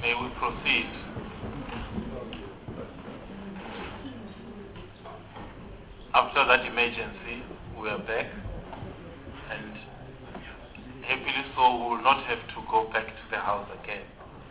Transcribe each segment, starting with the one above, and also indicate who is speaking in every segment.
Speaker 1: May we proceed? After that emergency, we are back, and happily so, we will not have to go back to the house again.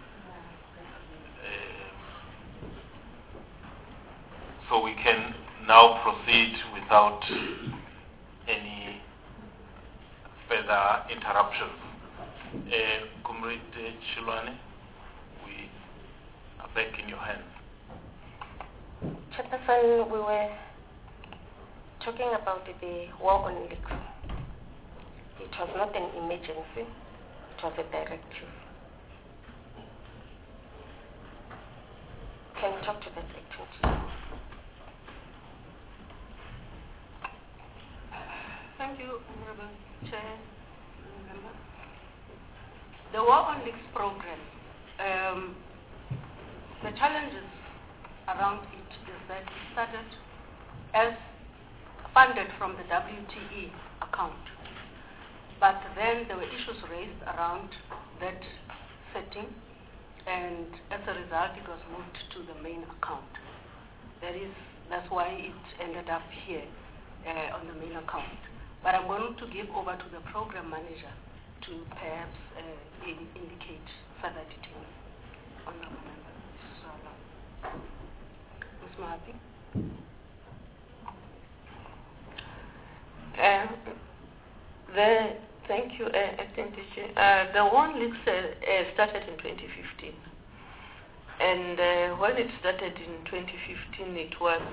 Speaker 1: So we can now proceed without any further interruptions. Comrade Chilwane, we are back in your hands.
Speaker 2: Chairperson, we were talking about the war on liquor. It was not an emergency, it was a directive. Can you talk to that activity?
Speaker 3: Thank you, Honorable Chair. Member. The War on Leaks program, the challenges around it is that it started as funded from the WTE account. But then there were issues raised around that setting, and as a result it was moved to the main account. That's why it ended up here on the main account. But I'm going to give over to the program manager to perhaps indicate further details. Honorable Member, Ms. Mahapi.
Speaker 4: Thank you, Acting DG. The one leak started in 2015. And when it started in 2015, it was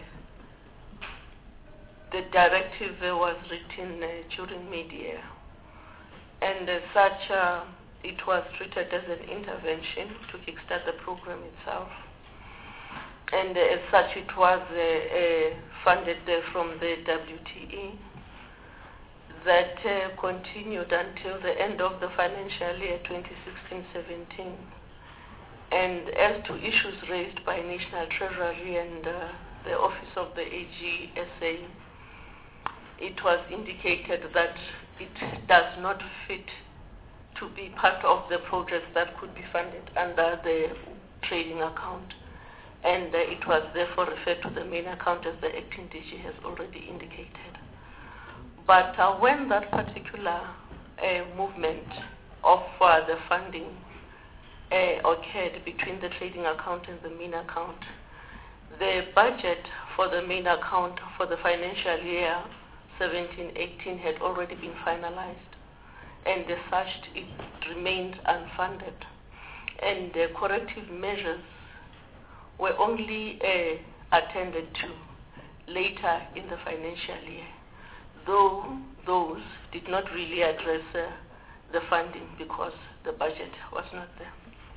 Speaker 4: the directive was written during mid-year. And as such, it was treated as an intervention to kickstart the program itself. And as such, it was funded from the WTE that continued until the end of the financial year 2016-17. And as to issues raised by National Treasury and the Office of the AGSA, it was indicated that it does not fit to be part of the projects that could be funded under the trading account. And it was therefore referred to the main account, as the acting DG has already indicated. But when that particular movement of the funding occurred between the trading account and the main account, the budget for the main account for the financial year 17-18 had already been finalized, and as such it remained unfunded, and the corrective measures were only attended to later in the financial year, though those did not really address the funding because the budget was not there.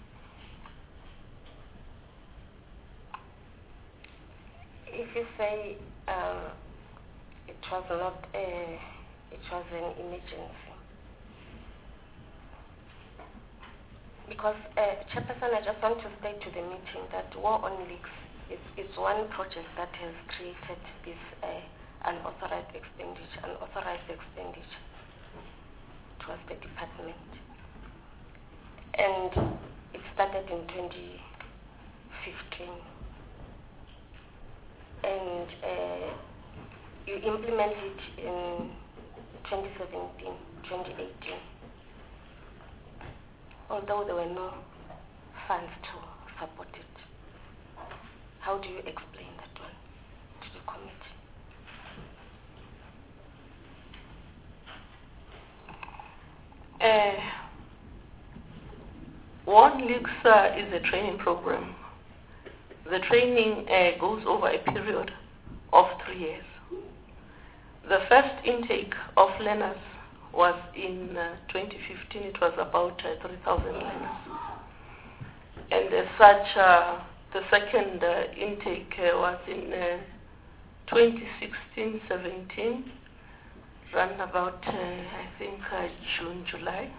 Speaker 2: If you say it was not it was an emergency, because Chairperson, I just want to state to the meeting that War on Leaks is one project that has created this unauthorized expenditure towards the department, and it started in 2015, and you implemented it in 2017, 2018, although there were no funds to support it. How do you explain that one to the committee?
Speaker 4: One Leaks is a training program. The training goes over a period of 3 years. The first intake of learners was in 2015. It was about 3,000 learners. And as such, the second intake was in 2016-17, run about, I think, June, July.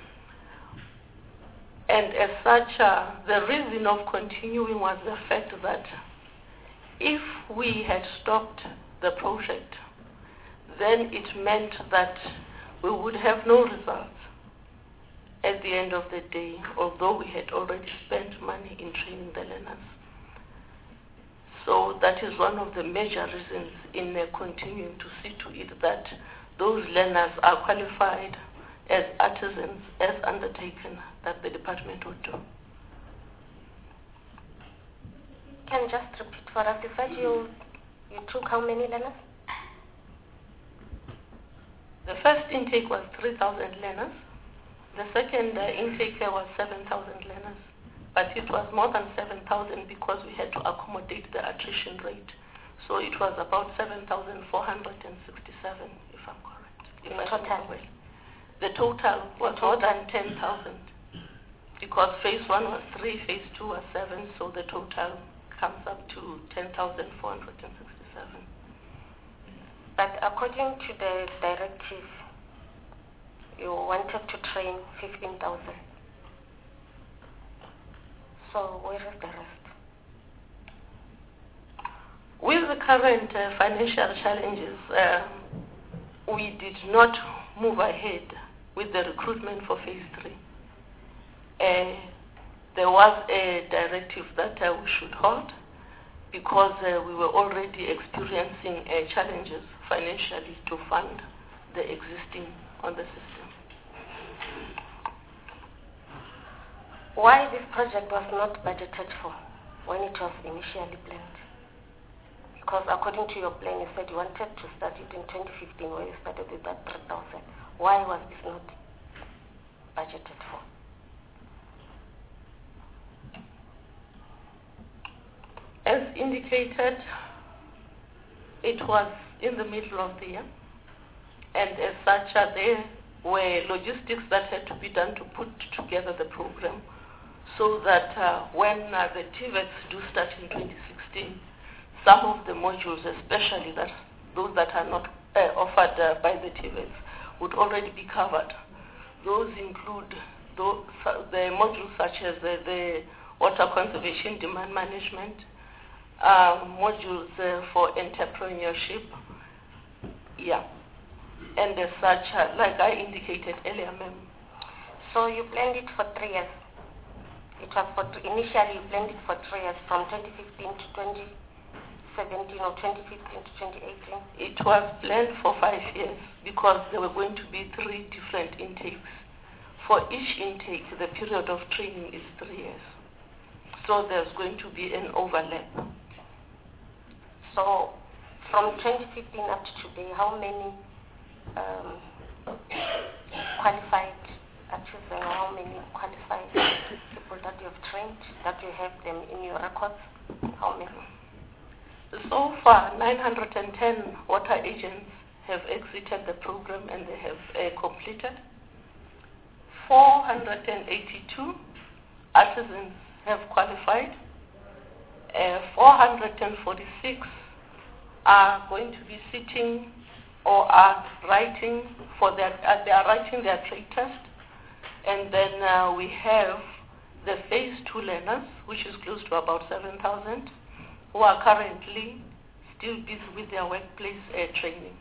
Speaker 4: And as such, the reason of continuing was the fact that if we had stopped the project, then it meant that we would have no results. at the end of the day, although we had already spent money in training the learners. So that is one of the major reasons in continuing to see to it that those learners are qualified as artisans as undertaken that the department would do.
Speaker 2: Can you just repeat for us? You said you took how many learners?
Speaker 4: The first intake was 3,000 learners. The second intake was 7,000 learners. But it was more than 7,000 because we had to accommodate the attrition rate. So it was about 7,467, if I'm correct.
Speaker 2: Total?
Speaker 4: The total was more than 10,000 because phase 1 was 3, phase 2 was 7, so the total comes up to 10,467.
Speaker 2: But according to the directive, you wanted to train 15,000. So where is the rest?
Speaker 4: With the current financial challenges, we did not move ahead with the recruitment for phase 3. There was a directive that we should hold because we were already experiencing challenges financially to fund the existing on the system.
Speaker 2: Why this project was not budgeted for when it was initially planned? Because according to your plan, you said you wanted to start it in 2015 when you started with that 3,000. Why was this not budgeted for?
Speaker 4: As indicated, it was in the middle of the year, and as such, there were logistics that had to be done to put together the program so that when the TVETs do start in 2016, some of the modules, especially those that are not offered by the TVETs, would already be covered. Those include the modules such as the water conservation, demand management, modules for entrepreneurship, and as such, like I indicated earlier, ma'am.
Speaker 2: So you planned it for 3 years. It was initially you planned it for 3 years, from 2015 to 2017 or 2015 to 2018.
Speaker 4: It was planned for 5 years because there were going to be 3 different intakes. For each intake, the period of training is 3 years. So there's going to be an overlap.
Speaker 2: So from 2015 up to today, how many qualified artists and how many qualified people that you have trained, that you have them in your records? How many?
Speaker 4: So far, 910 water agents have exited the program and they have completed. 482 artisans have qualified. 446 are going to be sitting or are writing they are writing their trade test. And then we have the phase 2 learners, which is close to about 7,000, who are currently still busy with their workplace training.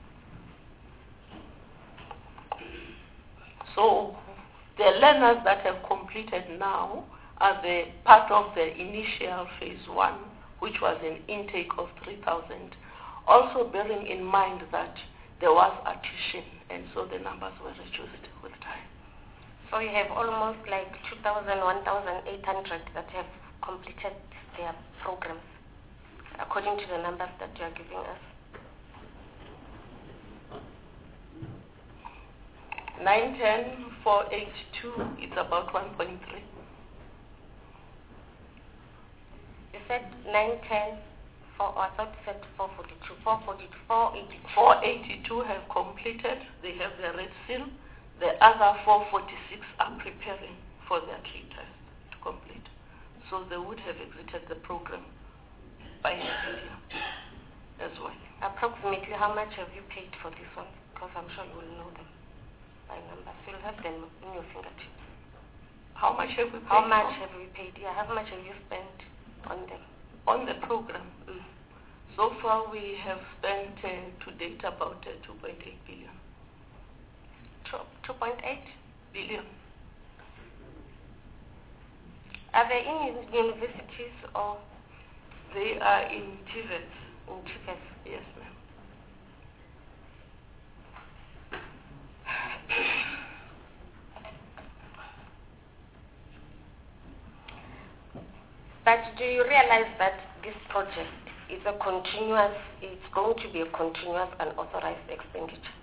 Speaker 4: So the learners that have completed now are the part of the initial phase 1, which was an intake of 3,000. Also bearing in mind that there was attrition, and so the numbers were reduced with time.
Speaker 2: So you have almost like 2,000, 1,800 that have completed their programs, according to the numbers that you are giving us.
Speaker 4: 910, 482, it's about 1.3.
Speaker 2: You said 910, I thought you said 442.
Speaker 4: 482 have completed, they have their red seal. The other 446 are preparing for their trade test to complete. So they would have exited the program by next year as well.
Speaker 2: Approximately how much have you paid for this one? Because I'm sure you will know them by numbers. You'll have them in your fingertips.
Speaker 4: How much have we paid?
Speaker 2: How much have we paid? Yeah, how much have you spent on them?
Speaker 4: On the program. So far we have spent to date about 2.8 billion.
Speaker 2: 2.8
Speaker 4: billion.
Speaker 2: Are they in universities or?
Speaker 4: They are in TVET.
Speaker 2: In TVET?
Speaker 4: Yes, ma'am.
Speaker 2: But do you realize that this project is a continuous, it's going to be a continuous unauthorized expenditure?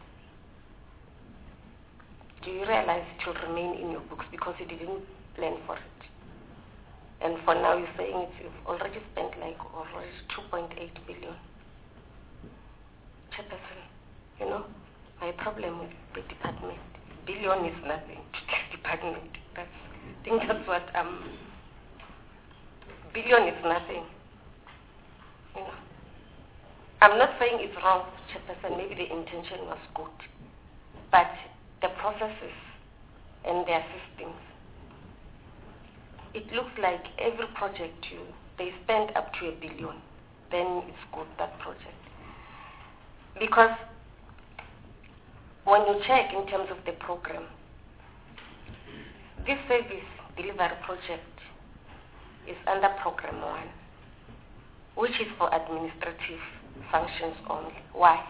Speaker 2: Do you realize it will remain in your books because you didn't plan for it? And for now you're saying you've already spent like already 2.8 billion. Chairperson, you know, my problem with the department, billion is nothing to this department. I think that's what billion is nothing. You know, I'm not saying it's wrong, Chairperson. Maybe the intention was good, but the processes and their systems. It looks like every project they spend up to 1 billion, then it's good, that project. Because when you check in terms of the program, this service delivery project is under program 1, which is for administrative functions only. Why?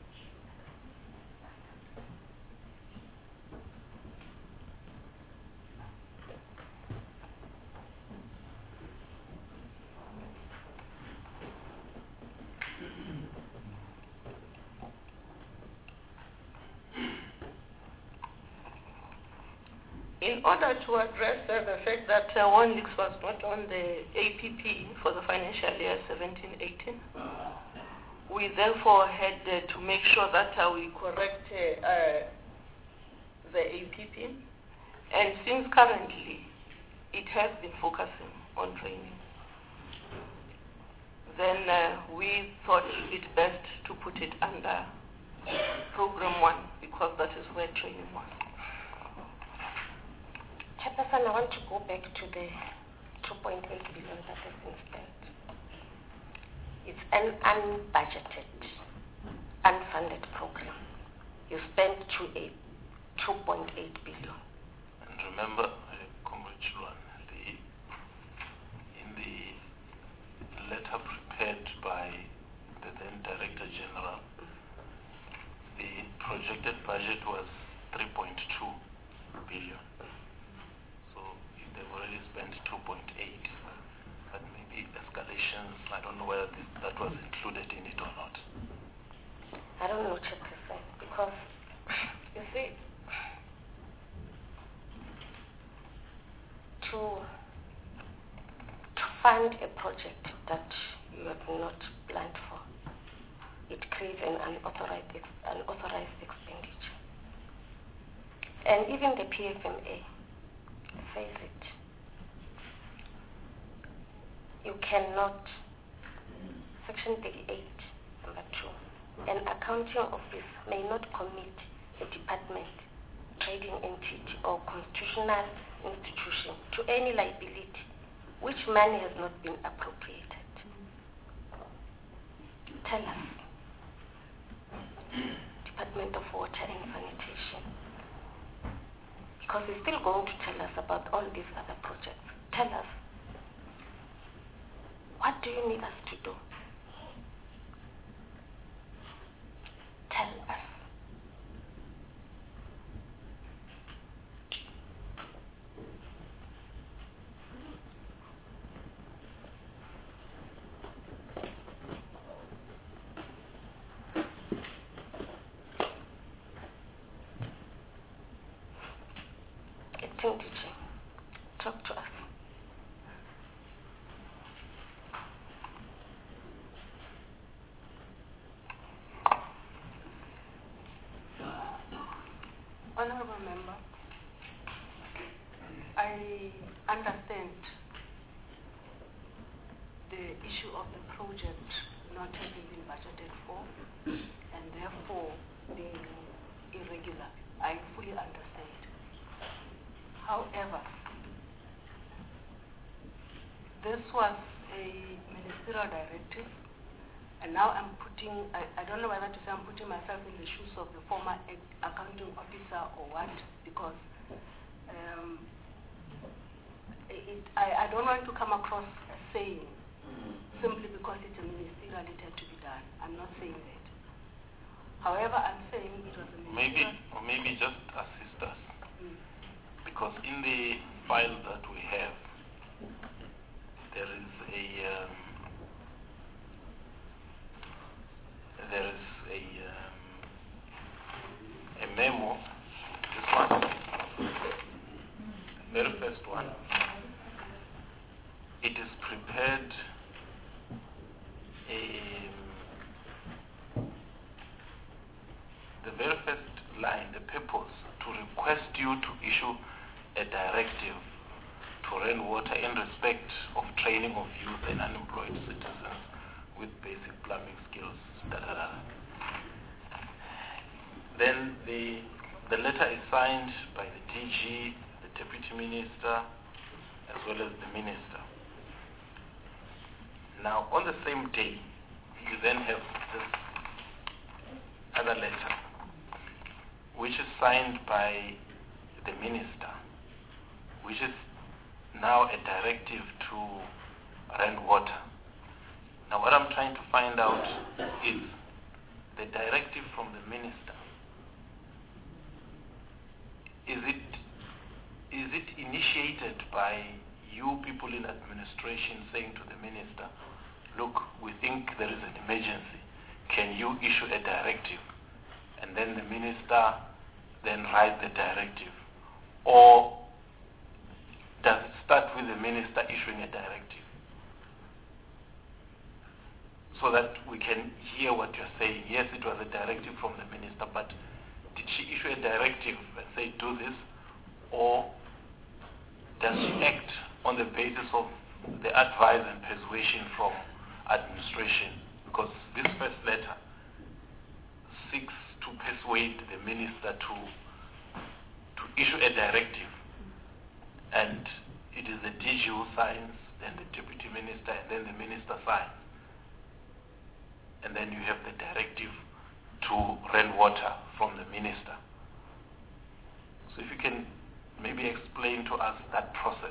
Speaker 4: In order to address the fact that OneLeaks was not on the APP for the financial year 17-18, we therefore had to make sure that we correct the APP. And since currently it has been focusing on training, then we thought it best to put it under Program 1 because that is where training was.
Speaker 2: Chairperson, I want to go back to the 2.8 billion that has been spent. It's an unbudgeted, unfunded program. You spent 2.8 billion.
Speaker 1: And remember, Comrade Chilwan, in the letter prepared by the then Director General, the projected budget was 3.2 billion. So if they've already spent 2.8, but maybe escalations, I don't know whether that was included in it or not.
Speaker 2: I don't know, Chairperson, because you see, to fund a project that you have not planned for, it creates an unauthorized expenditure. And even the PFMA says it. You cannot, Section 38, number 2, an accounting office may not commit a department, trading entity, or constitutional institution to any liability which money has not been appropriated. Tell us, Department of Water and Sanitation, because we're still going to tell us about all these other projects. Tell us, what do you need us to do? Tell us. Talk to us.
Speaker 3: Honorable Member, I understand the issue of the project not having been budgeted for and therefore being irregular. I fully understand. However, this was a ministerial directive, and now I'm putting, I don't know whether to say I'm putting myself in the shoes of the former accounting officer or what, because I don't want to come across as saying simply because it's a ministerial it had to be done. I'm not saying that. However, I'm saying it was a ministerial.
Speaker 1: Maybe just assist us. Because in the file that we have, there is a memo. This one, very first one. It is prepared. The very first line, the purpose, to request you to issue a directive to Rainwater in respect of training of youth and unemployed citizens with basic plumbing skills. Then the letter is signed by the DG, the Deputy Minister, as well as the Minister. Now, on the same day, you then have this other letter, which is signed by the Minister, which is now a directive to Rainwater. Now, what I'm trying to find out is the directive from the Minister. Is it initiated by you people in administration saying to the Minister, look, we think there is an emergency. Can you issue a directive? And then the Minister then writes the directive. Or does it start with the Minister issuing a directive? So that we can hear what you're saying. Yes, it was a directive from the Minister, but did she issue a directive and say do this? Or does she act on the basis of the advice and persuasion from administration? Because this first letter seeks to persuade the Minister to issue a directive. And it is the DG who signs, then the Deputy Minister, and then the Minister signs. And then you have the directive to Rainwater from the Minister. So if you can maybe explain to us that process.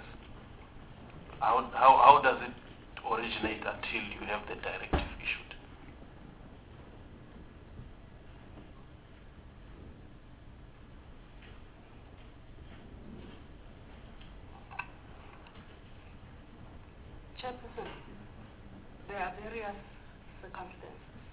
Speaker 1: How does it originate until you have the directive issued?
Speaker 3: Chairperson, there are various circumstances.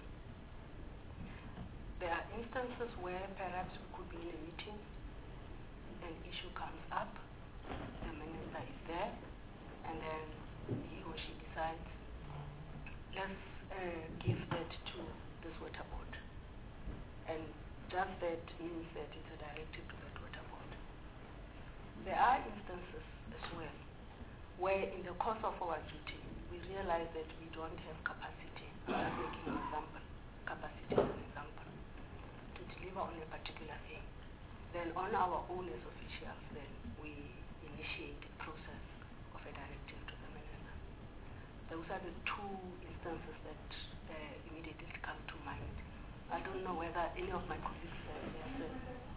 Speaker 3: There are instances where perhaps we could be in a meeting, an issue comes up, the Minister is there, and then he or she decides, let's give that to this water board. And just that means that it's a directive to that water board. There are instances as well where in the course of our duty, we realize that we don't have capacity, I'm just making an example, capacity as an example, to deliver on a particular thing. Then on our own as officials, then we initiate the process of a directive to the Minister. Those are the two instances that immediately come to mind. I don't know whether any of my colleagues have said.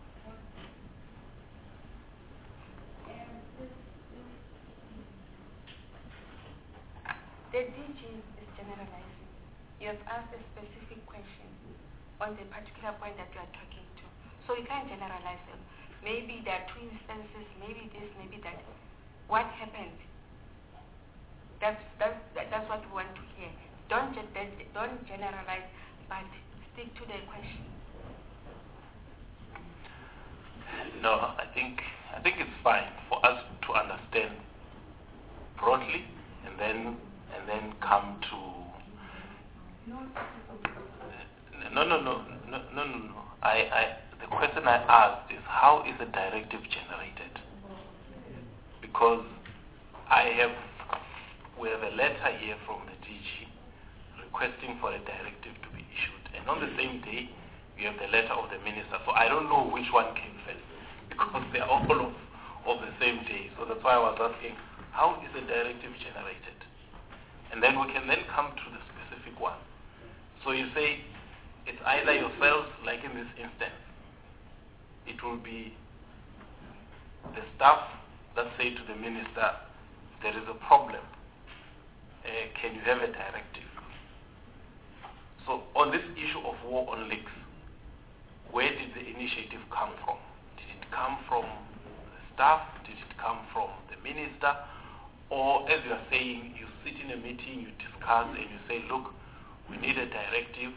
Speaker 2: The DG is generalizing. You have asked a specific question on the particular point that you are talking to. So you can't generalize them. Maybe there are two instances, maybe this, maybe that. What happened? That's what we want to hear. Don't generalize, but stick to the question.
Speaker 1: No, I think it's fine for us to understand broadly and then come to no. The question I asked is how is a directive generated? Because we have a letter here from the DG requesting for a directive to be issued, and on the same day we have the letter of the Minister. So I don't know which one came first because they are all of the same day. So that's why I was asking, how is a directive generated? And then we can then come to the specific one. So you say it's either yourselves, like in this instance, it will be the staff that say to the Minister, there is a problem, can you have a directive? So on this issue of war on leaks, where did the initiative come from? Did it come from the staff? Did it come from the minister? Or as you are saying, you sit in a meeting, you discuss and you say, look, we need a directive.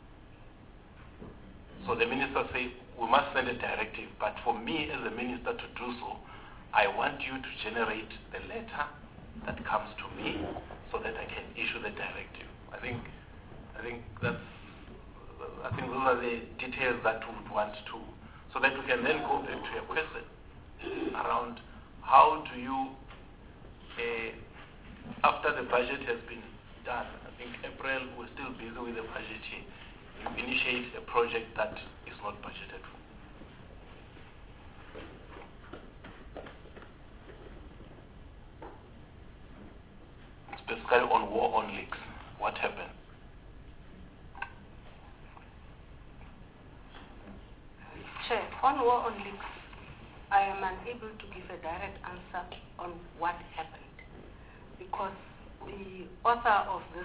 Speaker 1: So the minister says, we must send a directive, but for me as a minister to do so, I want you to generate the letter that comes to me so that I can issue the directive. I think those are the details that we would want to, so that we can then go back to your question around how do you, after the budget has been done, I think April, we're still busy with the budget here, you initiate a project that is not budgeted for. Specifically on war on leaks, what happened?
Speaker 3: Chair, on war on leaks, I am unable to give a direct answer on what happened because the author of this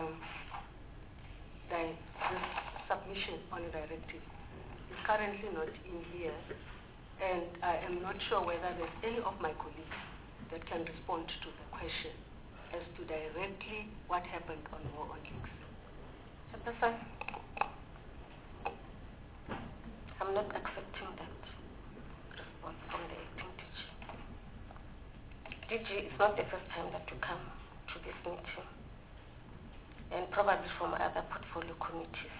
Speaker 3: submission on a directive is currently not in here, and I am not sure whether there's any of my colleagues that can respond to the question as to directly what happened on war on leaks.
Speaker 2: Chairperson, I'm not accepting that response from the acting DG. DG, it's not the first time that you come to this meeting, and probably from other portfolio committees.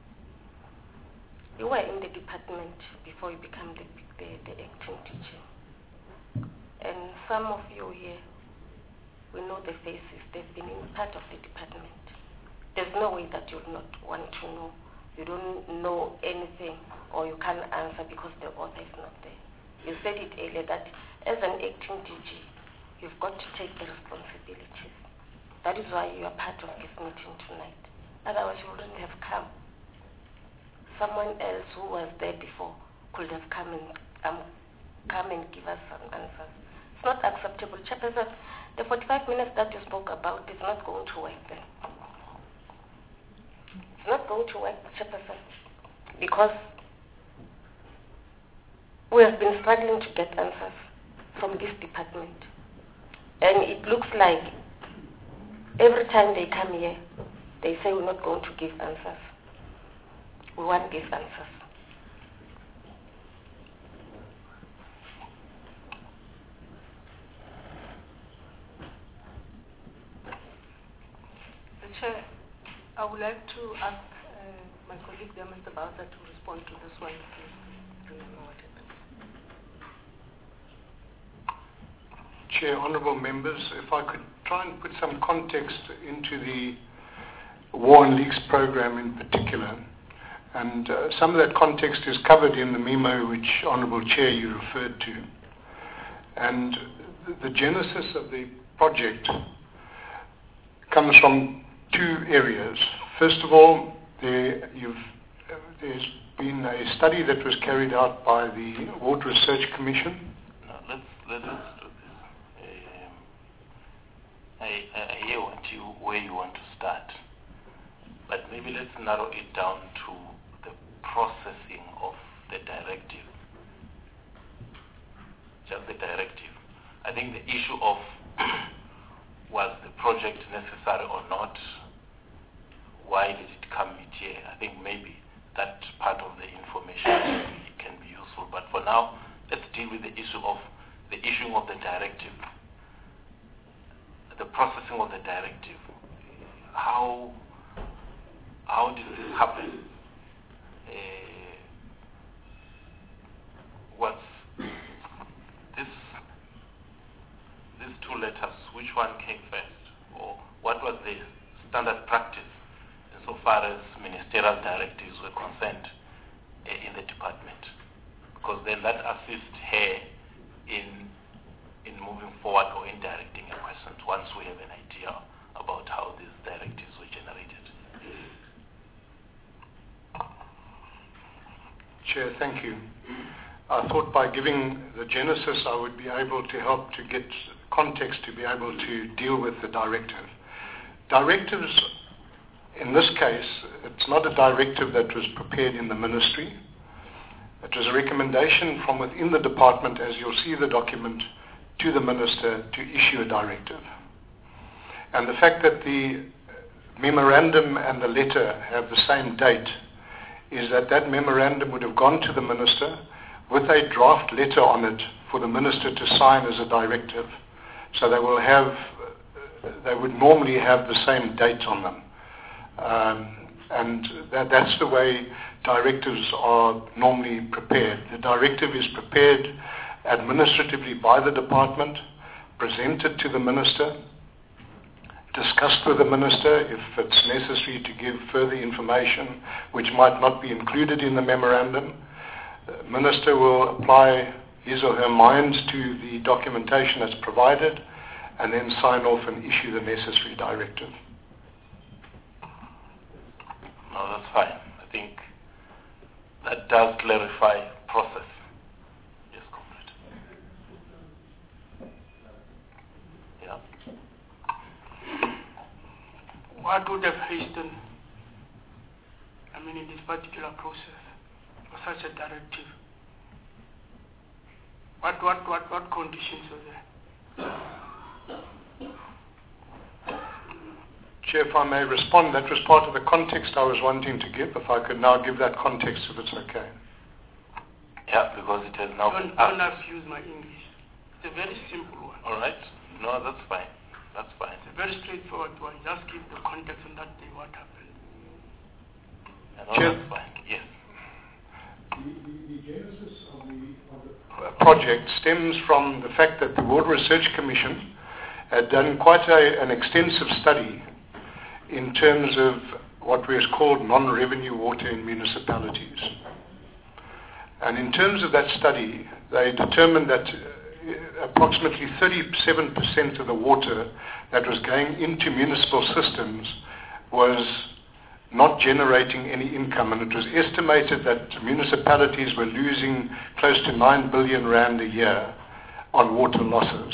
Speaker 2: You were in the department before you became the acting DG. And some of you here, we know the faces. They've been in part of the department. There's no way that you'll not want to know. You don't know anything or you can't answer because the author is not there. You said it earlier that as an acting DG, you've got to take the responsibilities. That is why you are part of this meeting tonight. Otherwise you wouldn't have come. Someone else who was there before could have come and give us some answers. It's not acceptable. Chairperson, the 45 minutes that you spoke about is not going to work then. It's not going to work, Chairperson, because we have been struggling to get answers from this department. And it looks like every time they come here, they say we're not going to give answers. We want to give answers.
Speaker 3: Chair, I would like to ask my colleague there, Mr. Bowser, to respond to this one, please. Remember what happened.
Speaker 5: Chair, honourable members, if I could try and put some context into the War on Leaks program in particular, and some of that context is covered in the memo which, Honourable Chair, you referred to. And the genesis of the project comes from two areas. First of all, there's been a study that was carried out by the Water Research Commission.
Speaker 1: No, let's do this. I hear where you want to start, but maybe let's narrow it down to the processing of the directive. Just the directive. I think the issue of was the project necessary or not? Why did it come here? I think maybe that part of the information can be useful. But for now, let's deal with the issue of the issuing of the directive, the processing of the directive. How did this happen? What's these two letters, which one came first? Or what was the standard practice insofar as ministerial directives were concerned in the department? Because then that assists her in moving forward or in directing her questions once we have an idea about how these directives were generated.
Speaker 5: Chair, thank you. I thought by giving the genesis I would be able to help to get context to be able to deal with the directive. Directives, in this case, it's not a directive that was prepared in the ministry. It was a recommendation from within the department, as you'll see the document, to the minister to issue a directive. And the fact that the memorandum and the letter have the same date is that that memorandum would have gone to the minister with a draft letter on it for the minister to sign as a directive. So they would normally have the same date on them. And that's the way directives are normally prepared. The directive is prepared administratively by the department, presented to the minister, discussed with the minister if it's necessary to give further information which might not be included in the memorandum. The minister will apply his or her mind to the documentation that's provided and then sign off and issue the necessary directive.
Speaker 1: No, that's fine. I think that does clarify process. Yes, comrade. Yeah.
Speaker 6: What would have hastened, in this particular process for such a directive? What conditions were there?
Speaker 5: Chair, if I may respond, that was part of the context I was wanting to give. If I could now give that context, if it's okay.
Speaker 1: Yeah, because it has now been
Speaker 6: Don't have to use my English. It's a very simple one.
Speaker 1: All right. No, that's fine. That's fine.
Speaker 6: It's a very straightforward one. Just give the context on that day what happened.
Speaker 1: No,
Speaker 5: Chair,
Speaker 1: that's fine. Yes.
Speaker 5: The genesis of the project stems from the fact that the World Research Commission had done quite an extensive study in terms of what was called non-revenue water in municipalities. And in terms of that study, they determined that approximately 37% of the water that was going into municipal systems was not generating any income, and it was estimated that municipalities were losing close to 9 billion rand a year on water losses.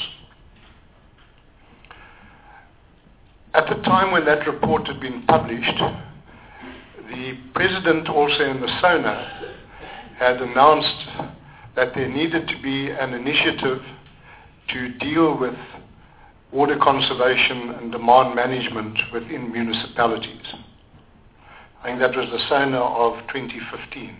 Speaker 5: At the time when that report had been published, the president also in the SONA had announced that there needed to be an initiative to deal with water conservation and demand management within municipalities. I think that was the SONA of 2015.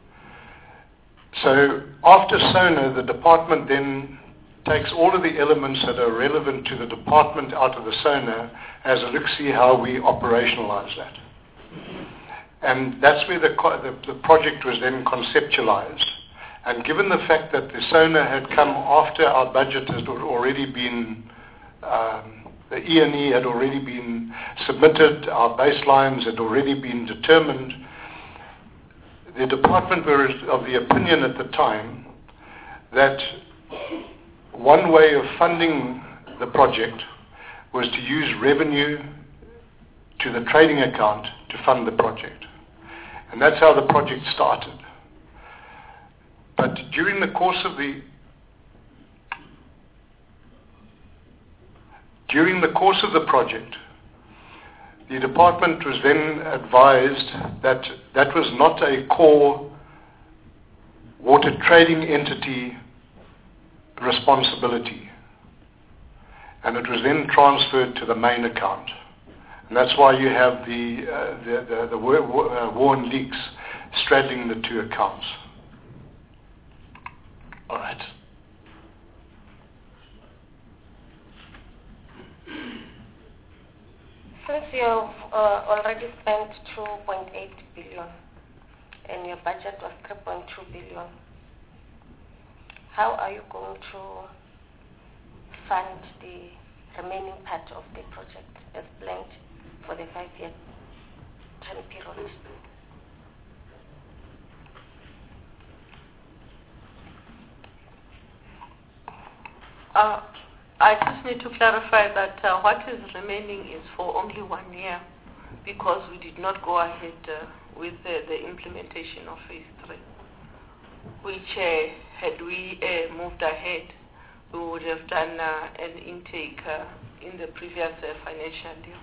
Speaker 5: So after SONA, the department then takes all of the elements that are relevant to the department out of the SONA as a look, see how we operationalize that. And that's where the project was then conceptualized. And given the fact that the SONA had come after our budget had already been, the E&E had already been submitted, our baselines had already been determined, the department were of the opinion at the time that one way of funding the project was to use revenue to the trading account to fund the project. And that's how the project started. But during the course of the project, the department was then advised that that was not a core water trading entity responsibility, and it was then transferred to the main account. And that's why you have the War and Leaks straddling the two accounts.
Speaker 1: All right.
Speaker 2: Since you've already spent 2.8 billion and your budget was 3.2 billion, how are you going to fund the remaining part of the project as planned for the 5-year time period?
Speaker 4: I just need to clarify that what is remaining is for only 1 year, because we did not go ahead with the implementation of phase 3, which had we moved ahead, we would have done an intake in the previous financial year.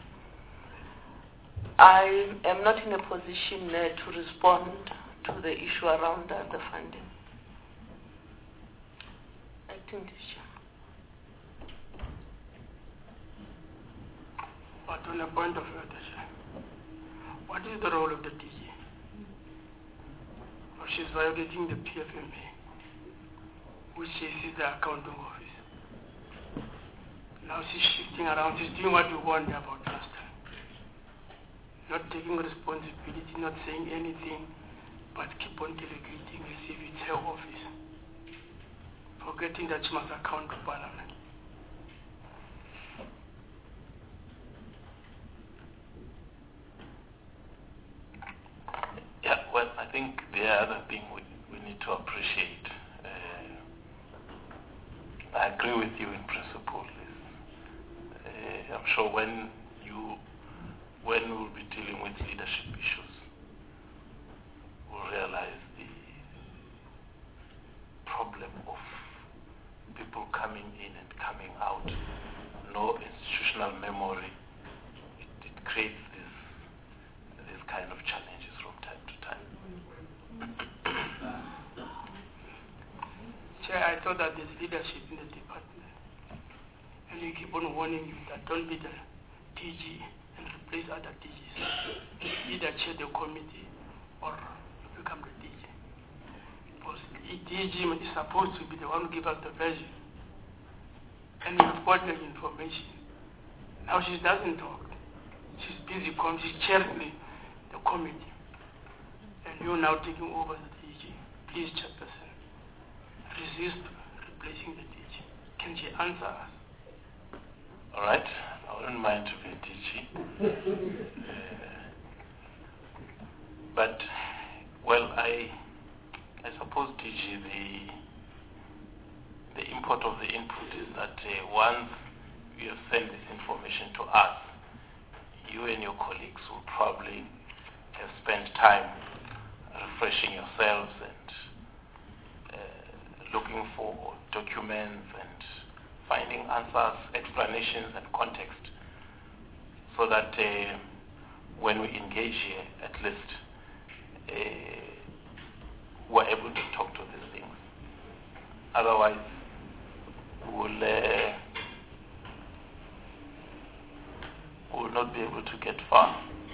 Speaker 4: I am not in a position to respond to the issue around the funding. Acting Teacher.
Speaker 6: But on a point of view, what is the role of the DG? Well, she's violating the PFMA, which is the accounting office. Now she's shifting around, she's doing what you warned about last time. Not taking responsibility, not saying anything, but keep on delegating as if it's her office. Forgetting that she must account to Parliament.
Speaker 1: Yeah, well, I think the other thing we need to appreciate, I agree with you in principle, is I'm sure when we'll be dealing with leadership issues, we'll realize the problem of people coming in and coming out, no institutional memory. It creates this kind of challenges from time to time.
Speaker 6: Chair, I thought that there's leadership in the department. And we keep on warning you that don't be the DG and replace other DGs. Either chair the committee or you become the DG. Because the DG is supposed to be the one who gives us the version. And you've got the information. Now she doesn't talk. She's busy, she's chairing the committee. And you're now taking over the DG. Please, Chairperson, resist replacing the DG. Can she answer us?
Speaker 1: All right, I wouldn't mind to be DG. But, well, I suppose DG, the import of the input is that once you have sent this information to us, you and your colleagues will probably have spent time refreshing yourselves and looking for documents and finding answers, explanations, and context, so that when we engage here, at least we're able to talk to these things. Otherwise, we'll not be able to get far.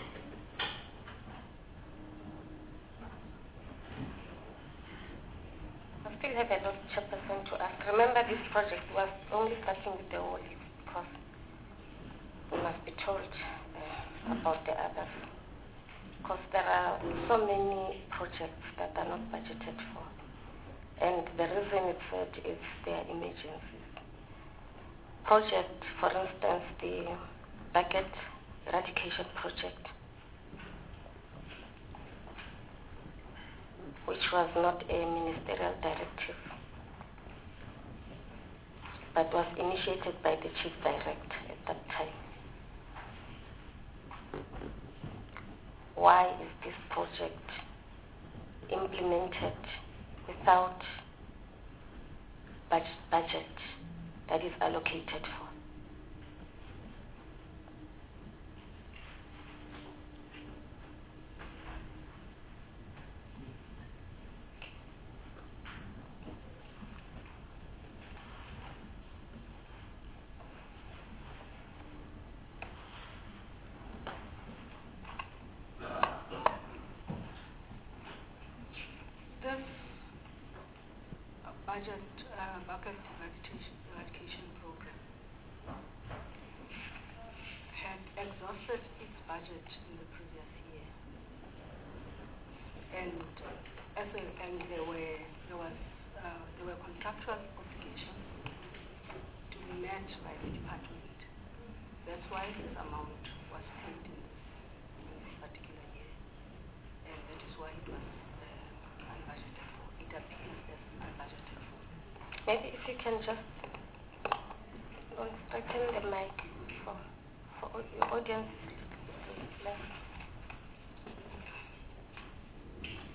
Speaker 2: I still have a lot, Chairperson, to ask. Remember, this project was only starting with the whole list because we must be told about the others. Because there are so many projects that are not budgeted for. And the reason it's said is their emergencies. Project, for instance, the bucket eradication project, which was not a ministerial directive, but was initiated by the chief director at that time. Why is this project implemented without budget that is allocated for?
Speaker 3: Bucket eradication program had exhausted its budget in the previous year, and there were contractual obligations to be met by the department. That's why this amount was paid in this particular year, and that is why it was unbudgeted for. It appears as unbudgeted for.
Speaker 2: Maybe if you can just straighten the mic for your audience.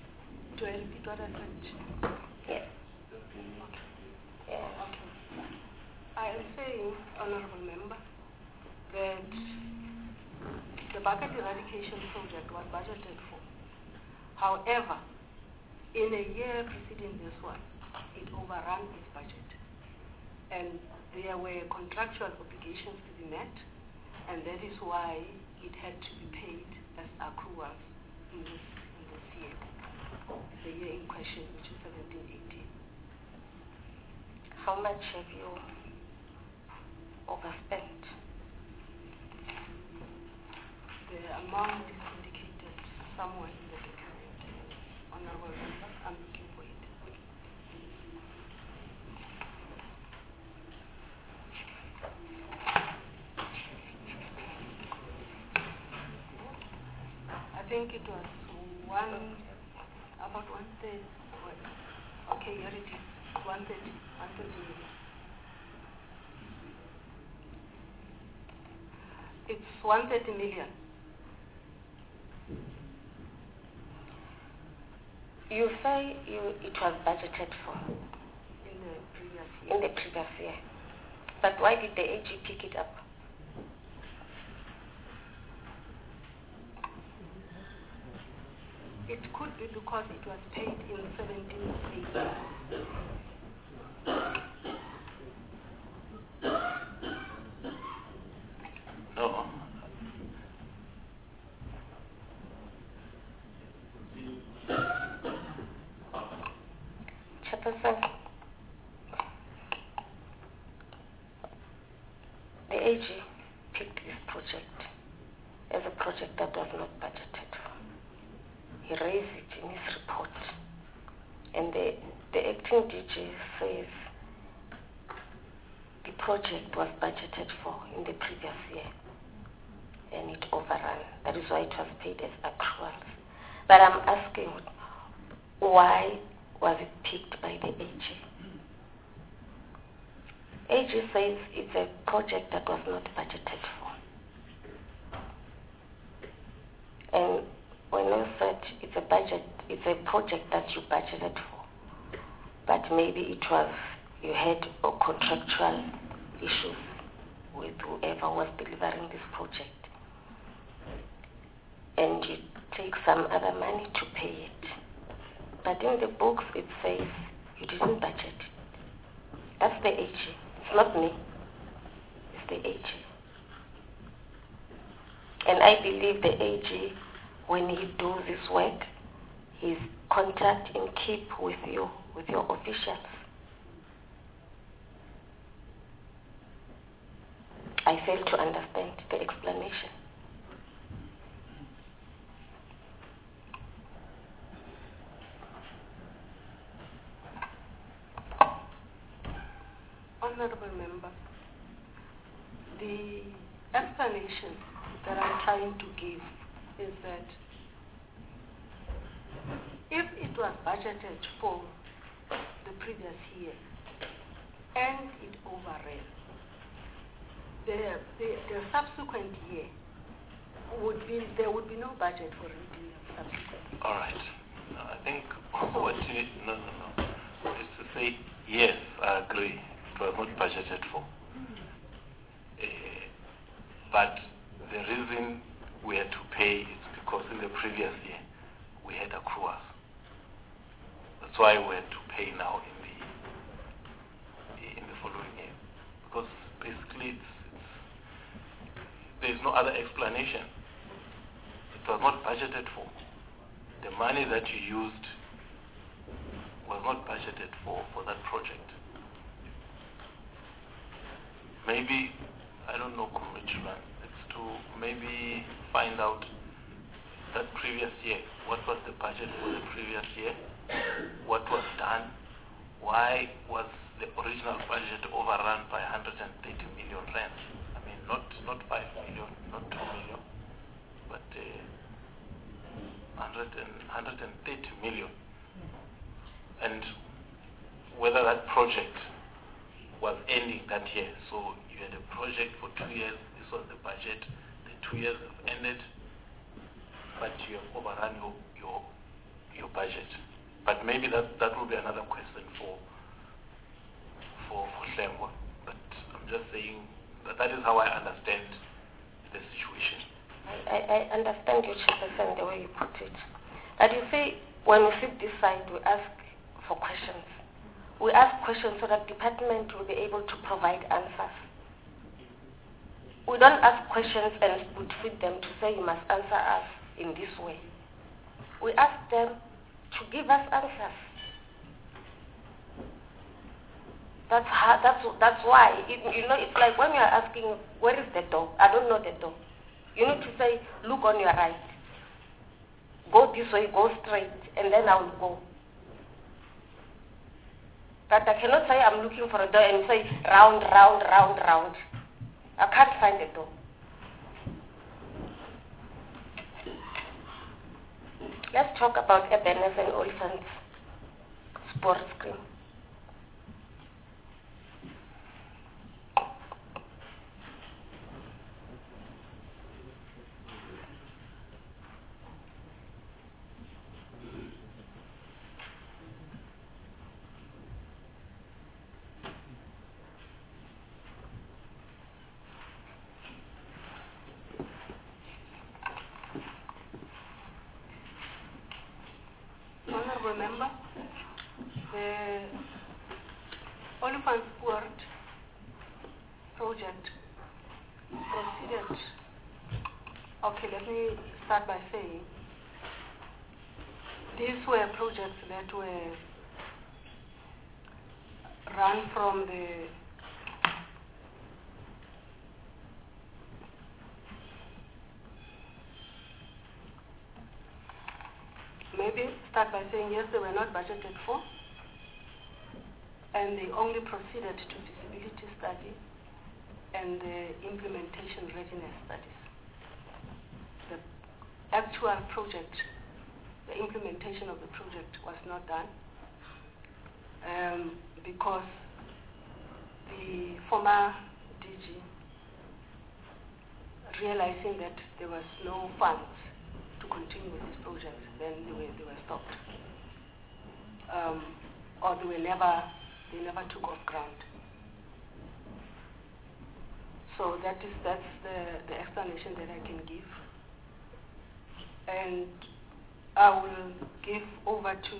Speaker 3: Do I repeat what I said?
Speaker 2: Yes.
Speaker 3: Okay.
Speaker 2: Yeah.
Speaker 3: Okay. I am saying, Honorable Member, that the bucket eradication project was budgeted for. However, in a year preceding this one, it overran its budget. And there were contractual obligations to be met, and that is why it had to be paid as accruals in this year, the year in question, which is 17-18.
Speaker 2: How much have you overspent?
Speaker 3: The amount is indicated somewhere in the document. Honorable Member, I'm looking for it. I think it was about 130. Okay, here it is. 130 million. It's 130 million.
Speaker 2: You say it was budgeted for
Speaker 3: In the previous year.
Speaker 2: in the previous year. But why did the AG pick it up?
Speaker 3: It could be because it was paid in 17-18.
Speaker 1: No.
Speaker 2: Chairperson, the AG picked this project as a project that was not budgeted for. He raised it in his report. And the acting DG says the project was budgeted for in the previous year and it overran. That is why it was paid as accruals. But I'm asking, why was it picked by the AG? AG says it's a project that was not budgeted for. And when you said it's a project that you budgeted for, but maybe it was you had contractual issues with whoever was delivering this project, and you take some other money to pay it. But in the books it says you didn't budget it. That's the AG. It's not me. It's the AG. And I believe the AG, when he does this work, he's contact and keep with you, with your officials. I fail to understand the explanation.
Speaker 3: Honorable Member, the explanation that I'm trying to give is that if it was budgeted for the previous year and it overran, the subsequent year there would be no budget for it in the subsequent year.
Speaker 1: All right. No, I think what you no is to say yes, I agree. It was not budgeted for. But the reason we had to pay is because in the previous year we had accruals. That's why we had to pay now in the following year. Because basically there is no other explanation. It was not budgeted for. The money that you used was not budgeted for that project. Maybe, I don't know, Commissioner, it's to maybe find out that previous year, what was the budget for the previous year, what was done, why was the original budget overrun by 130 million rands. I mean, not 5 million, not 2 million, but 130 million. And whether that project was ending that year. So you had a project for 2 years, this was the budget, the 2 years have ended, but you have overrun your budget. But maybe that will be another question for Hlengwa, but just saying that is how I understand the situation.
Speaker 2: I understand you, Chairperson, the way you put it. But you say, when we sit this side, we ask for questions. We ask questions so that department will be able to provide answers. We don't ask questions and would feed them to say you must answer us in this way. We ask them to give us answers. That's why. It's like when you are asking, where is the door? I don't know the door. You need to say, look on your right. Go this way, go straight, and then I will go. But I cannot say I'm looking for a door and say round, round, round, round. I can't find a door. Let's talk about Ebenezer and Oliphant's sports screen.
Speaker 3: Honorable Member, the Oliphant Sport project proceeded. Okay, let me start by saying these were projects that were run from the maybe start by saying yes, they were not budgeted for, and they only proceeded to feasibility study and the implementation readiness studies. The actual project, the implementation of the project was not done because the former DG, realizing that there was no funds to continue with this project, then they were stopped, or they never took off ground. So that's the explanation that I can give, and I will give over to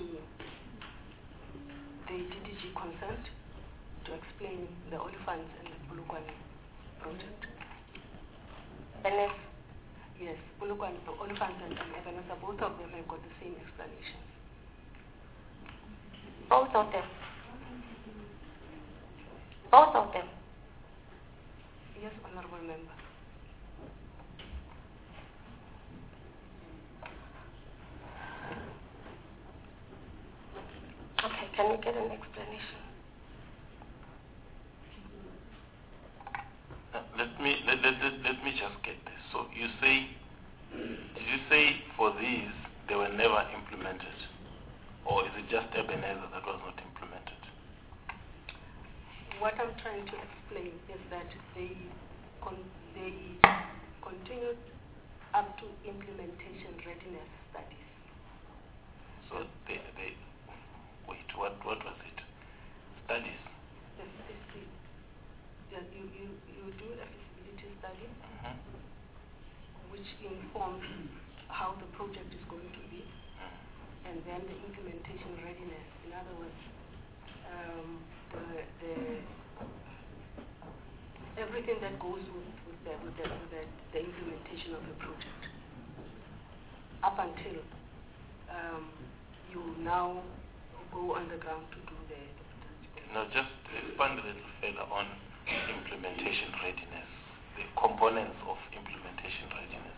Speaker 3: the DDG concerned to explain the Oliphants and the Polokwane project.
Speaker 2: Ebenezer.
Speaker 3: Yes, Polokwane, Oliphants and Ebenezer, both of them have got the same explanation.
Speaker 2: Both of them. Both of them.
Speaker 3: Yes, Honorable Member.
Speaker 2: Okay, can we get an explanation?
Speaker 1: Let me just get this. So you say, did you say for these they were never implemented, or is it just Ebenezer that was not implemented?
Speaker 3: What I'm trying to explain is that they continued up to implementation readiness studies.
Speaker 1: So they wait, what was it? Studies? You do a feasibility study, which informs how the project is going to be, and then the implementation readiness. In other words, everything that goes with the implementation of the project, up until you now go on the ground to do the. Now, just expand a little further on implementation readiness, the components of implementation readiness.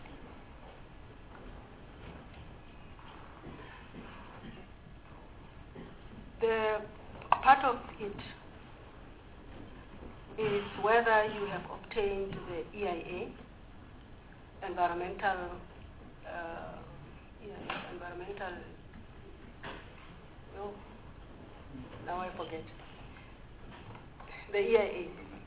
Speaker 3: The part of it is whether you have obtained the EIA, environmental, no, now I forget. The EIA.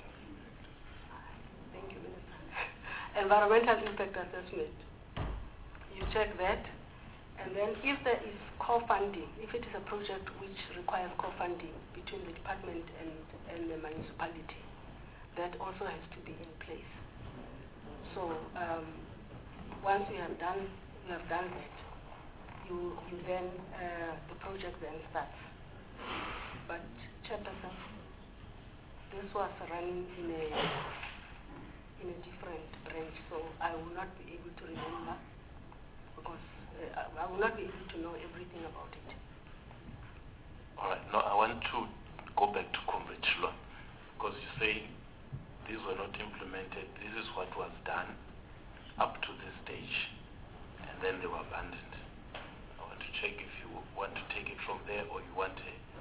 Speaker 3: Thank you, Minister. Environmental impact assessment. You check that, and then if there is co-funding, if it is a project which requires co-funding between the department and the municipality, that also has to be in place. So once you have done that, you then the project then starts. But Chairperson, this was running in a different branch, so I will not be able to remember because I will not be able to know everything about it.
Speaker 1: All right. No, I want to go back to Comrade Shilwa, because you say these were not implemented. This is what was done up to this stage, and then they were abandoned. I want to check if you want to take it from there or you want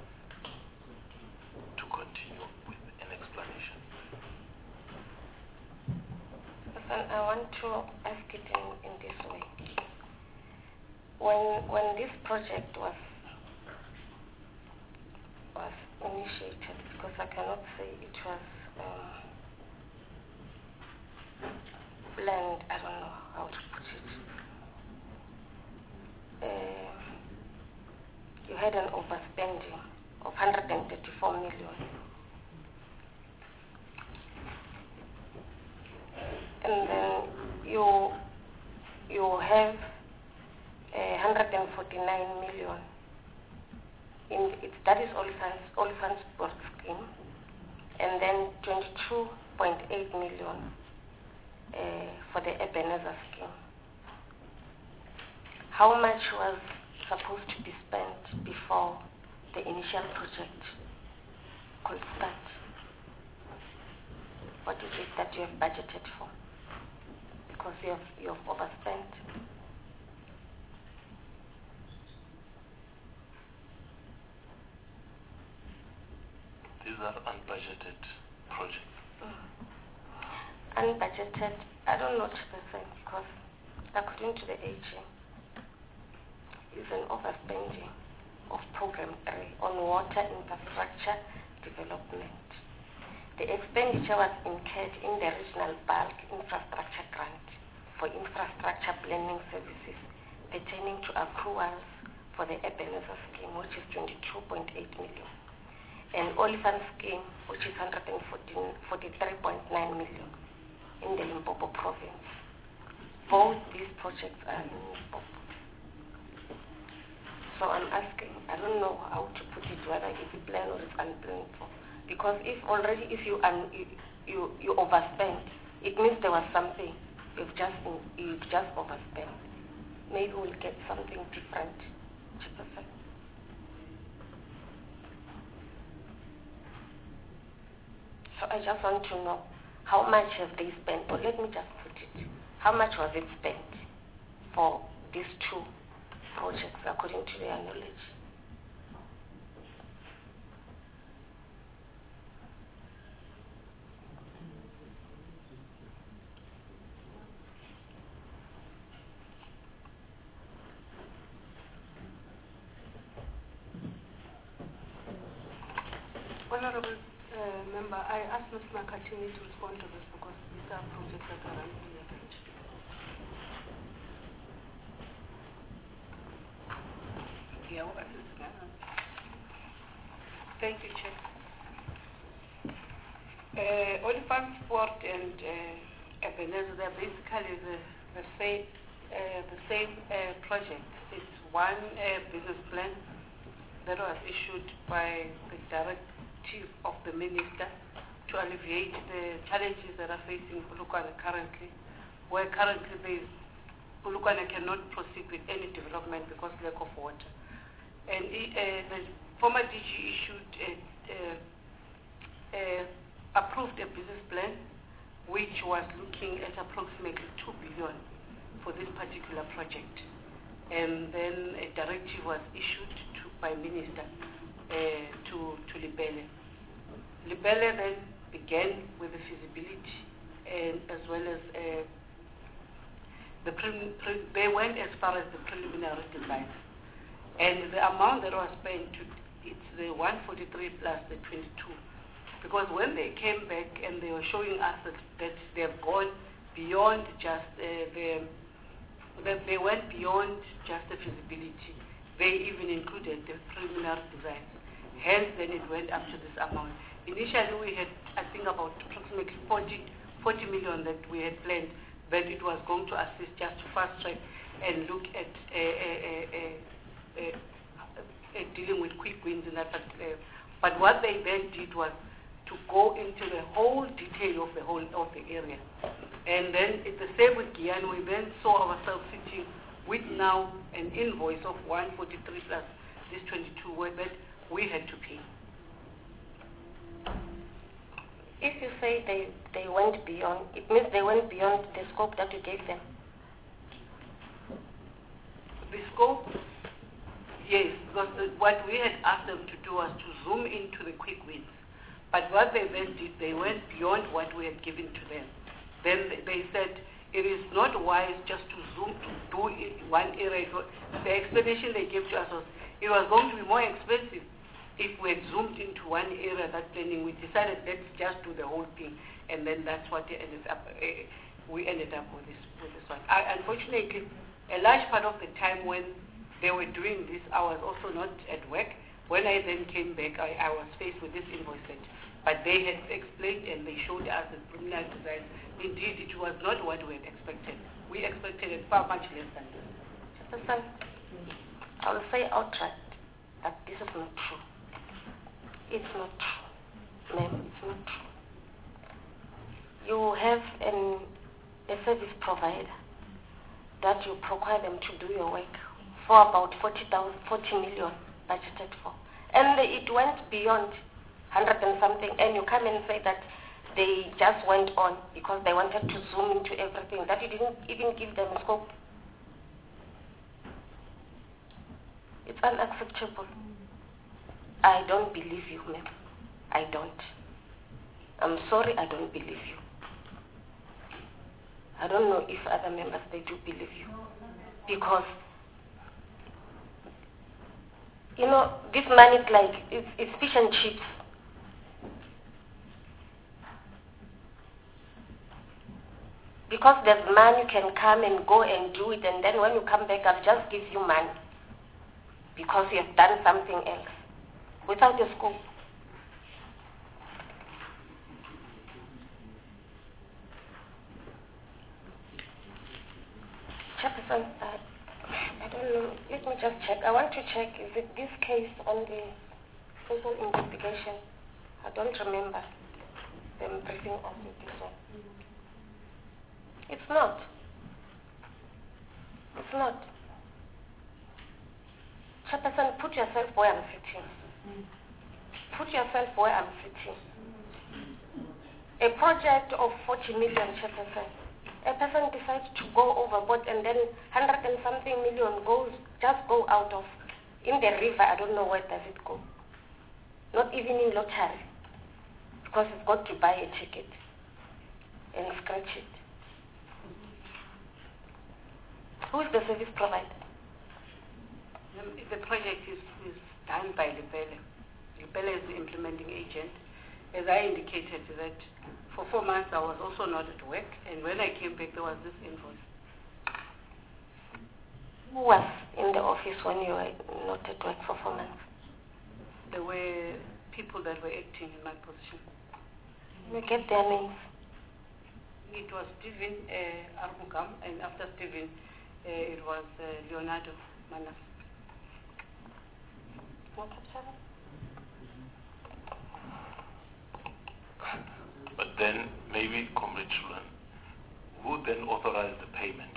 Speaker 1: to continue with an explanation.
Speaker 2: I want to ask it in this way. When this project was initiated, because I cannot say it was planned, I don't know how to put it. You had an overspending of 134 million. And then you have 149 million. That is all funds sport scheme, and then 22.8 million for the Ebenezer scheme. How much was supposed to be spent before the initial project could start? What is it that you have budgeted for? Because you have overspent.
Speaker 1: These are unbudgeted projects.
Speaker 2: Unbudgeted, I don't know percent, because according to the AG, is an overspending of Program 3 on water infrastructure development. The expenditure was incurred in the regional bulk infrastructure grant for infrastructure planning services pertaining to accruals for the Ebenezer scheme, which is 22.8 million. And Olifant scheme, which is 143.9 million in the Limpopo province. Both these projects are in Limpopo. So I'm asking, I don't know how to put it, whether it's planned or it's unplanned for. Because if you overspent, it means there was something. You've just overspent. Maybe we'll get something different. So I just want to know, how much have they spent? Or let me just put it, how much was it spent for these two projects according to their knowledge?
Speaker 3: Honorable Member, I asked Ms. Makatini to respond to this because these are projects that are running in the branch.
Speaker 7: Thank you, Chair. Olifant Sport and Ebenezer, they're basically the same project. It's one business plan that was issued by the directive of the Minister to alleviate the challenges that are facing Polokwane currently, where currently Polokwane cannot proceed with any development because of lack of water. And the former DG approved a business plan which was looking at approximately 2 billion for this particular project. And then a directive was issued by Minister to Libele. Libele then began with the feasibility and as well as they went as far as the preliminary design. And the amount that was spent, it's the 143 plus the 22. Because when they came back and they were showing us that they have gone beyond just they went beyond just the feasibility. They even included the preliminary design. Hence, then it went up to this amount. Initially, we had, I think, about approximately 40 million that we had planned, but it was going to assist just to fast track and look at dealing with quick wins in that particular. But what they then did was to go into the whole detail of the area. And then it's the same with Guyana. We then saw ourselves sitting with now an invoice of 143 plus this 22 that we had to pay.
Speaker 2: If you say they went beyond, it means they went beyond the scope that you gave them.
Speaker 7: The scope, yes, because what we had asked them to do was to zoom into the quick wins. But what they then did, they went beyond what we had given to them. Then they said, it is not wise just to zoom to do one area. The explanation they gave to us was, it was going to be more expensive if we had zoomed into one area that planning. We decided, let's just do the whole thing. And then that's what it ended up, we ended up with this one. Unfortunately, a large part of the time when they were doing this, I was also not at work. When I then came back, I was faced with this invoice set. But they had explained and they showed us the preliminary design. Indeed, it was not what we had expected. We expected it far much less than this.
Speaker 2: Chairperson, I will say outright that this is not true. It's not true, ma'am, it's not true. You have a service provider that you require them to do your work for about 40 million budgeted for. And it went beyond 100 and something, and you come and say that they just went on because they wanted to zoom into everything, that you didn't even give them a scope. It's unacceptable. I don't believe you, ma'am. I don't. I'm sorry, I don't believe you. I don't know if other members, they do believe you. Because, you know, this money is like, it's fish and chips. Because there's money, you can come and go and do it, and then when you come back, I'll just give you money. Because you have done something else. Without a scope. Chairperson, I don't know. Let me just check. I want to check, is it this case on the social investigation? I don't remember them briefing us with this one. It's not. It's not. Chairperson, put yourself where I'm sitting. Put yourself where I'm sitting. A project of 40 million, Chairperson. A person decides to go overboard and then 100 and something million just go out of, in the river, I don't know where does it go. Not even in lottery. Because it's got to buy a ticket and scratch it. Who is the service provider?
Speaker 7: The project is done by Lepele. Lepele is the implementing agent. As I indicated that for 4 months I was also not at work, and when I came back there was this invoice.
Speaker 2: Who was in the office when you were not at work for 4 months?
Speaker 7: There were people that were acting in my position.
Speaker 2: You get their names?
Speaker 7: It was Stephen Arbugam, and after Stephen it was Leonardo Manas.
Speaker 1: But then maybe, Comrade Shulan, who then authorized the payment?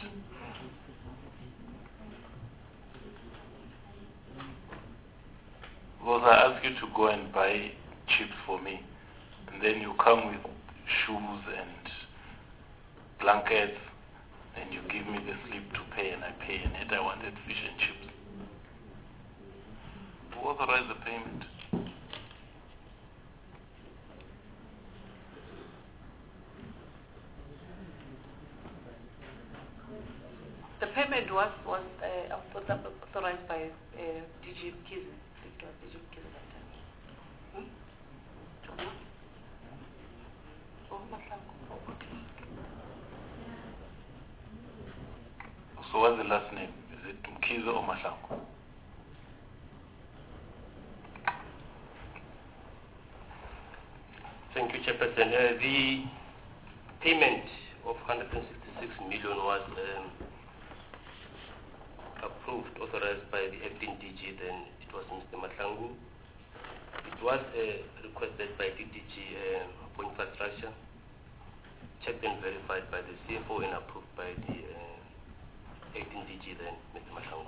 Speaker 1: Because I ask you to go and buy chips for me, and then you come with shoes and blankets, and you give me the slip to pay, and I pay, and yet I wanted fish and chips. Who authorized the payment?
Speaker 7: The payment was authorized by DG Mkhize. It was DG Mkhize that time.
Speaker 1: So what's the last name? Is it Mkhize or Mahlangu?
Speaker 8: Thank you, Chairperson. The payment of 166 million was approved, authorized by the acting DG, then it was Mr. Mahlangu. It was requested by DDG for infrastructure, checked and verified by the CFO and approved by the acting DG, then Mr. Mahlangu.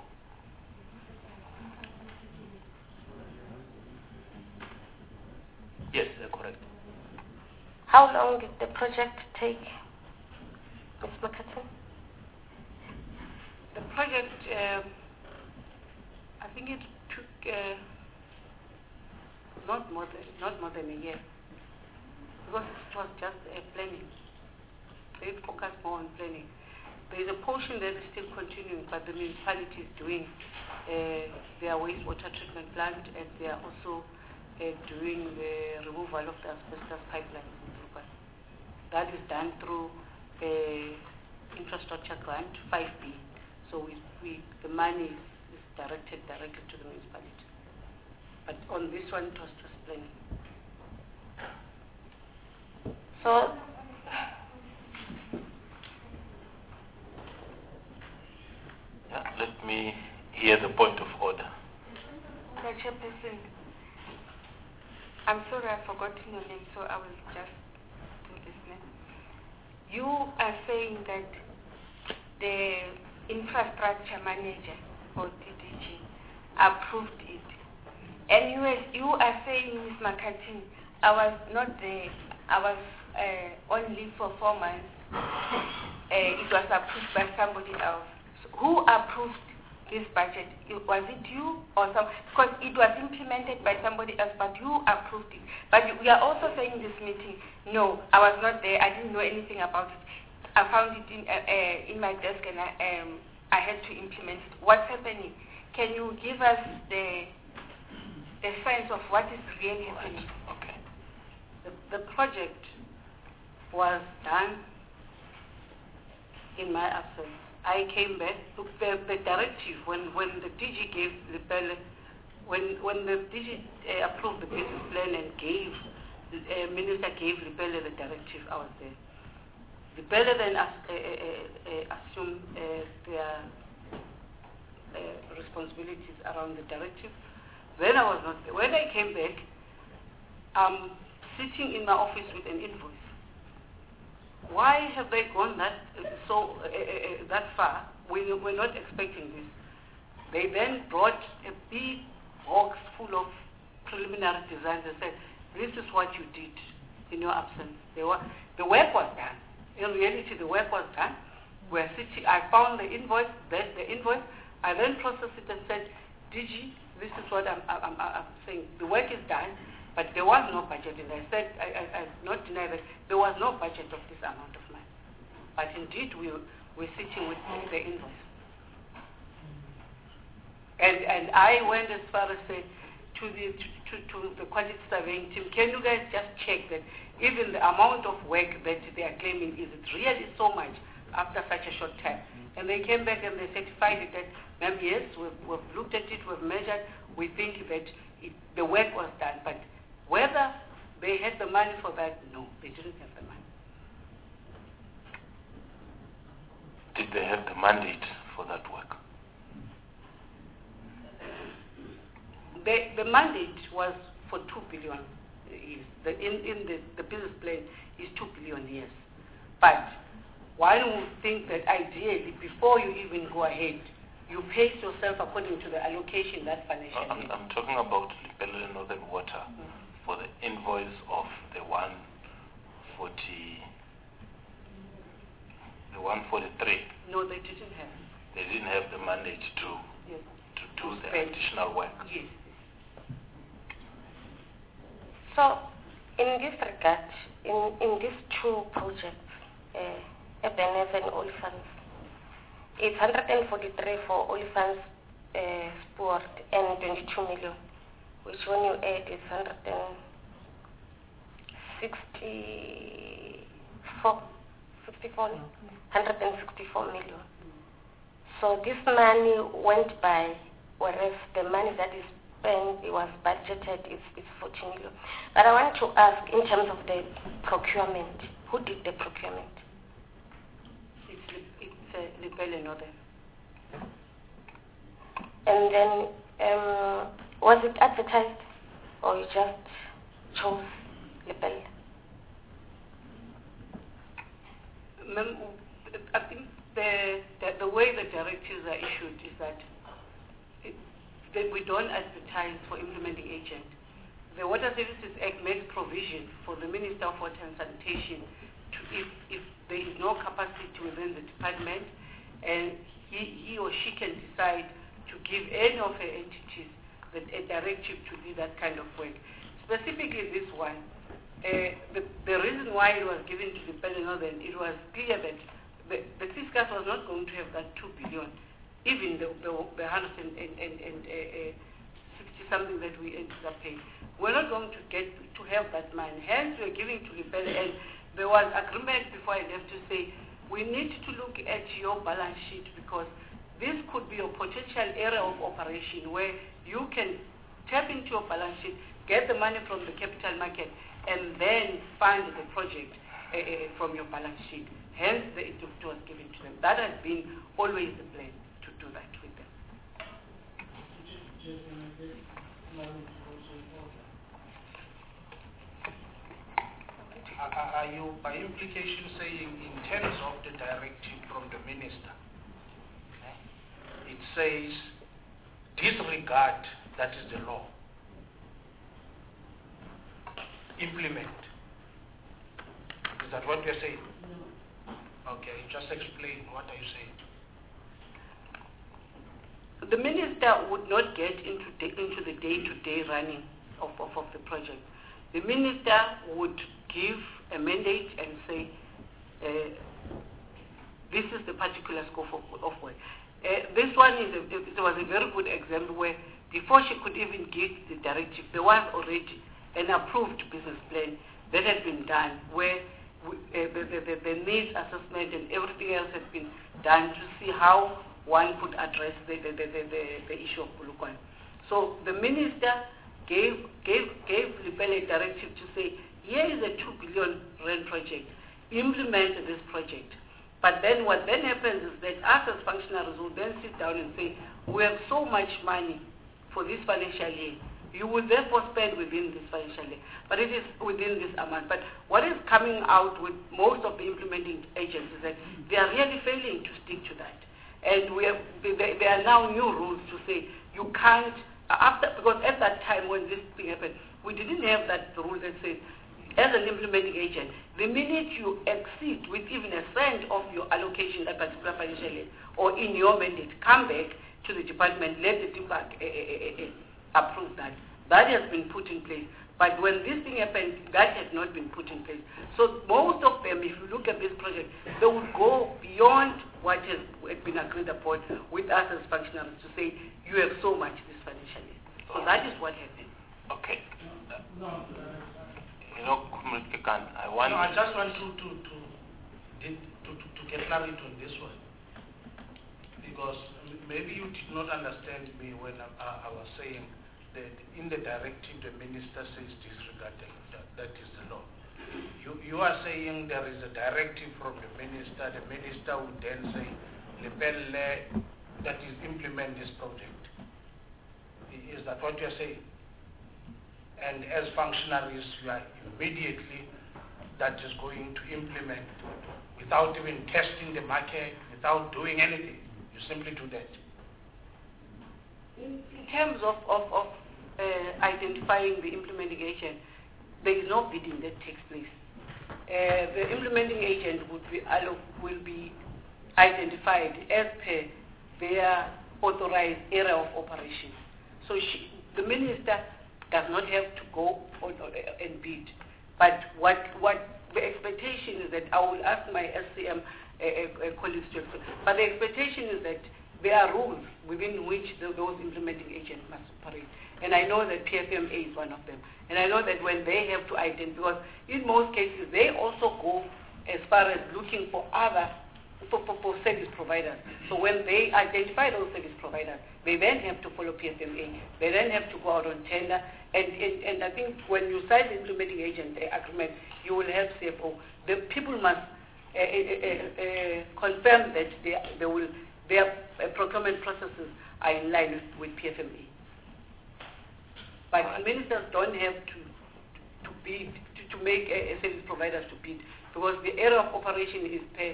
Speaker 8: Yes, correct.
Speaker 2: How long did the project take, Ms. McCartan?
Speaker 7: The project, I think it took not more than a year, because it was just planning. They focused more on planning. There is a portion that is still continuing, but the municipality is doing their wastewater treatment plant, and they are also doing the removal of the asbestos pipelines in Zululand. That is done through infrastructure grant 5B. So the money is directed directly to the municipality. But on this one, it was just planning.
Speaker 2: So,
Speaker 1: Let me hear the point of order.
Speaker 9: Mr. Chairperson, I'm sorry I've forgotten your name, so I will just do this now. You are saying that the infrastructure manager or DDG approved it. And you are saying, Ms. McCartan, I was not there. I was on leave for 4 months. It was approved by somebody else. So who approved this budget? Was it you or some? Because it was implemented by somebody else, but you approved it. But we are also saying in this meeting, no, I was not there. I didn't know anything about it. I found it in my desk, and I had to implement it. What's happening? Can you give us the sense of what is really happening?
Speaker 1: Okay.
Speaker 7: The project was done in my absence. I came back. The directive, when the DG gave the bill, when the DG approved the business plan and gave, the minister gave the bill the directive, I was there. The bill then assumed their responsibilities around the directive. When I was not there, when I came back, I'm sitting in my office with an invoice. Why have they gone that far? We were not expecting this. They then brought a big box full of preliminary designs and said, this is what you did in your absence. The work was done. In reality, the work was done. We're sitting. I found the invoice. I then processed it and said, DG, this is what I'm saying. The work is done, but there was no budget. And I said, I not deny that there was no budget of this amount of money. But indeed, we're sitting with the invoice. And I went as far as say to the quality surveying team, can you guys just check that even the amount of work that they are claiming, is it really so much after such a short time? And they came back and they certified it that, ma'am, yes, we've looked at it, we've measured, we think that the work was done. But whether they had the money for that, no, they didn't have the money.
Speaker 1: Did they have the mandate for that work?
Speaker 7: The mandate was for 2 billion years. In the business plan is 2 billion years. But one would think that ideally, before you even go ahead, you pace yourself according to the allocation that financial year.
Speaker 1: I'm talking about Lepelle Northern Water for the invoice of the 143.
Speaker 7: No, they didn't have.
Speaker 1: They didn't have the mandate to do the additional work.
Speaker 7: Yes.
Speaker 2: So, in this regard, in these two projects, Ebenezer and Olifants, it's 143 for Olifants Sport and 22 million, which when you add is 164 million. So this money went by, whereas the money that is and it was budgeted is 14 million. But I want to ask, in terms of the procurement, who did the procurement?
Speaker 7: It's Lepelle Northern.
Speaker 2: And then, was it advertised, or you just chose Lepelle?
Speaker 7: I think the way the directives are issued is that we don't advertise for implementing agent. The Water Services Act makes provision for the Minister of Water and Sanitation to, if there is no capacity within the department, and he or she can decide to give any of her entities a directive to do that kind of work. Specifically this one, the reason why it was given to the Lepelle Northern, it was clear that the fiscus was not going to have that 2 billion, even the 160 something that we ended up paying. We're not going to get to have that money. Hence, we're giving to Lepelle, and there was agreement before I left to say, we need to look at your balance sheet, because this could be a potential area of operation where you can tap into your balance sheet, get the money from the capital market, and then fund the project from your balance sheet. Hence, it was given to them. That has been always the plan, to do that with them.
Speaker 10: Are you, by implication, saying in terms of the directive from the minister, it says disregard, that is the law, implement? Is that what you're saying? Okay, just explain, what are you saying?
Speaker 7: The minister would not get into the day-to-day running of the project. The minister would give a mandate and say, this is the particular scope of work. This one it was a very good example where before she could even give the directive, there was already an approved business plan that had been done where the needs assessment and everything else had been done to see how one could address the issue of Polokwane. So the minister gave Lepelle a directive to say, here is a 2 billion rand project, implement this project. But then what then happens is that us as functionaries will then sit down and say, we have so much money for this financial year. You will therefore spend within this financial year. But it is within this amount. But what is coming out with most of the implementing agents is that they are really failing to stick to that. And there are now new rules to say you can't, because at that time when this thing happened, we didn't have that rule that says, as an implementing agent, the minute you exceed with even a cent of your allocation that particular financial year or in your mandate, come back to the department, let the department approve that. That has been put in place. But when this thing happened, that has not been put in place. So most of them, if you look at this project, they would go beyond what has been agreed upon with us as functionaries to say, you have so much this financial year. So that is what happened.
Speaker 1: Okay. You know, I want...
Speaker 10: No, I just want to get clarity on this one. Because maybe you did not understand me when I was saying that in the directive the minister says disregard that is the law. You are saying there is a directive from the minister would then say, Lepelle, that is implement this project. Is that what you are saying? And as functionaries, you are immediately that is going to implement without even testing the market, without doing anything. You simply do that.
Speaker 7: In terms of identifying the implementing agent, there is no bidding that takes place. The implementing agent will be identified as per their authorized area of operation. So the minister does not have to go and bid. But what the expectation is that I will ask my SCM colleagues to explain. But the expectation is that there are rules within which those implementing agents must operate. And I know that PFMA is one of them. And I know that when they have to identify, because in most cases they also go as far as looking for other for service providers. So when they identify those service providers, they then have to follow PFMA. They then have to go out on tender. And I think when you sign the implementing agent agreement, you will have CFO. The people must confirm that their procurement processes are in line with PFMA. But ministers don't have to bid, to make service providers to bid, because the area of operation is per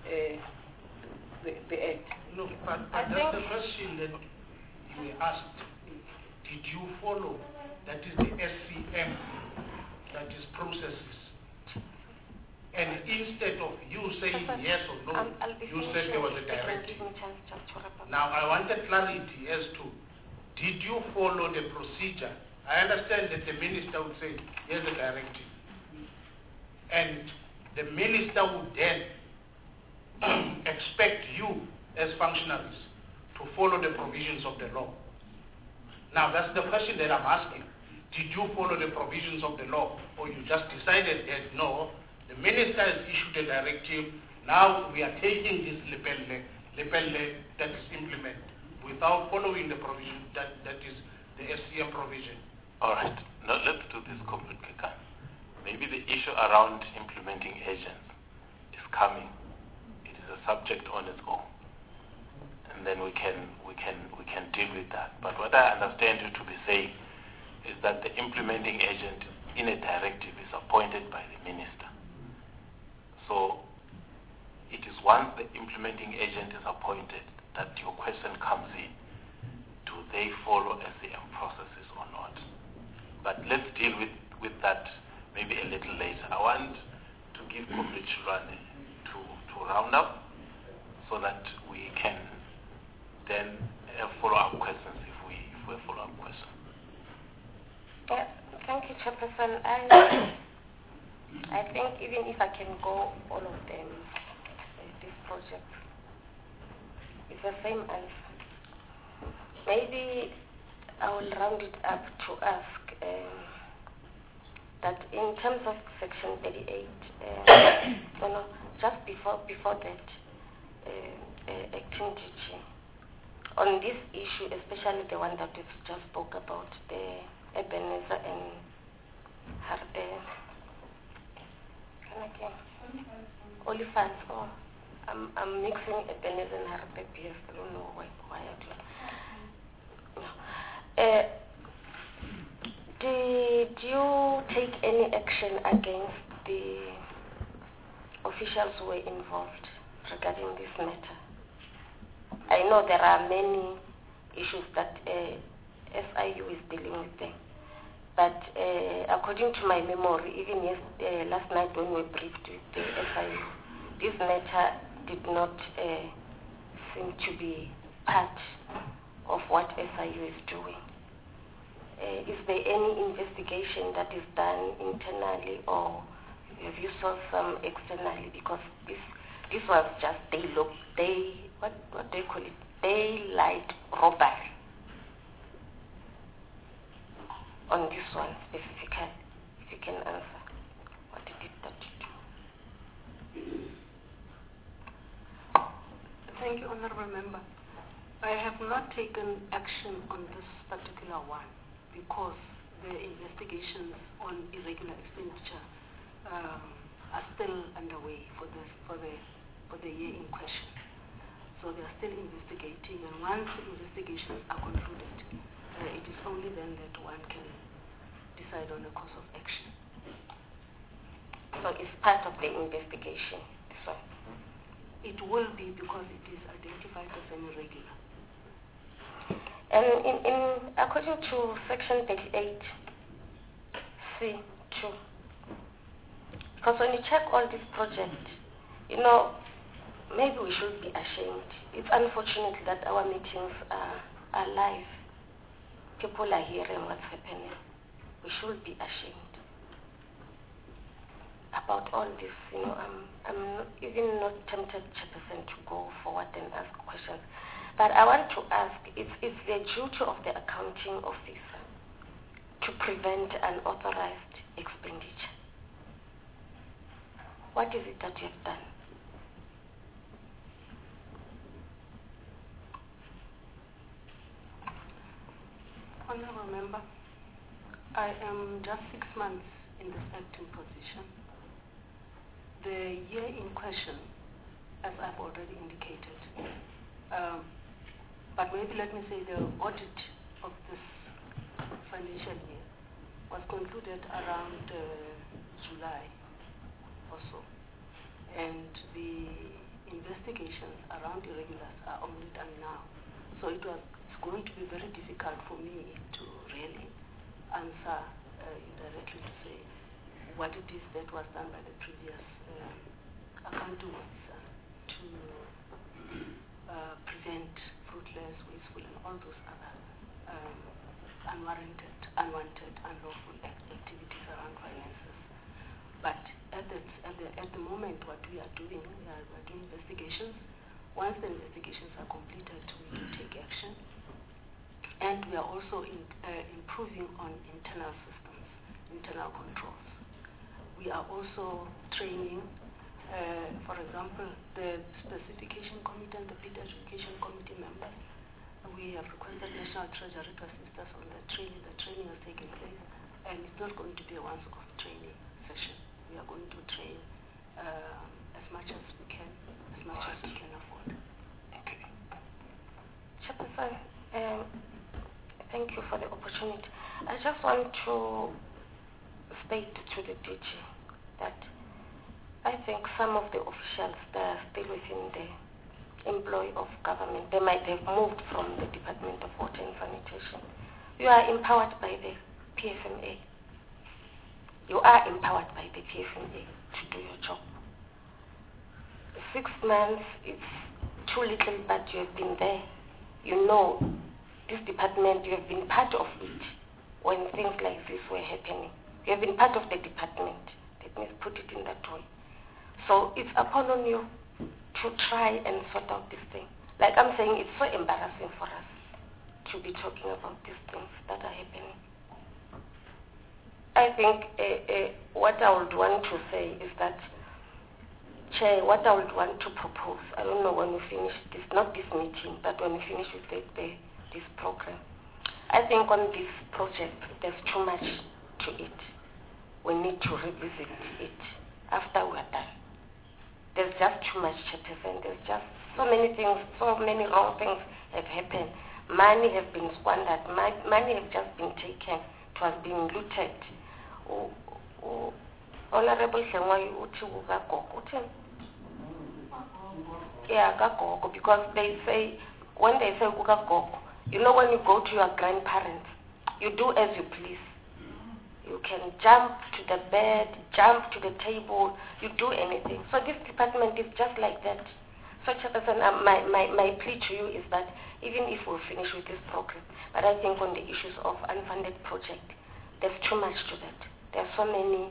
Speaker 7: the act.
Speaker 10: No, but that's the question that you were asked. Did you follow? That is the SCM, that is processes. And instead of you saying yes or no, you said there was a directive. Now I wanted clarity as to, did you follow the procedure? I understand that the minister would say, here's the directive. And the minister would then expect you as functionaries to follow the provisions of the law. Now that's the question that I'm asking. Did you follow the provisions of the law, or you just decided that no, the minister has issued a directive, now we are taking this lepelle that is implemented without following the provision that is the SCM provision?
Speaker 1: All right. Now let's do this completely. Maybe the issue around implementing agents is coming. It is a subject on its own, and then we can deal with that. But what I understand you to be saying is that the implementing agent in a directive is appointed by the minister. So it is once the implementing agent is appointed that your question comes in. Do they follow SCM processes or not? But let's deal with that maybe a little later. I want to give Comrade Shulwane to round up so that we can then have follow-up questions if we have follow-up questions.
Speaker 2: Thank you, Chairperson. I think even if I can go all of them, this project is the same answer. Maybe I will round it up to ask that in terms of Section 38, just before that, acting DG, on this issue, especially the one that we just spoke about, the Ebenezer and Harpe, Olifants. Oh, I'm mixing Ebenezer and Harpe PS. I don't know why I do. Did you take any action against the officials who were involved regarding this matter? I know there are many issues that SIU is dealing with them. But according to my memory, even last night when we briefed with the SIU, this matter did not seem to be part of what SIU is doing. Is there any investigation that is done internally, or have you saw some externally? Because this was just what do you call it? Daylight robbery. On this one specifically, if you can answer, what did it that you do?
Speaker 3: Thank you, Honorable Member. I have not taken action on this particular one because the investigations on irregular expenditure are still underway for the year in question. So they are still investigating, and once the investigations are concluded, it is only then that one can decide on a course of action.
Speaker 2: So it's part of the investigation, this one?
Speaker 3: It will be, because it is identified as an irregular.
Speaker 2: And according to Section 38C2, because when you check all these projects, maybe we should be ashamed. It's unfortunate that our meetings are live. People are hearing what's happening. We should be ashamed about all this. I'm even not tempted, Chairperson, to go forward and ask questions. But I want to ask, it's the duty of the accounting officer to prevent unauthorized expenditure. What is it that you have done?
Speaker 3: Honourable Member, I am just 6 months in this acting position. The year in question, as I've already indicated, but maybe let me say the audit of this financial year was concluded around July or so, and the investigations around irregulars are only done now. So it's going to be very difficult for me to really answer directly to say what it is that was done by the previous accounting officer to prevent fruitless, wasteful, and all those other unwarranted, unwanted, unlawful activities around finances. But at the moment, what we are doing, we're doing investigations. Once the investigations are completed, we will take action. And we are also improving on internal systems, internal controls. We are also training, for example, the specification committee and the bid education committee members. We have requested National Treasury to assist us on the training. The training has taken place, and it's not going to be a once-off training session. We are going to train as much as we can, as much as we can afford.
Speaker 1: Okay.
Speaker 2: Chairperson, thank you for the opportunity. I just want to state to the DG that I think some of the officials that are still within the employ of government, they might have moved from the Department of Water and Sanitation. You are empowered by the PFMA. You are empowered by the PFMA to do your job. 6 months is too little, but you have been there. You know this department, you have been part of it when things like this were happening. You have been part of the department. Let me put it in that way. So it's upon you to try and sort out this thing. Like I'm saying, it's so embarrassing for us to be talking about these things that are happening. I think what I would want to say is that, Chair, what I would want to propose, I don't know when we finish this, not this meeting, but when we finish with this program, I think on this project, there's too much to it. We need to revisit it after we're done. There's just too much, Chairperson. There's just so many things, so many wrong things have happened. Money has been squandered. Money has just been taken. It was being looted. Honorable Shengwai yeah, because they say, when they say you know, when you go to your grandparents, you do as you please. You can jump to the bed, jump to the table, you do anything. So this department is just like that. So Chairperson, my plea to you is that even if we finish with this program, but I think on the issues of unfunded project, there's too much to that. There are so many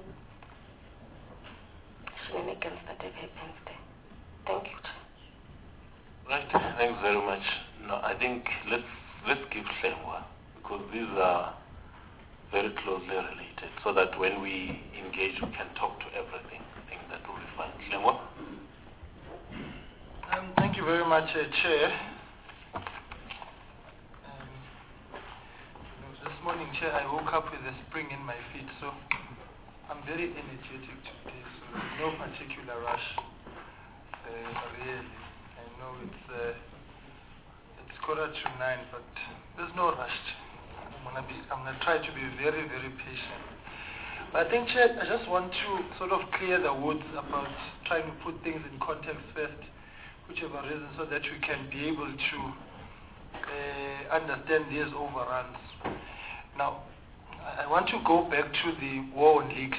Speaker 2: shenanigans that have happened there. Thank you, Chair.
Speaker 1: Right, thanks very much. No, I think let's give Shengwa, because these are very closely related, so that when we engage, we can talk to everything. I think that will be fine. Shengwa?
Speaker 11: Thank you very much, Chair. This morning, Chair, I woke up with a spring in my feet, so I'm very energetic today, so there's no particular rush, really. I know it's 9:15, but there's no rush. I'm going to try to be very, very patient. But I think, Chair, I just want to sort of clear the woods about trying to put things in context first, whichever reason, so that we can be able to understand these overruns. Now, I want to go back to the war on leaks.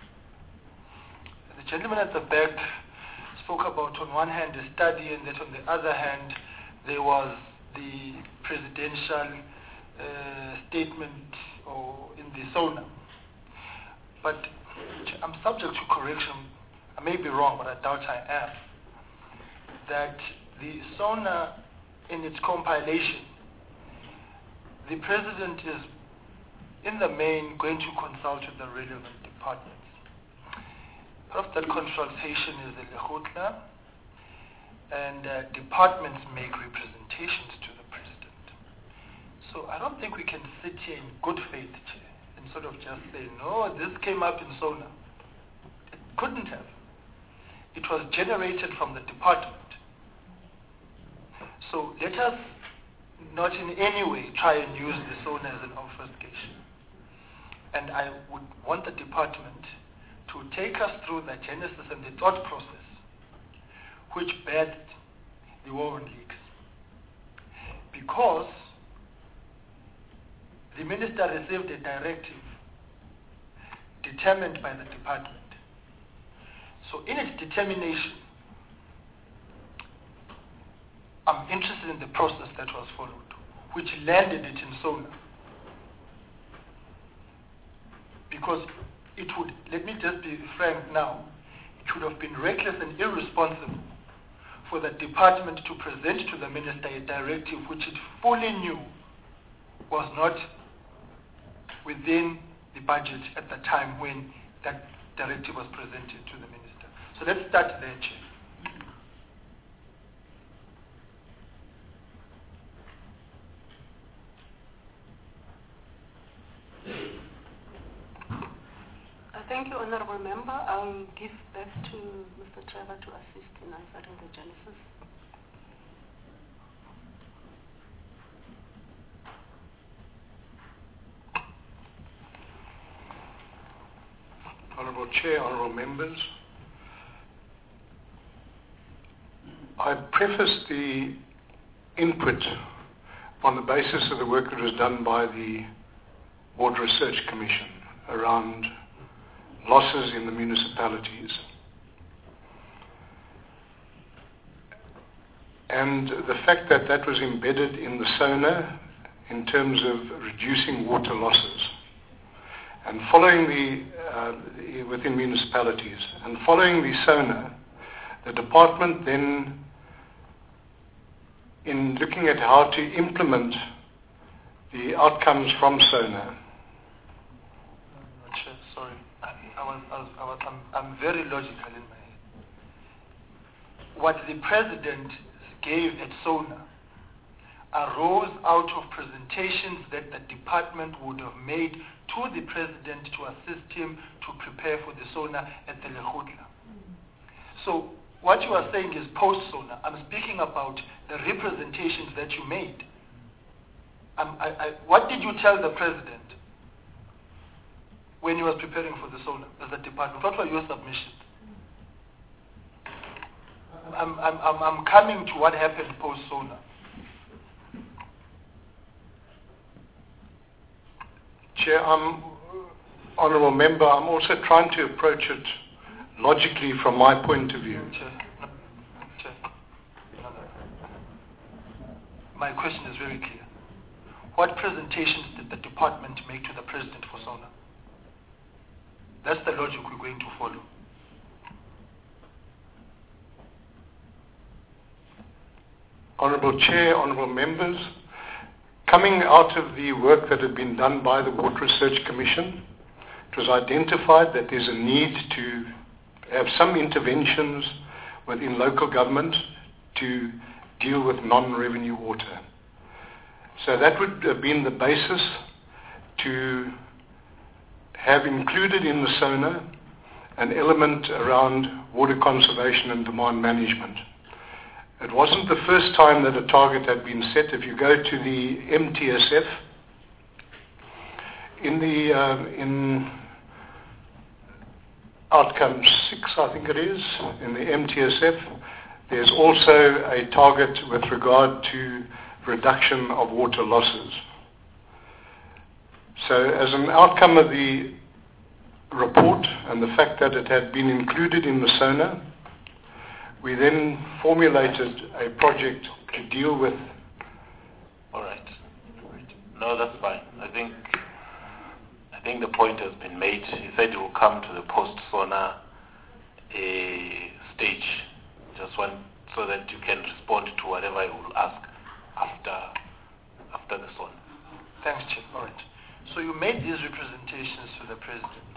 Speaker 11: The gentleman at the back spoke about, on one hand, the study, and that on the other hand, there was the presidential statement or in the SONA. But I'm subject to correction. I may be wrong, but I doubt I am. That the SONA, in its compilation, the president is, in the main, going to consult with the relevant departments. Part of that consultation is the Lekgotla, and departments make representations to the president. So I don't think we can sit here in good faith, Chair, and sort of just say, no, this came up in SONA. It couldn't have. It was generated from the department. So let us not in any way try and use the SONA as an obfuscation. And I would want the department to take us through the genesis and the thought process which birthed the War on Leaks. Because the minister received a directive determined by the department. So in its determination, I'm interested in the process that was followed, which landed it in SONA. Because it would, let me just be frank now, it would have been reckless and irresponsible for the department to present to the minister a directive which it fully knew was not within the budget at the time when that directive was presented to the minister. So let's start there, Chair.
Speaker 3: Thank you, Honorable Member. I'll give back to Mr. Trevor to assist in answering the genesis.
Speaker 5: Honourable Chair, honourable members, I prefaced the input on the basis of the work that was done by the Water Research Commission around losses in the municipalities. And the fact that that was embedded in the SONA in terms of reducing water losses. And following within municipalities, and following the SONA, the department then, in looking at how to implement the outcomes from SONA.
Speaker 11: Sorry, I'm very logical in my head. What the president gave at SONA arose out of presentations that the department would have made to the president to assist him to prepare for the SONA at the Lekgotla. So what you are saying is post-SONA. I'm speaking about the representations that you made. What did you tell the president when he was preparing for the SONA as a department? What were your submissions? I'm coming to what happened post-SONA.
Speaker 5: Chair, honourable member, I'm also trying to approach it logically from my point of view.
Speaker 11: Chair. My question is very clear. What presentations did the department make to the president for SONA? That's the logic we're going to follow.
Speaker 5: Honourable Chair, honourable members, coming out of the work that had been done by the Water Research Commission, it was identified that there's a need to have some interventions within local government to deal with non-revenue water. So that would have been the basis to have included in the SONA an element around water conservation and demand management. It wasn't the first time that a target had been set. If you go to the MTSF, in outcome 6, I think it is, in the MTSF, there's also a target with regard to reduction of water losses. So as an outcome of the report and the fact that it had been included in the SONA, we then formulated a project to deal with.
Speaker 1: All right. No, that's fine. I think the point has been made. He said it will come to the post-SONA stage. Just want so that you can respond to whatever you will ask after the SONA.
Speaker 11: Thanks, Chief. All right. So you made these representations to the president.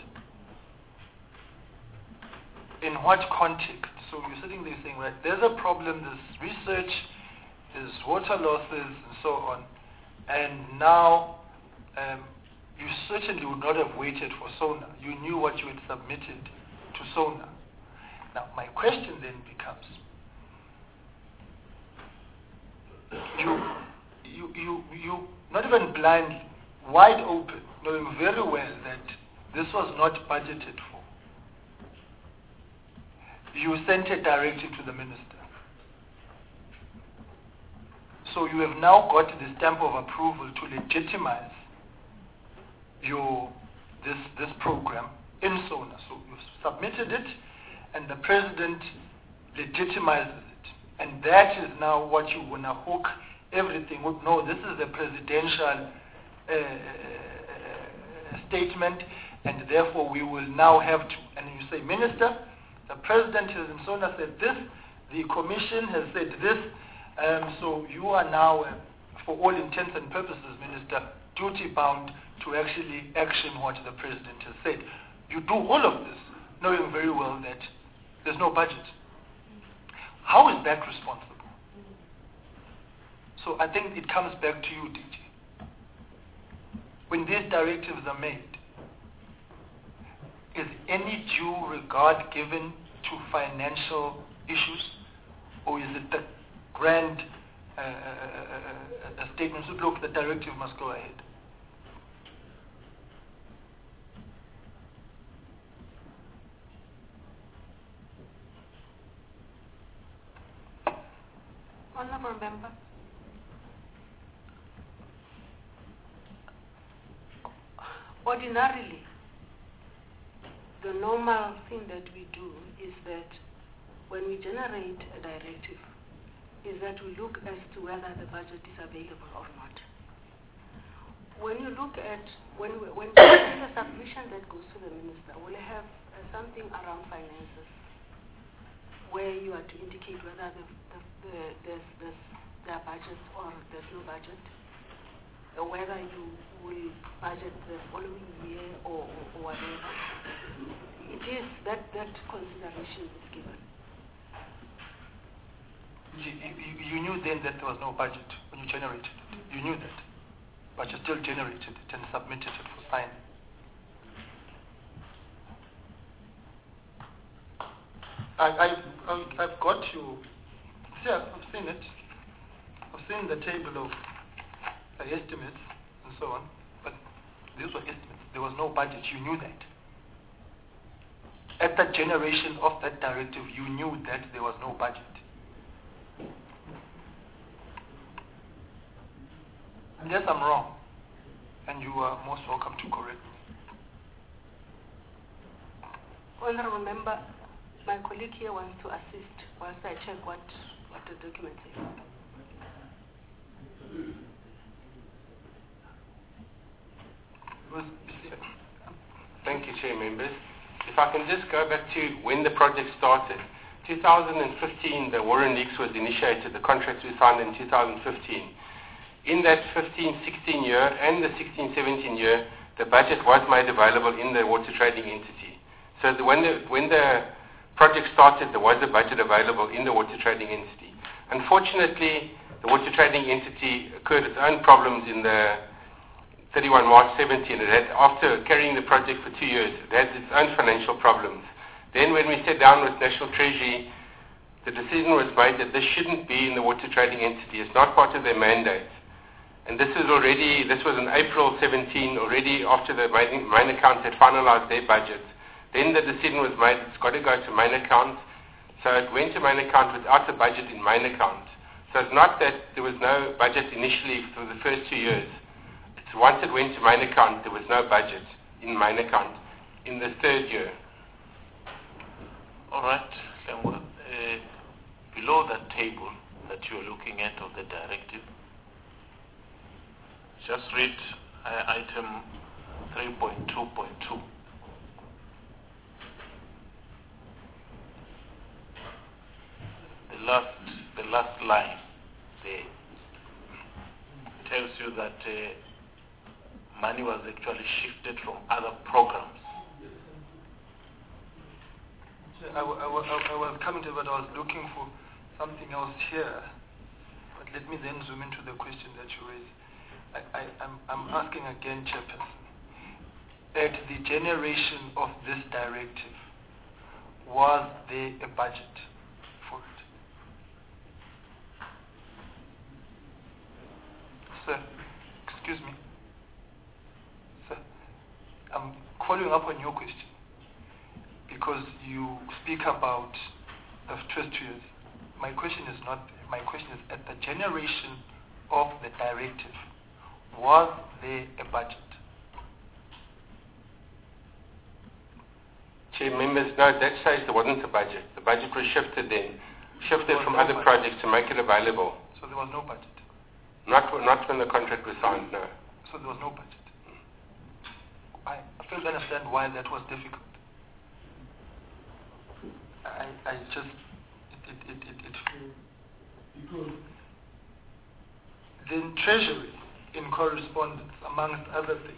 Speaker 11: In what context? So you're sitting there saying, right, there's a problem, there's research, there's water losses, and so on. And now, you certainly would not have waited for SONA. You knew what you had submitted to SONA. Now, my question then becomes, you not even blindly, wide open, knowing very well that this was not budgeted for, you sent a directive to the minister. So you have now got the stamp of approval to legitimize this program in SONA. So you've submitted it, and the president legitimizes it. And that is now what you want to hook everything with. No, this is a presidential statement, and therefore we will now have to. And you say, Minister, the president has in SONA said this, the commission has said this, so you are now, for all intents and purposes, Minister, duty-bound to actually action what the president has said. You do all of this knowing very well that there's no budget. How is that responsible? So I think it comes back to you, DG. When these directives are made, is any due regard given to financial issues, or is it the grand statement, so look, the directive must go ahead?
Speaker 3: Honourable Member. Ordinarily, the normal thing that we do is that when we generate a directive, is that we look as to whether the budget is available or not. When you look at, when the submission that goes to the minister, we'll have something around finances, where you are to indicate whether there's budget or there's no budget, or whether you will budget the following year or whatever. It is that consideration is given.
Speaker 11: You knew then that there was no budget when you generated it. You knew that. But you still generated it and submitted it for signing. I've got you. Yeah, I've seen it. I've seen the table of estimates and so on. But these were estimates. There was no budget. You knew that. At the generation of that directive, you knew that there was no budget. Unless I'm wrong, and you are most welcome to correct me.
Speaker 3: Honourable Member, my colleague here wants to assist whilst I check what the document says.
Speaker 8: Thank you, Chair Members. If I can just go back to when the project started. 2015, the Warren Leaks was initiated. The contracts were signed in 2015. In that 15-16 year and the 16-17 year, the budget was made available in the water trading entity. So when the project started, there was a budget available in the water trading entity. Unfortunately, the water trading entity occurred its own problems in the 31 March 17. It had, after carrying the project for 2 years, it had its own financial problems. Then when we sat down with National Treasury, the decision was made that this shouldn't be in the water trading entity. It's not part of their mandate. And this was in April 17, already after the main account had finalized their budget. Then the decision was made, it's got to go to main account. So it went to main account without a budget in main account. So it's not that there was no budget initially for the first 2 years. It's once it went to main account, there was no budget in main account in the third year.
Speaker 1: All right, below that table that you're looking at of the directive, just read item 3.2.2. The last line there tells you that money was actually shifted from other programs.
Speaker 11: I was coming to, but I was looking for something else here. But let me then zoom into the question that you raised. I'm asking again, Chairperson. At the generation of this directive, was there a budget for it? Sir, excuse me. Sir, I'm following up on your question because you speak about the first 2 years. My question is at the generation of the directive, was there a budget?
Speaker 12: Chair, members, no, at that stage there wasn't a budget. The budget was shifted from other projects to make it available.
Speaker 11: So there was no budget?
Speaker 12: Not when the contract was signed, no.
Speaker 11: So there was no budget? I fail to understand why that was difficult. Then Treasury, in correspondence, amongst other things.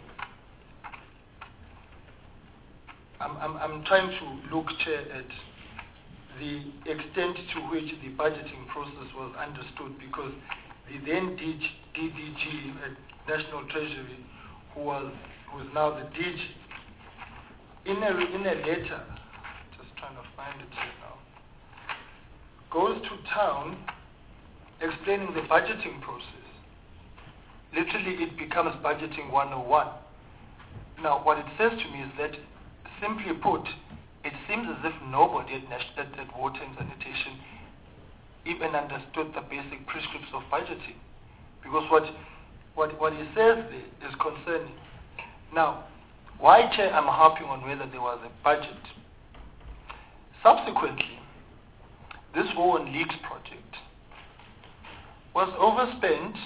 Speaker 11: I'm trying to look, Chair, at the extent to which the budgeting process was understood, because the then DDG at National Treasury, who is now the DG, in a letter, just trying to find it here now, goes to town explaining the budgeting process. Literally, it becomes budgeting 101. Now, what it says to me is that, simply put, it seems as if nobody at Water and Sanitation even understood the basic prescripts of budgeting. Because what he says there is concerning. Now, why, Chair, I'm harping on whether there was a budget. Subsequently, this War on Leaks project was overspent.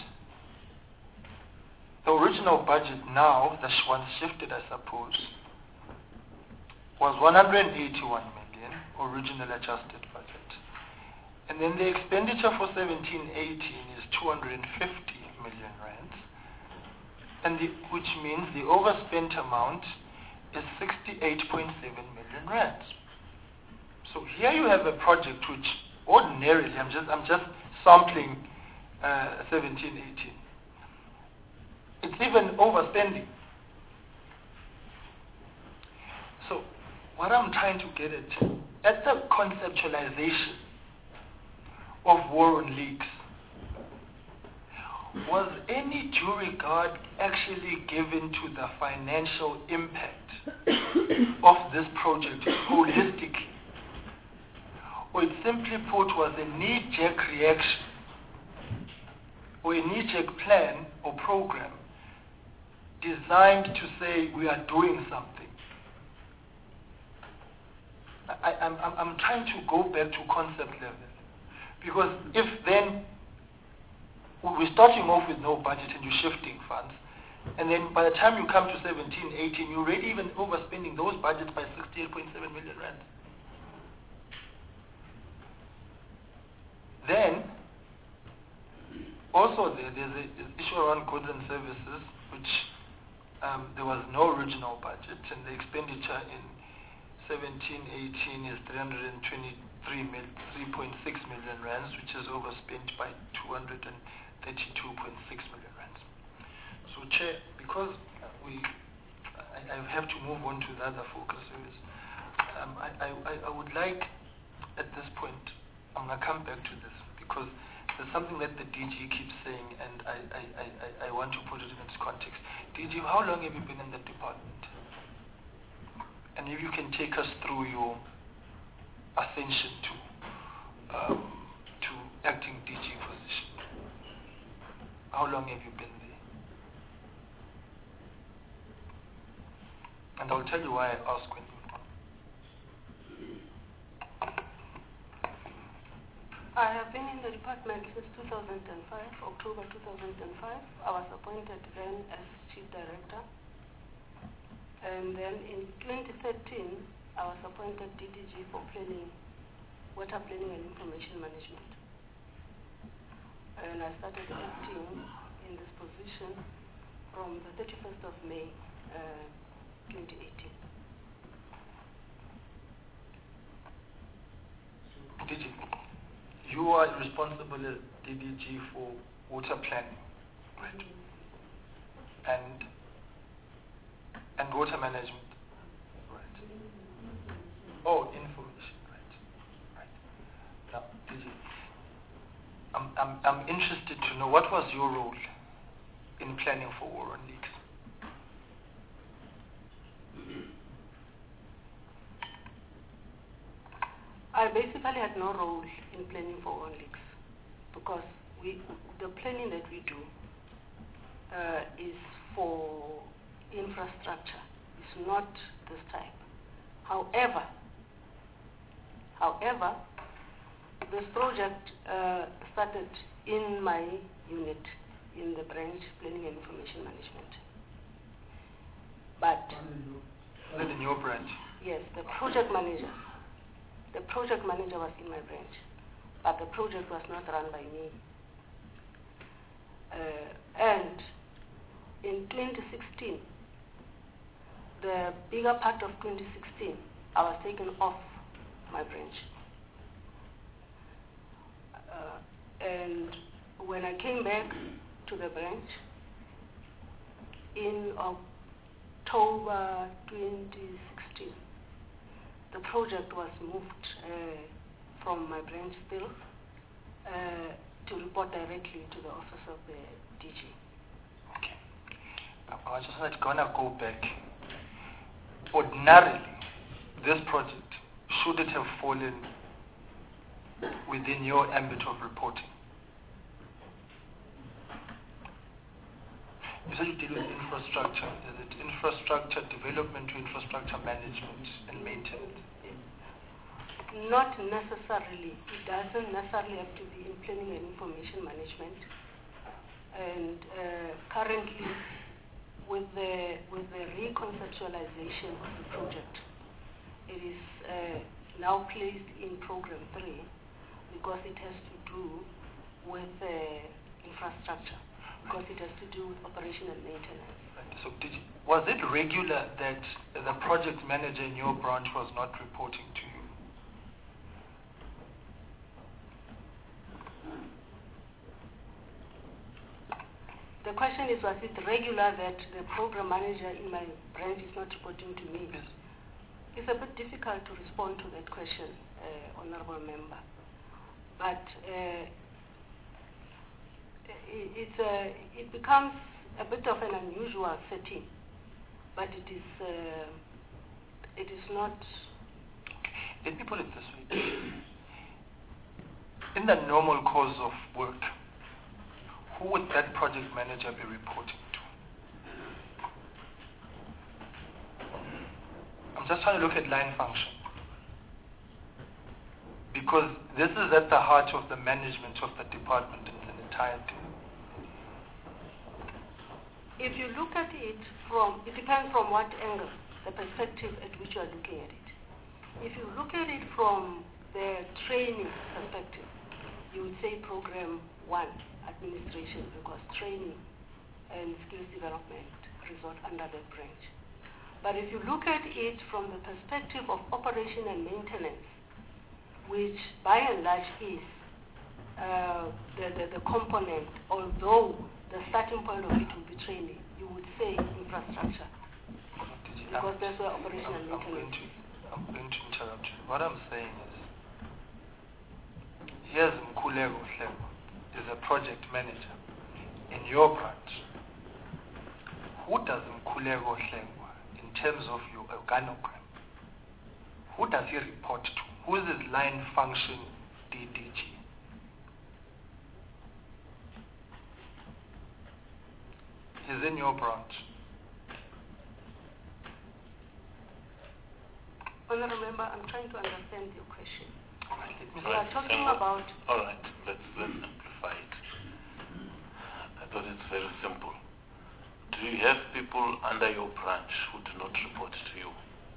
Speaker 11: The original budget now, the one shifted, I suppose, was 181 million, original adjusted budget. And then the expenditure for 17-18 is 250 million rands, and which means the overspent amount is 68.7 million rands. So here you have a project which ordinarily, I'm just sampling 17-18. It's even overspending. So what I'm trying to get at the conceptualization of War on Leaks, was any due regard actually given to the financial impact of this project holistically? Or it simply put was a knee-jerk reaction or a knee-jerk plan or program designed to say we are doing something? I'm trying to go back to concept level. Because if then we're starting off with no budget and you're shifting funds, and then by the time you come to 17-18, you're already even overspending those budgets by 68.7 million rand. Then, also there's an issue around goods and services, which there was no original budget, and the expenditure in 17-18 is 3.6 million rands, which is overspent by 232.6 million rands. So, Chair, because I have to move on to the other focus areas, I would like, at this point, I'm going to come back to this, because there's something that the DG keeps saying, and I want to put it in its context. DG, how long have you been in the department? And if you can take us through your ascension to acting DG position. How long have you been there? And I'll tell you why I ask when you've gone.
Speaker 3: I have been in the department since 2005, October 2005. I was appointed then as Chief Director. And then in 2013, I was appointed DDG for planning, water planning and information management. And I started acting in this position from the 31st of May, 2018.
Speaker 11: DG, you are responsible as DDG for water planning, right? and water management. Right. Oh, information. Right. Now, DG, I'm interested to know what was your role in planning for war on leaks.
Speaker 3: I basically had no role in planning for war on leaks because the planning that we do is for infrastructure. It's not this type. However, this project started in my unit in the branch Planning and Information Management. But
Speaker 11: in your branch?
Speaker 3: Yes, the project manager was in my branch, but the project was not run by me. And in 2016, the bigger part of 2016, I was taken off my branch. And when I came back to the branch in October 2016, the project was moved from my branch still to report directly to the office of the DG.
Speaker 11: Okay. I just want to go back. Ordinarily, this project, should it have fallen within your ambit of reporting? You said you deal with infrastructure. Is it infrastructure development to infrastructure management and maintenance?
Speaker 3: Not necessarily. It doesn't necessarily have to be in planning and information management. And currently, with the reconceptualization of the project, it is now placed in Program 3 because it has to do with infrastructure, because it has to do with operation and maintenance.
Speaker 11: So was it regular that the project manager in your branch was not reporting to you?
Speaker 3: The question is, was it regular that the program manager in my branch is not reporting to me?
Speaker 11: Yes.
Speaker 3: It's a bit difficult to respond to that question, Honorable Member. But it becomes a bit of an unusual setting, but it is not.
Speaker 11: Let me put it this way. In the normal course of work, who would that project manager be reporting to? I'm just trying to look at line function, because this is at the heart of the management of the department in its entirety.
Speaker 3: If you look at it it depends from what angle, the perspective at which you are looking at it. If you look at it from the training perspective, you would say Program 1, administration, because training and skills development resort under that branch. But if you look at it from the perspective of operation and maintenance, which by and large is the component, although the starting point of it will be training, you would say infrastructure, because that's where operation and maintenance is.
Speaker 11: I'm going to interrupt you. What I'm saying is, here's Mkhuleko Hlengwa, is a project manager in your branch. Who does Mkhuleko Hlengwa, in terms of your organogram, who does he report to? Who is his line function DDG? He's in your branch.
Speaker 3: Honourable Member, I'm trying to understand your question.
Speaker 11: We
Speaker 3: are talking about...
Speaker 1: All right, let's amplify it. I thought it's very simple. Do you have people under your branch who do not report to you?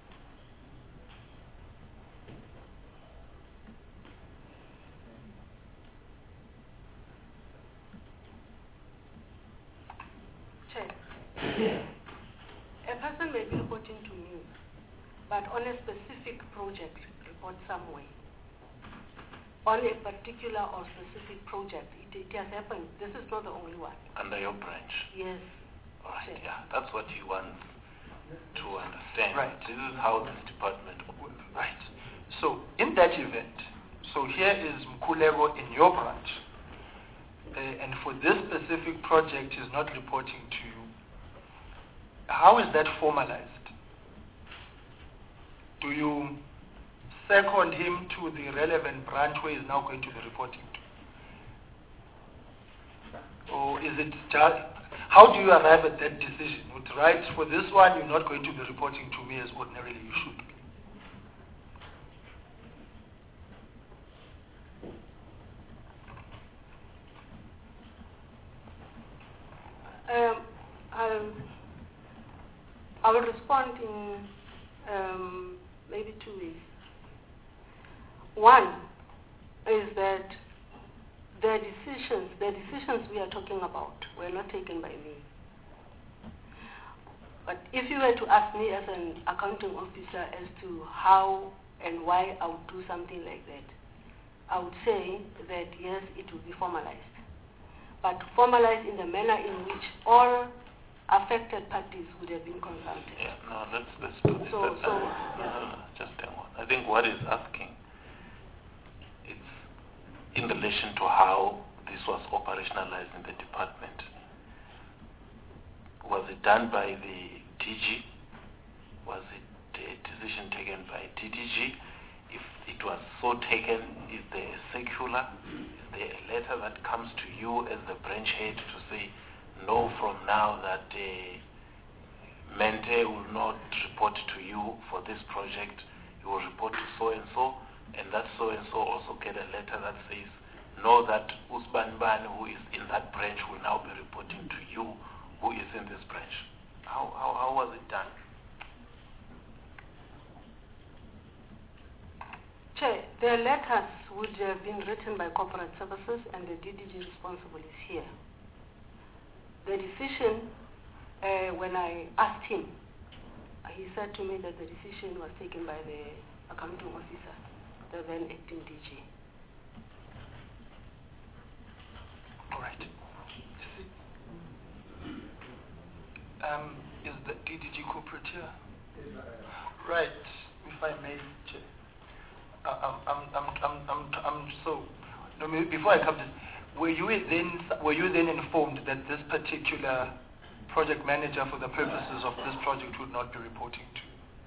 Speaker 3: Chair, a person may be reporting to me, but on a specific project, report somewhere. On a particular or specific project, it has happened. This is not the only one.
Speaker 1: Under your branch?
Speaker 3: Yes.
Speaker 1: Right, yeah, that's what he wants to understand.
Speaker 11: Right.
Speaker 1: This is how this department works.
Speaker 11: Right. So in that event, so here is Mkulego in your branch, and for this specific project is not reporting to you. How is that formalized? Do you second him to the relevant branch where he's now going to be reporting to? Or is it just, how do you arrive at that decision? Right, for this one you're not going to be reporting to me as ordinarily you should be.
Speaker 3: I will respond in maybe 2 ways. One is that the decisions we are talking about were not taken by me. But if you were to ask me as an accounting officer as to how and why I would do something like that, I would say that yes, it will be formalized. But formalized in the manner in which all affected parties would have been consulted.
Speaker 1: Yeah, no, let's do this. Just hang on. I think what he's asking, it's in relation to how this was operationalized in the department. Was it done by the DG? Was it a decision taken by DDG? If it was so taken, is there a circular? Is there a letter that comes to you as the branch head to say, no, from now that Mente will not report to you for this project, you will report to so-and-so, and that so-and-so also get a letter that says, know that Usbanban, who is in that branch, will now be reporting to you, who is in this branch. How was it done?
Speaker 3: Chair, the letters would have been written by corporate services and the DDG responsible is here. The decision, when I asked him, he said to me that the decision was taken by the accounting officer, the then acting DG.
Speaker 11: All right. Is the DDG corporate here? Right. If I may, Chair. Before I come to this, were you then informed that this particular project manager for the purposes of this project would not be reporting to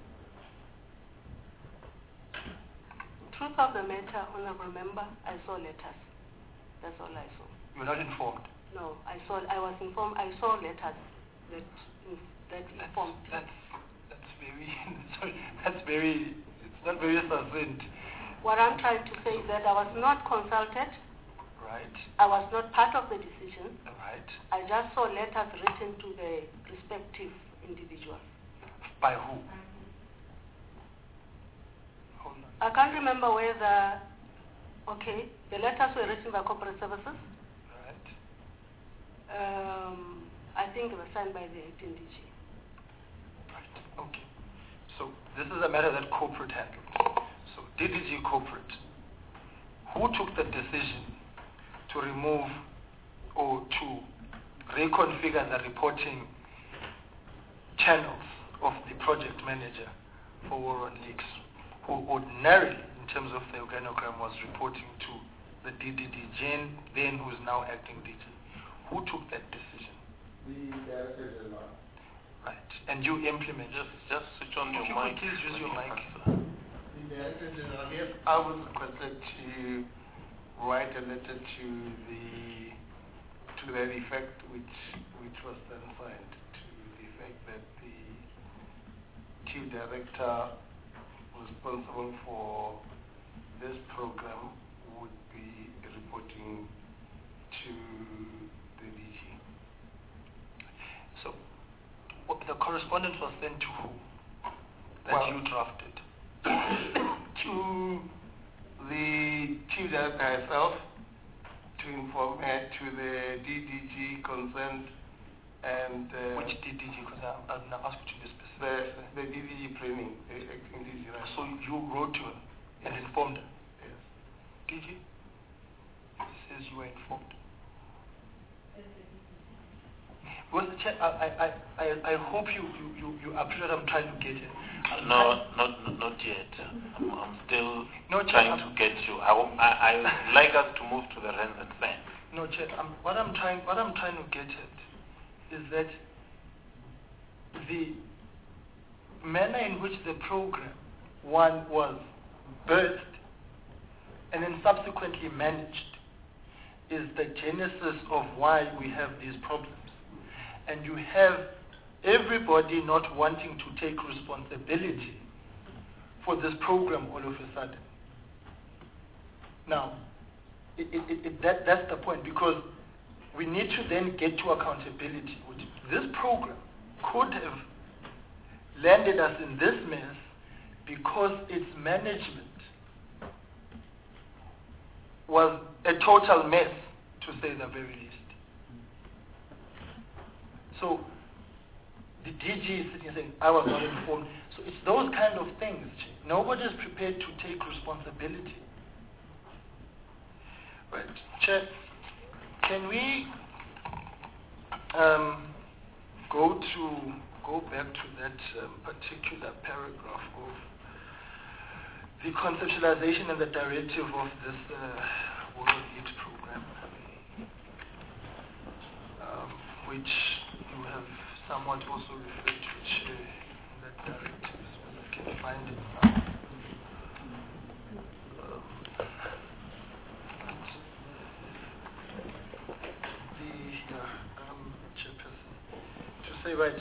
Speaker 11: you?
Speaker 3: Truth of the matter, honorable member, I saw letters. That's all I saw.
Speaker 11: You were not informed?
Speaker 3: No, I was informed. I saw letters that informed.
Speaker 11: That's very sorry. It's not very succinct.
Speaker 3: What I'm trying to say is that I was not consulted.
Speaker 11: Right.
Speaker 3: I was not part of the decision.
Speaker 11: Right.
Speaker 3: I just saw letters written to the respective individuals.
Speaker 11: By who? Hold on.
Speaker 3: I can't remember whether, okay, the letters were written by corporate services.
Speaker 11: Right.
Speaker 3: I think they were signed by the acting DG.
Speaker 11: Right. Okay. So this is a matter that corporate handled. So DDG corporate, who took the decision to remove or to reconfigure the reporting channels of the project manager for War on Leaks, who ordinarily, in terms of the organogram, was reporting to the DDG, then who's now acting DG? Who took that decision?
Speaker 13: The Director General.
Speaker 11: Right. And you implement.
Speaker 1: Just switch on your
Speaker 11: if you
Speaker 1: mic.
Speaker 11: could please use your mic.
Speaker 13: The Director General, yes, I was requested to write a letter to that effect, which was then signed, to the effect that the Chief Director responsible for this program would be reporting to the DG.
Speaker 11: So, the correspondence was sent to who? That you drafted?
Speaker 13: To the Chief Director herself, to inform her, to the DDG concerned, and
Speaker 11: which DDG? Because I'm not asked you to be specific.
Speaker 13: The DDG planning, the acting DG. Right?
Speaker 11: So you wrote to her and informed her?
Speaker 13: Yes.
Speaker 11: DG? It says you were informed. Because the I hope you appreciate what I'm trying to get at.
Speaker 1: Not yet. I'm still trying to get you. I would like us to move to the rands and cents.
Speaker 11: No, Chair. What I'm trying to get at is that the manner in which the program was birthed and then subsequently managed is the genesis of why we have these problems. And you have everybody not wanting to take responsibility for this program all of a sudden. Now, that's the point, because we need to then get to accountability. This program could have landed us in this mess because its management was a total mess, to say the very least. So the DG is sitting saying, I was not informed. So it's those kind of things. Nobody is prepared to take responsibility. Right. Chair, can we go back to that particular paragraph of the conceptualization and the directive of this World Leads program, which you have somewhat also referred to in that directive, as I can find it now. To say right,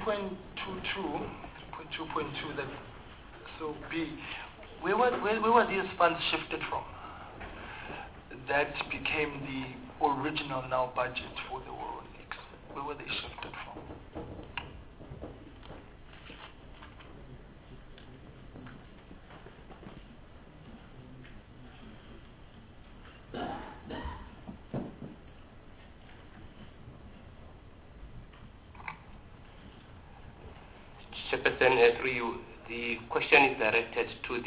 Speaker 11: 3.2.2, that so B. Where were these funds shifted from? That became the original now budget for the World Leagues. Where were they shifted from?
Speaker 8: Chairperson, through you, the question is directed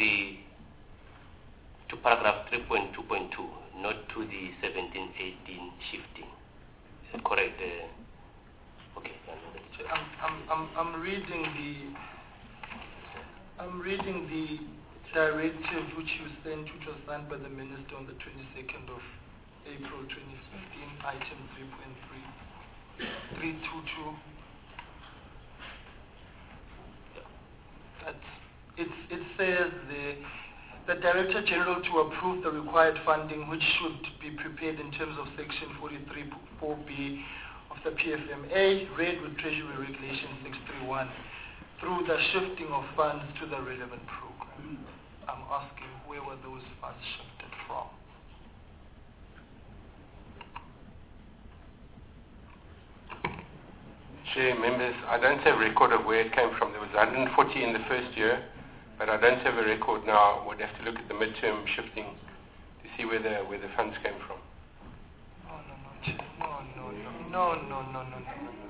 Speaker 8: to paragraph 3.2.2, not to the 17-18 shifting. Is that correct? Okay.
Speaker 11: I'm reading the directive which you sent, which was signed by the Minister on the 22nd of April 2015, item 3.322. It says the Director General to approve the required funding which should be prepared in terms of section 43.4b of the PFMA, read with Treasury Regulation 631, through the shifting of funds to the relevant program. I'm asking, where were those funds shifted from?
Speaker 12: Chair, members, I don't have a record of where it came from. There was 140 in the first year, but I don't have a record now. We'd have to look at the midterm shifting to see where the funds came from.
Speaker 11: No.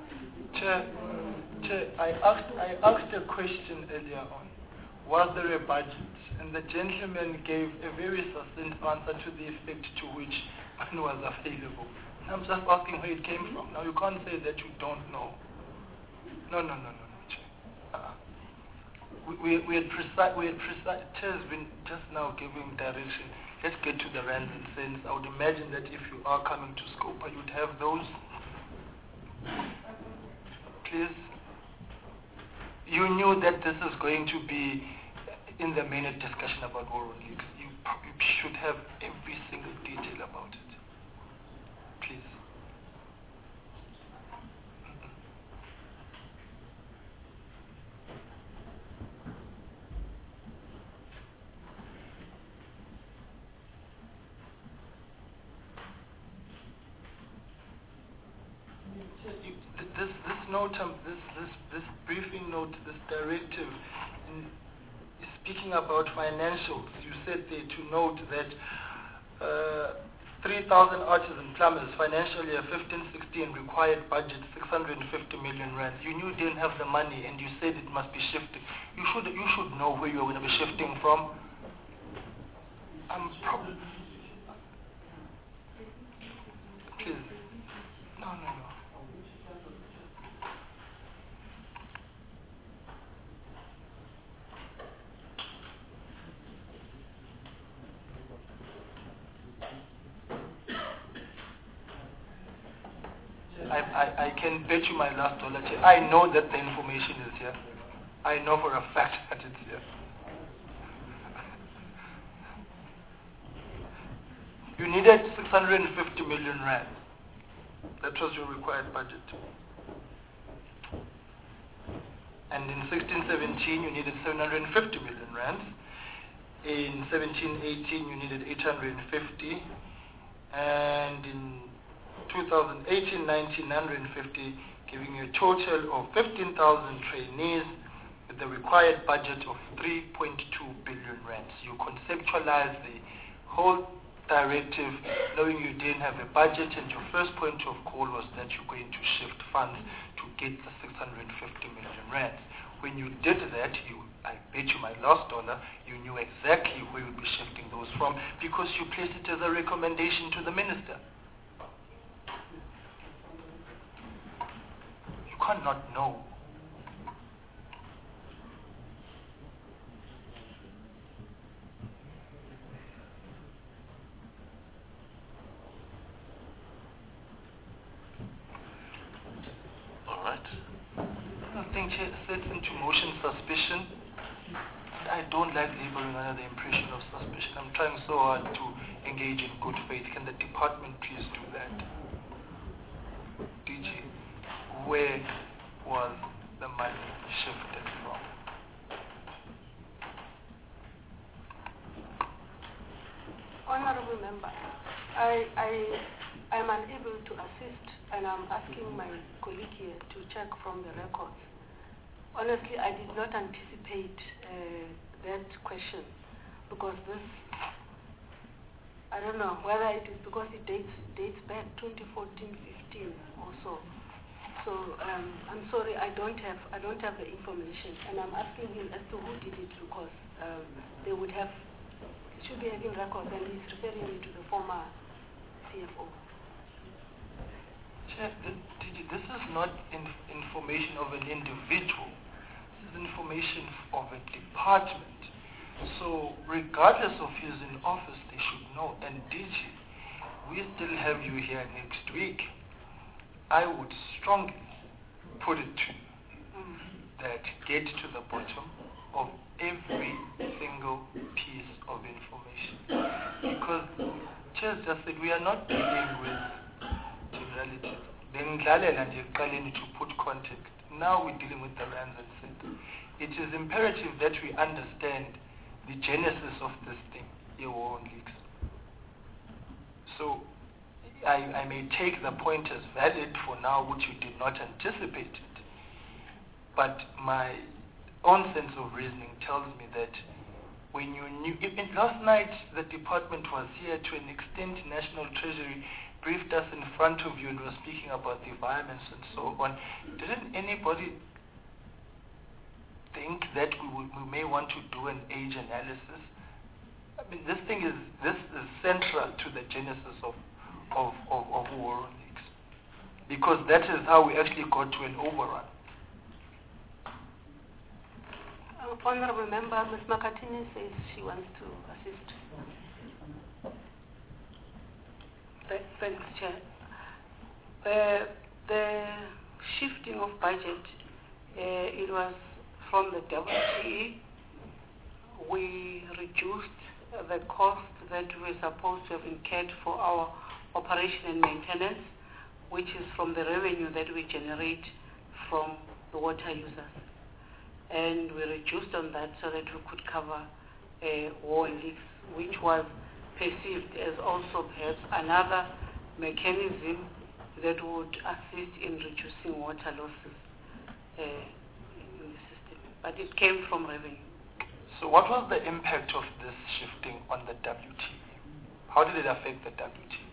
Speaker 11: Chair, I asked a question earlier on. Was there a budget? And the gentleman gave a very succinct answer to the effect to which money was available. I'm just asking where it came from. Now you can't say that you don't know. No, Chair. We had Chair's been just now giving direction. Let's get to the rands and cents. I would imagine that if you are coming to Scopa, you'd have those. Please. You knew that this is going to be in the minute discussion about World Leagues. You should have every single detail about it. Please. This briefing note, this directive, speaking about financials, you said there to note that 3,000 artists and plumbers, financial year 15-16 required budget 650 million rand. You knew you didn't have the money, and you said it must be shifted. You should know where you're going to be shifting from. Please. No. I can bet you my last dollar, Chair. I know that the information is here. I know for a fact that it's here. You needed 650 million rand. That was your required budget. And in 16-17, you needed 750 million rand. In 17-18, you needed 850. And in 2018-19, 950, giving you a total of 15,000 trainees with the required budget of 3.2 billion rand. You conceptualize the whole directive knowing you didn't have a budget, and your first point of call was that you're going to shift funds to get the 650 million rand. When you did that, I bet you my last dollar, you knew exactly where you'd be shifting those from because you placed it as a recommendation to the minister. You cannot know.
Speaker 1: All right.
Speaker 11: I think it sets into motion suspicion. I don't like laboring under the impression of suspicion. I'm trying so hard to engage in good faith. Can the department please do that? DG, where was the money shifted from?
Speaker 3: Honorable Member, I'm unable to assist, and I'm asking my colleague here to check from the records. Honestly, I did not anticipate that question because this, I don't know whether it is because it dates back 2014-15 or so. So I'm sorry, I don't have the information, and I'm asking him as to who did it because they would have, should be having records, and he's referring me to the former CFO.
Speaker 11: Chef, this is not information of an individual. This is information of a department. So regardless of who's in office, they should know. And DG, we still have you here next week. I would strongly put it to you that get to the bottom of every single piece of information. Because Chair just said we are not dealing with generalities. To put context. Now we're dealing with the rands and cents. It is imperative that we understand the genesis of this thing, your war on leaks. So I may take the point as valid for now, which you did not anticipate it. But my own sense of reasoning tells me that when you knew, even last night the department was here to an extent, National Treasury briefed us in front of you and was speaking about the environments and so on. Didn't anybody think that we may want to do an age analysis? I mean, this is central to the genesis of war on leaks, because that is how we actually got to an overrun.
Speaker 3: Honorable Member, Ms. Makatini says she wants to assist. Thanks, Chair. The shifting of budget, it was from the WTE. We reduced the cost that we were supposed to have incurred for our operation and maintenance, which is from the revenue that we generate from the water users. And we reduced on that so that we could cover war and leaks, which was perceived as also perhaps another mechanism that would assist in reducing water losses in the system. But it came from revenue.
Speaker 11: So what was the impact of this shifting on the WTE? How did it affect the WTE?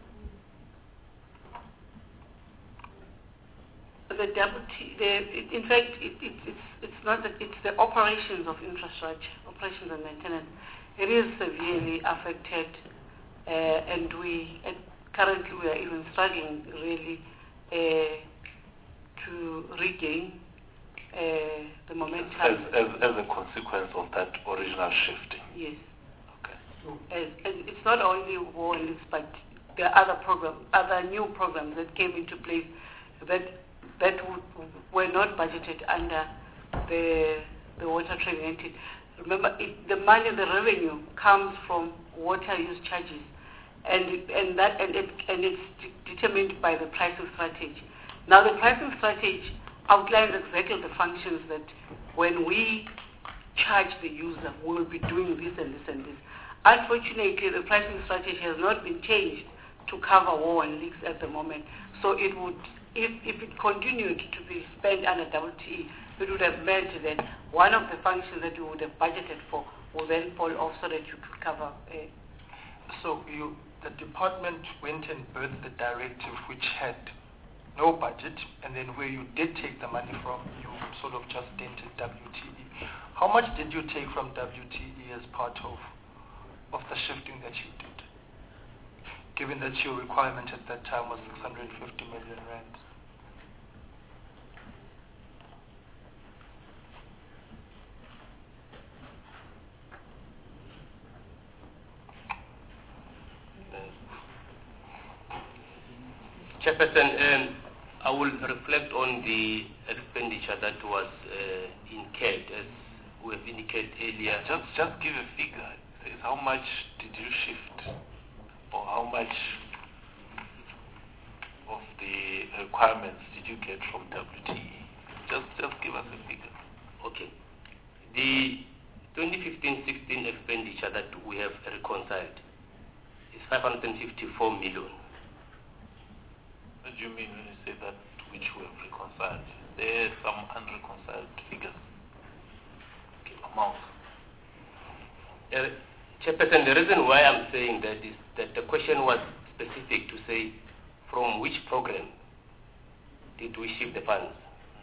Speaker 3: The WTE, in fact, it's not that, it's the operations of infrastructure, operations and maintenance. It is severely affected, and currently we are even struggling really to regain the momentum.
Speaker 1: As a consequence of that original shifting?
Speaker 3: Yes.
Speaker 1: Okay.
Speaker 3: And it's not only war and leaks, but there are other new programs that came into place
Speaker 7: that were not budgeted under the water trading entity. Remember, the money, the revenue comes from water use charges, and it's determined by the pricing strategy. Now, the pricing strategy outlines exactly the functions that when we charge the user, we will be doing this and this and this. Unfortunately, the pricing strategy has not been changed to cover war and leaks at the moment. So it would, if it continued to be spent under WTE, it would have meant that one of the functions that you would have budgeted for will then fall off so that you could cover.
Speaker 11: So the department went and birthed the directive which had no budget, and then where you did take the money from, you sort of just dented WTE. How much did you take from WTE as part of the shifting that you did, given that your requirement at that time was 650 million rand?
Speaker 8: Chairperson, I will reflect on the expenditure that was incurred, as we have indicated earlier.
Speaker 1: Just give a figure. Says how much did you shift, or how much of the requirements did you get from WTE? Just give us a figure.
Speaker 8: Okay. The 2015-16 expenditure that we have reconciled is 554 million.
Speaker 1: What do you mean when you say that which we have reconciled? There are some unreconciled figures, amounts.
Speaker 8: Chairperson, the reason why I'm saying that is that the question was specific to say from which program did we shift the funds.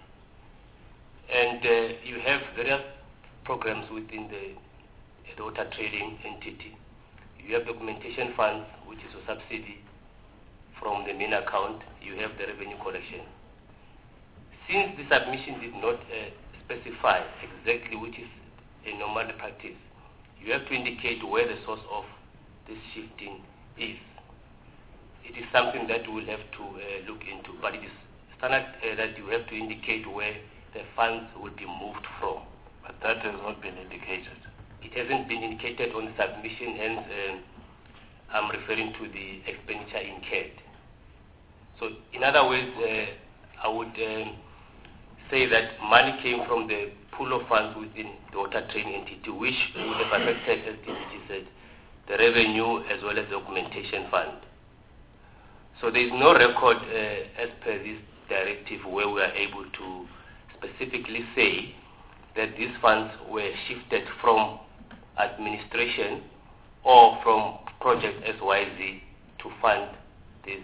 Speaker 8: And you have various programs within the water trading entity. You have documentation funds, which is a subsidy from the main account. You have the revenue collection. Since the submission did not specify exactly which is a normal practice, you have to indicate where the source of this shifting is. It is something that we will have to look into, but it is standard that you have to indicate where the funds will be moved from.
Speaker 1: But that has not been indicated.
Speaker 8: It hasn't been indicated on the submission, hence I'm referring to the expenditure incurred. So in other words, I would say that money came from the pool of funds within the water trading entity, which would have affected, as DPG said, the revenue as well as the documentation fund. So there is no record as per this directive where we are able to specifically say that these funds were shifted from administration or from project SYZ to fund this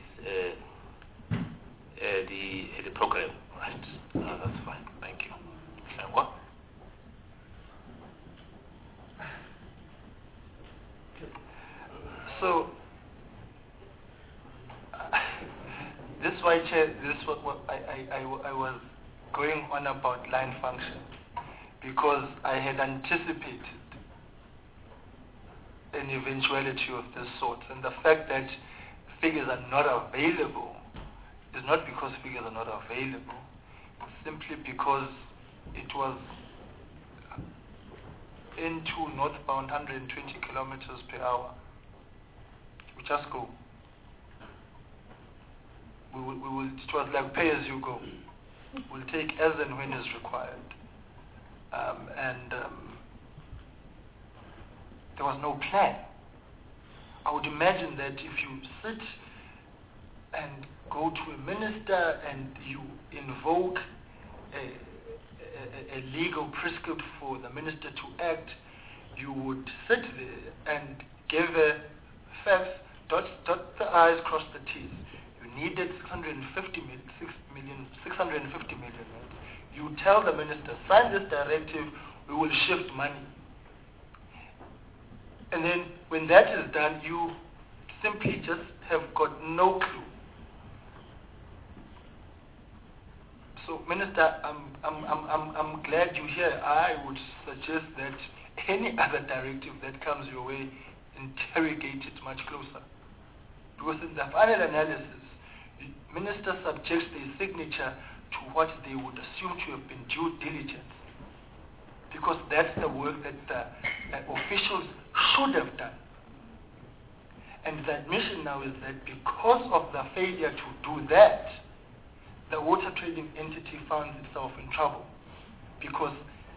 Speaker 8: the program.
Speaker 1: Right. That's fine. Thank you. Shangwa?
Speaker 11: So, this is why, Chair, this is what I was going on about line function, because I had anticipated an eventuality of this sort, and the fact that figures are not available is not because figures are not available, it's simply because it was into northbound 120 kilometers per hour. We just go. We will, it was like pay as you go. We'll take as and when is required. There was no plan. I would imagine that if you sit and go to a minister and you invoke a legal prescript for the minister to act, you would sit there and give a facts, dot the I's, cross the T's. You needed 650 million. You tell the minister, sign this directive, we will shift money. And then when that is done, you simply just have got no clue. So, Minister, I'm glad you're here. I would suggest that any other directive that comes your way, interrogate it much closer. Because in the final analysis, the minister subjects their signature to what they would assume to have been due diligence, because that's the work that the officials should have done. And the admission now is that because of the failure to do that, the water trading entity found itself in trouble, because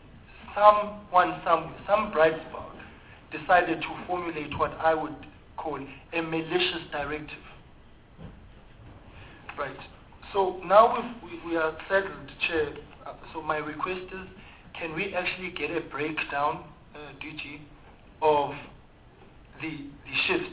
Speaker 11: some bright spark decided to formulate what I would call a malicious directive. Right. So now we are settled, Chair. So my request is, can we actually get a breakdown, DG, of the shifts,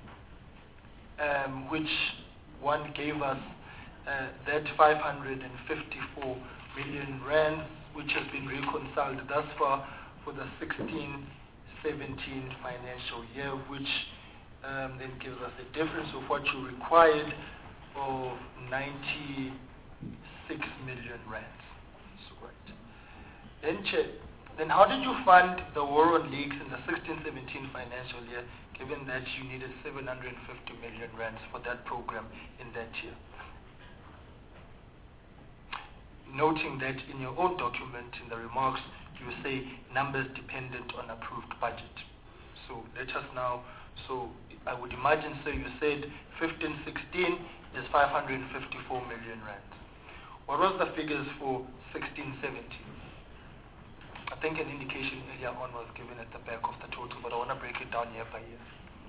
Speaker 11: which one gave us that 554 million rands, which has been reconciled thus far for the 16-17 financial year, which then gives us a difference of what you required of 96 million rands. So, right. Then, Chair, then how did you fund the war on leaks in the 16-17 financial year, given that you needed 750 million rands for that program in that year? Noting that in your own document, in the remarks, you say numbers dependent on approved budget. So let us now, so I would imagine, so you said 15-16 is 554 million rands. What was the figures for 16-17? I think an indication earlier on was given at the back of the total, but I want to break it down year by year.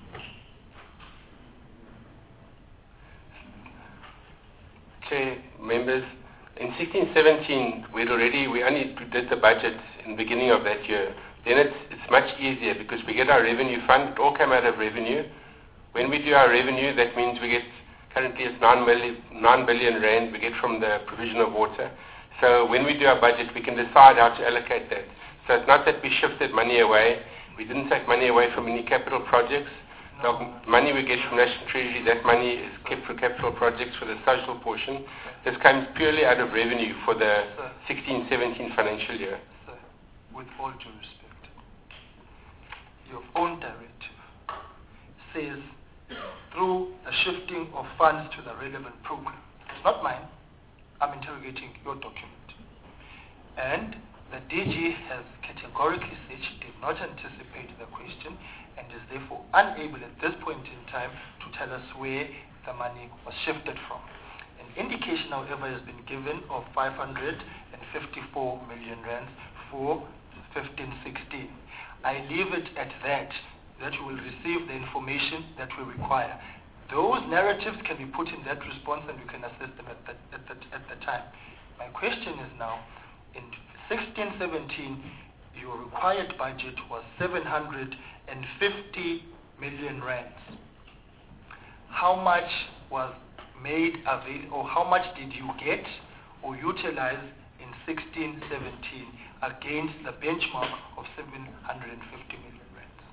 Speaker 12: Chair, members, in 16-17, we only did the budget in the beginning of that year. Then it's much easier because we get our revenue fund, it all came out of revenue. When we do our revenue, that means we get, currently it's 9 billion rand we get from the provision of water. So when we do our budget, we can decide how to allocate that. So it's not that we shifted money away. We didn't take money away from any capital projects. The money we get from National Treasury, that money is kept for capital projects for the social portion. This comes purely out of revenue for the 16-17 financial year.
Speaker 11: Sir, with all due respect, your own directive says through a shifting of funds to the relevant program. It's not mine. I'm interrogating your document. And the DG has categorically said she did not anticipate the question and is therefore unable at this point in time to tell us where the money was shifted from. An indication, however, has been given of 554 million rands for 15-16. I leave it at that you will receive the information that we require. Those narratives can be put in that response and we can assess them at the time. My question is now, in 16-17, your required budget was 750 million rands. How much was made available, or how much did you get or utilize in 16-17 against the benchmark of 750 million rands?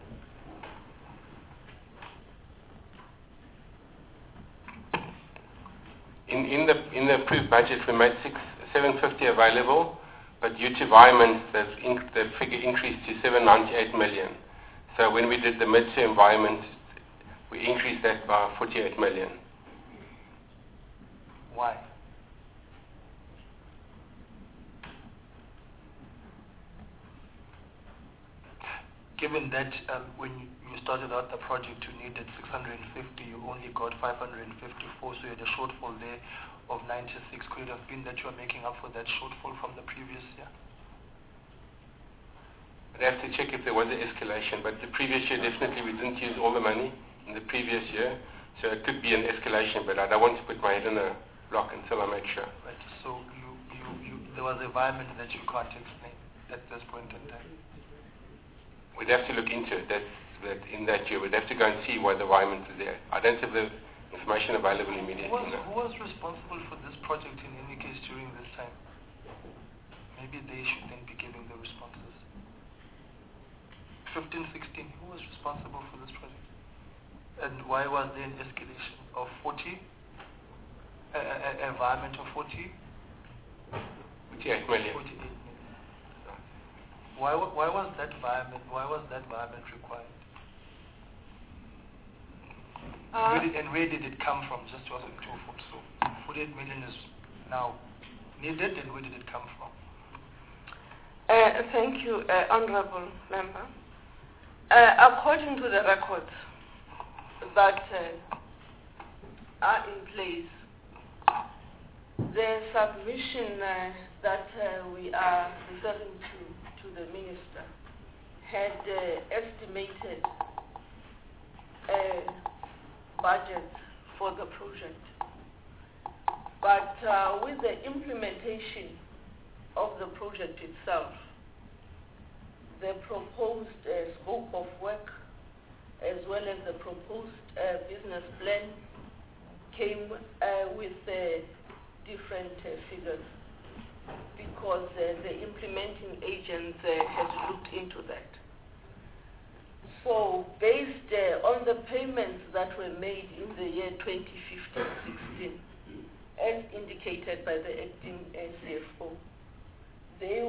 Speaker 12: In the approved budget, we made 750 available, but due to environment, the figure increased to 798 million. So when we did the mid-term environment, we increased that by 48 million.
Speaker 11: Why? Given that when you started out the project, you needed 650, you only got 554, so you had a shortfall there of 96. Could it have been that you are making up for that shortfall from the previous year?
Speaker 12: I'd have to check if there was an escalation, but the previous year definitely we didn't use all the money in the previous year, so it could be an escalation, but I don't want to put my head in a lock until I make sure.
Speaker 11: Right. So there was an environment that you can't explain at this point in time.
Speaker 12: We'd have to look into it. That in that year, we'd have to go and see why the environment is there. I don't have the information available immediately.
Speaker 11: Who was responsible for this project in any case during this time? Maybe they should then be giving the responses. 15-16, who was responsible for this project? And why was there an escalation of 40? Environment of 40?
Speaker 12: 48 million.
Speaker 11: 48 million. Why was that environment required? And where did it come from? Just to ask in two-fold. So 48 million is now needed, and where did it come from?
Speaker 4: Thank you, Honorable Member. According to the records that are in place, the submission that we are referring to the Minister had estimated budget for the project. But with the implementation of the project itself, the proposed scope of work as well as the proposed business plan came with different figures because the implementing agents has looked into that. So based on the payments that were made in the year 2015-16, as indicated by the acting CFO, they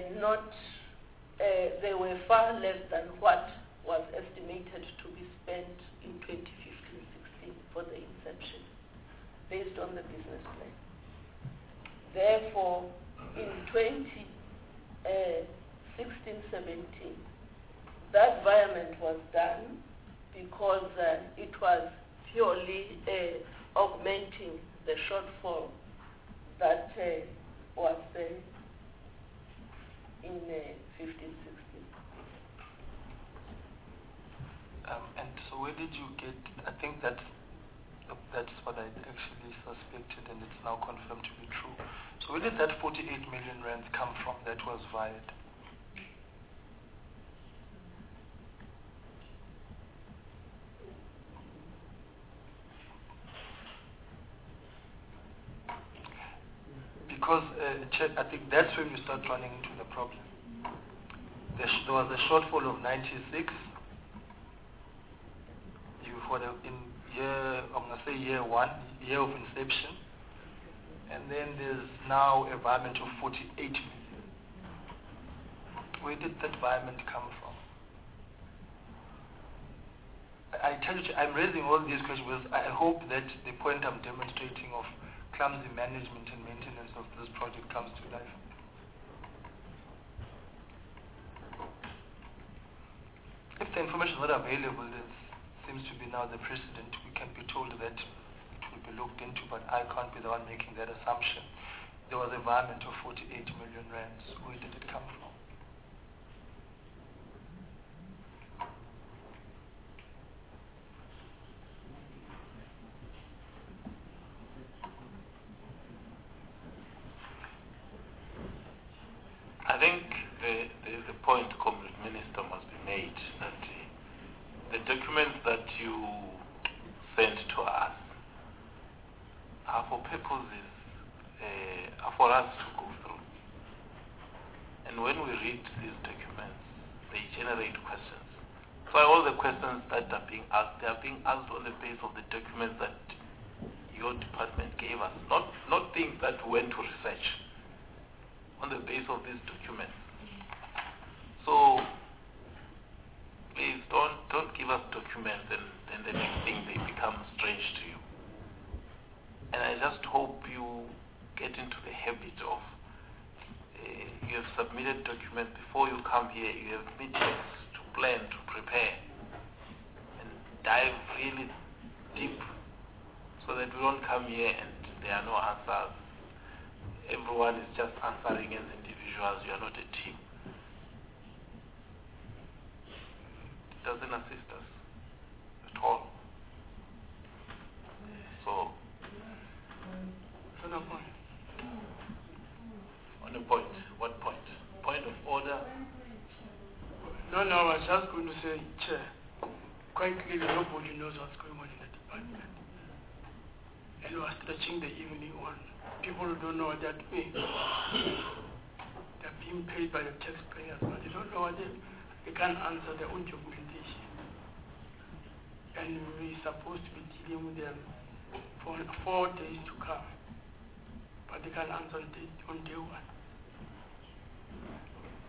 Speaker 4: were far less than what was estimated to be spent in 2015-16 for the inception, based on the business plan. Therefore, in 2016-17, that environment was done because it was purely augmenting the shortfall that was in 15-16.
Speaker 11: And so where did you get, I think that's what I actually suspected, and it's now confirmed to be true. So where did that 48 million rands come from that was wired? Because I think that's when you start running into the problem. There was a shortfall of 96. I'm going to say year one, year of inception, and then there's now a environment of 48 million. Where did that environment come from? I tell you, I'm raising all these questions because I hope that the point I'm demonstrating of clumsy management and maintenance of this project comes to life. If the information is not available, there seems to be now the precedent. We can be told that it will be looked into, but I can't be the one making that assumption. There was an environment of 48 million rands. Where did it come from?
Speaker 1: I think the point, Comrade Minister, must be made that the documents that you sent to us are for purposes, are for us to go through. And when we read these documents, they generate questions. So all the questions that are being asked, they are being asked on the basis of the documents that your department gave us, not things that went to research, on the basis of these documents. So please don't give us documents and then the next thing they become strange to you. And I just hope you get into the habit of you have submitted documents before you come here, you have meetings to plan, to prepare, and dive really deep so that we don't come here and there are no answers. Everyone is just answering as individuals, you are not a team. It doesn't assist us at all. So,
Speaker 6: on a point.
Speaker 1: On a point. What point? Point of order?
Speaker 6: No, I was just going to say, Chair, quite clearly nobody knows what's going on in the department. And we're stretching the evening on people who don't know what they're doing. They're being paid by the taxpayers, but they don't know what they can't answer their own documentation. And we're supposed to be dealing with them for 4 days to come, but they can't answer on day one.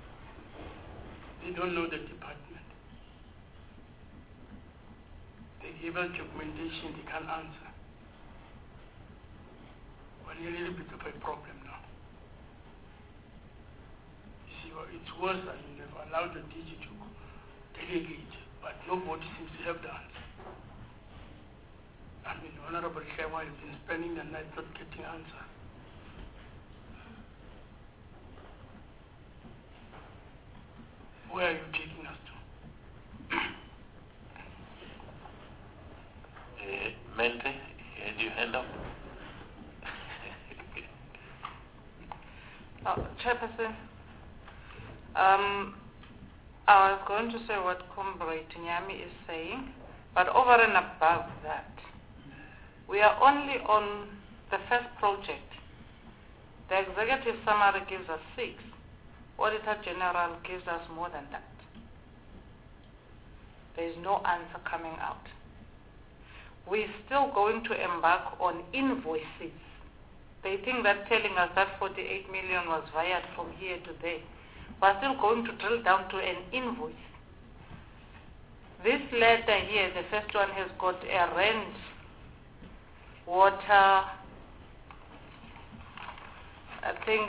Speaker 6: They don't know the department. They able documentation, they can't answer. Well, a little bit of a problem now. You see, well, it's worse than you have allowed the DG to delegate, but nobody seems to have the answer. I mean, Honorable Shewa has been spending the night not getting answer. Where are you taking us to?
Speaker 1: Mente, had your hand up?
Speaker 14: Chairperson, I was going to say what Comrade Nyami is saying, but over and above that, we are only on the first project. The executive summary gives us 6. Auditor General gives us more than that. There is no answer coming out. We're still going to embark on invoices. They think that telling us that 48 million was wired from here to there. We're still going to drill down to an invoice. This letter here, the first one, has got a rent, water, I think,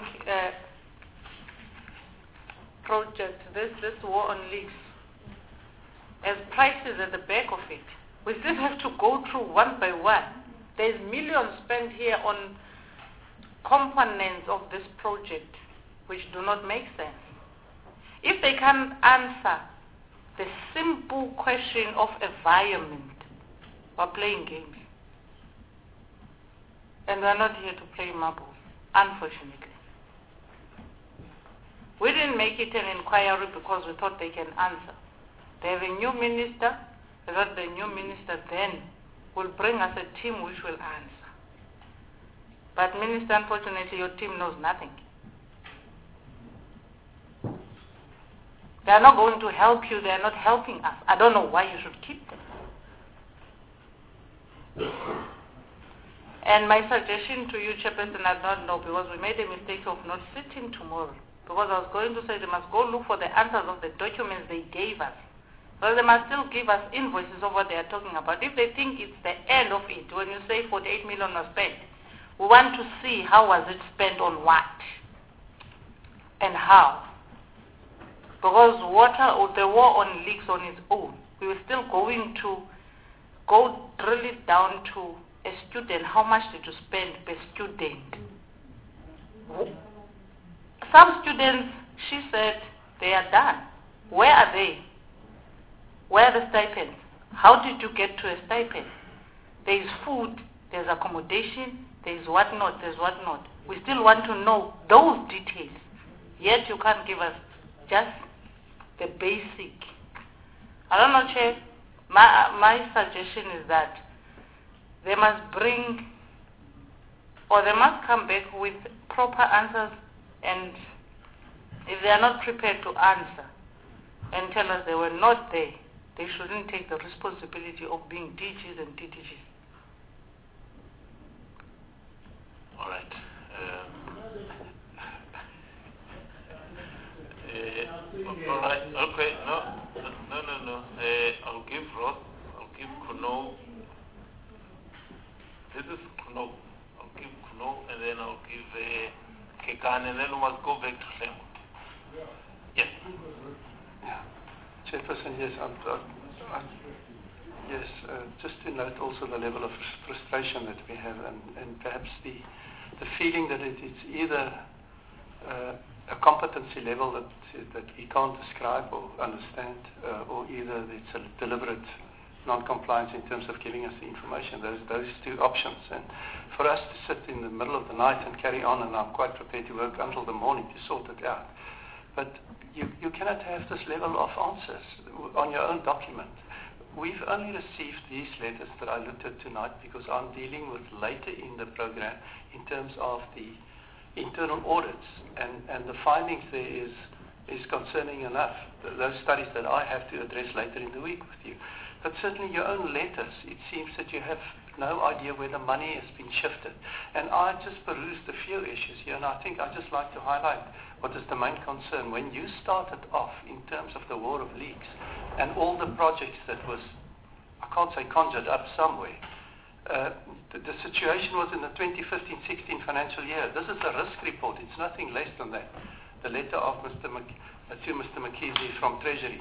Speaker 14: project, this war on leaks, as prices at the back of it. We still have to go through one by one. There's millions spent here on components of this project which do not make sense. If they can't answer the simple question of environment, we're playing games. And we're not here to play marbles, unfortunately. We didn't make it an inquiry because we thought they can answer. They have a new minister. I thought the new minister then will bring us a team which will answer. But Minister, unfortunately, your team knows nothing. They are not going to help you. They are not helping us. I don't know why you should keep them. And my suggestion to you, Chairperson, I don't know, because we made a mistake of not sitting tomorrow. Because I was going to say they must go look for the answers of the documents they gave us. But they must still give us invoices of what they are talking about. If they think it's the end of it, when you say 48 million was spent, we want to see how was it spent on what and how. Because water, or the war on leaks on its own, we were still going to go drill it down to a student. How much did you spend per student? Some students, she said, they are done. Where are they? Where are the stipends? How did you get to a stipend? There is food, there's accommodation, there's whatnot, there's whatnot. We still want to know those details. Yet you can't give us just the basic. I don't know, Chair. My suggestion is that they must bring, or they must come back with proper answers, and if they are not prepared to answer and tell us they were not there, they shouldn't take the responsibility of being DGs and DDGs.
Speaker 1: All right. All right. Okay. No. I'll give Ross. I'll give Kuno. This is Kuno. I'll give Kuno, and then I'll give Kekan, and then we must go back to Flemwood. Yes.
Speaker 15: Chairperson, yes, just to note also the level of frustration that we have, and perhaps the feeling that it's either a competency level that we can't describe or understand, or either it's a deliberate non-compliance in terms of giving us the information. Those two options. And for us to sit in the middle of the night and carry on, and I'm quite prepared to work until the morning to sort it out. But you cannot have this level of answers on your own document. We've only received these letters that I looked at tonight because I'm dealing with later in the program in terms of the internal audits, and the findings there is concerning enough. Those studies that I have to address later in the week with you. But certainly your own letters, it seems that you have no idea where the money has been shifted. And I just perused a few issues here, and I think I'd just like to highlight what is the main concern. When you started off in terms of the war of leaks and all the projects that was I can't say conjured up somewhere. The situation was in the 2015-16 financial year. This is a risk report. It's nothing less than that. The letter of to Mr. McKeesley from Treasury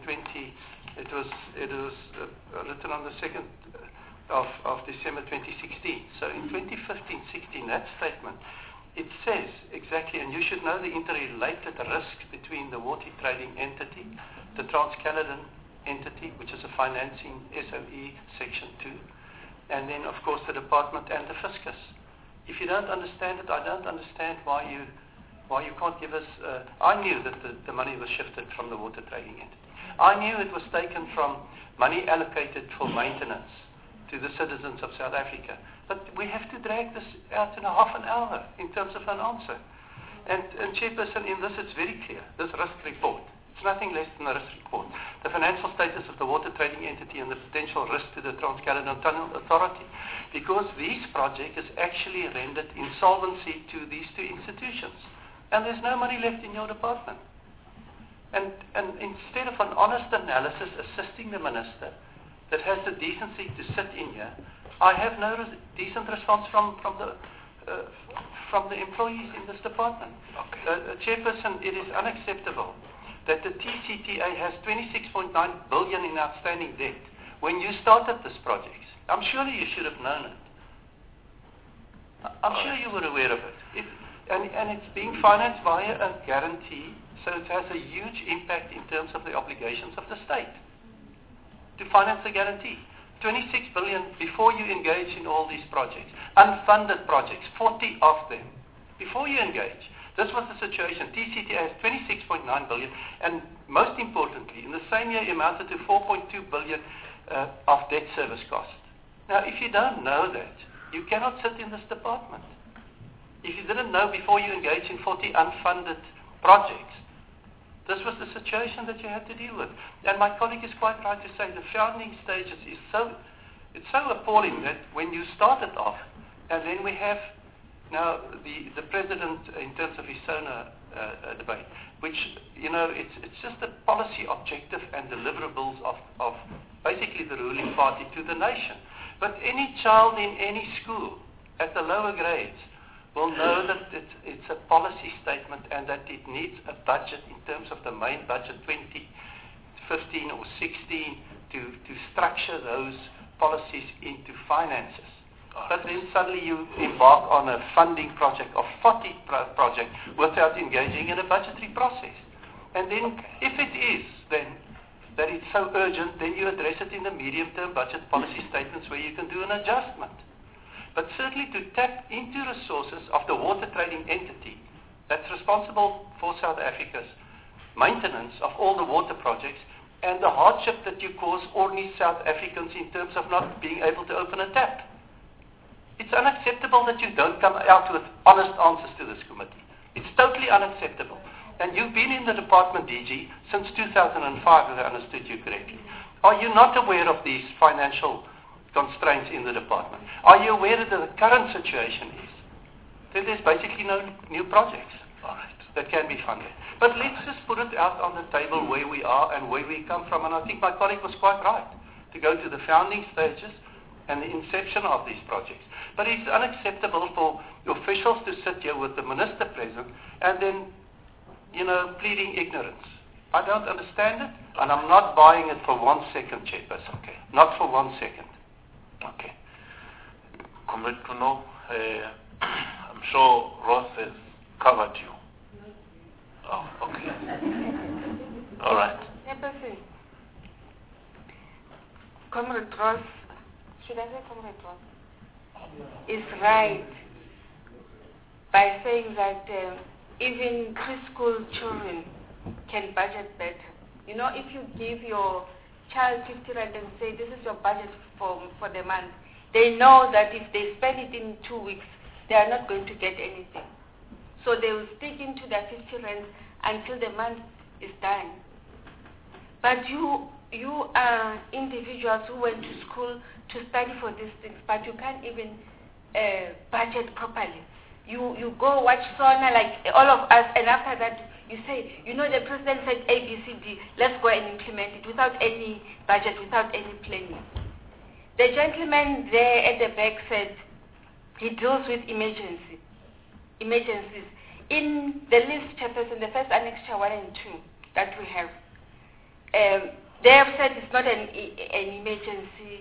Speaker 15: it was written on the 2nd of December 2016. So in 2015-16, that statement, it says exactly, and you should know the interrelated risks between the water trading entity, the Trans-Caledon entity, which is a financing SOE Section 2, and then, of course, the department and the fiscus. If you don't understand it, I don't understand why you can't give us... I knew that the money was shifted from the water trading entity. I knew it was taken from money allocated for maintenance to the citizens of South Africa. But we have to drag this out in a half an hour in terms of an answer. And Chairperson, in this it's very clear, this risk report. It's nothing less than a risk report. The financial status of the water trading entity and the potential risk to the Trans-Caledon Tunnel Authority. Because this project is actually rendered insolvency to these two institutions. And there's no money left in your department. And instead of an honest analysis assisting the minister that has the decency to sit in here, I have no decent response from the employees in this department. Okay. Chairperson, it is unacceptable that the TCTA has 26.9 billion in outstanding debt when you started this project. I'm sure you should have known it. I'm sure you were aware of it. And it's being financed via a guarantee, so it has a huge impact in terms of the obligations of the state to finance the guarantee. 26 billion before you engage in all these projects, unfunded projects, 40 of them, before you engage. This was the situation. TCTA has 26.9 billion, and most importantly, in the same year, it amounted to 4.2 billion of debt service cost. Now, if you don't know that, you cannot sit in this department. If you didn't know before you engage in 40 unfunded projects, this was the situation that you had to deal with. And my colleague is quite right to say the founding stages is it's so appalling that when you started off, and then we have now the president in terms of his SONA debate, which, it's just a policy objective and deliverables of basically the ruling party to the nation. But any child in any school at the lower grades will know that it's a policy statement and that it needs a budget in terms of the main budget 2015 or 16 to structure those policies into finances. But then suddenly you embark on a funding project of 40 project without engaging in a budgetary process. And then if it is then that it's so urgent, then you address it in the medium-term budget policy statements where you can do an adjustment. But certainly to tap into resources of the water trading entity that's responsible for South Africa's maintenance of all the water projects and the hardship that you cause ordinary South Africans in terms of not being able to open a tap. It's unacceptable that you don't come out with honest answers to this committee. It's totally unacceptable. And you've been in the department, DG, since 2005, if I understood you correctly. Are you not aware of these financial constraints in the department? Are you aware that the current situation is that there's basically no new projects that can be funded? But let's just put it out on the table where we are and where we come from. And I think my colleague was quite right to go to the founding stages and the inception of these projects. But it's unacceptable for officials to sit here with the minister present and then, pleading ignorance. I don't understand it, and I'm not buying it for 1 second, Chairperson. Okay. Not for 1 second. Okay.
Speaker 1: Comrade Kuno, I'm sure Ross has covered you. Oh, okay. All right.
Speaker 9: Chairperson, Comrade Ross, should I say Comrade Ross, is right by saying that even preschool children can budget better. If you give your child 50 rand and say this is your budget for the month, they know that if they spend it in 2 weeks, they are not going to get anything. So they will stick into their 50 rand until the month is done. But you are individuals who went to school to study for these things, but you can't even budget properly. You go watch SONA like all of us, and after that you say, the president said A, B, C, D, let's go and implement it without any budget, without any planning. The gentleman there at the back said he deals with emergencies. In the list, Chairperson, the first annexure 1 and 2 that we have, they have said it's not an emergency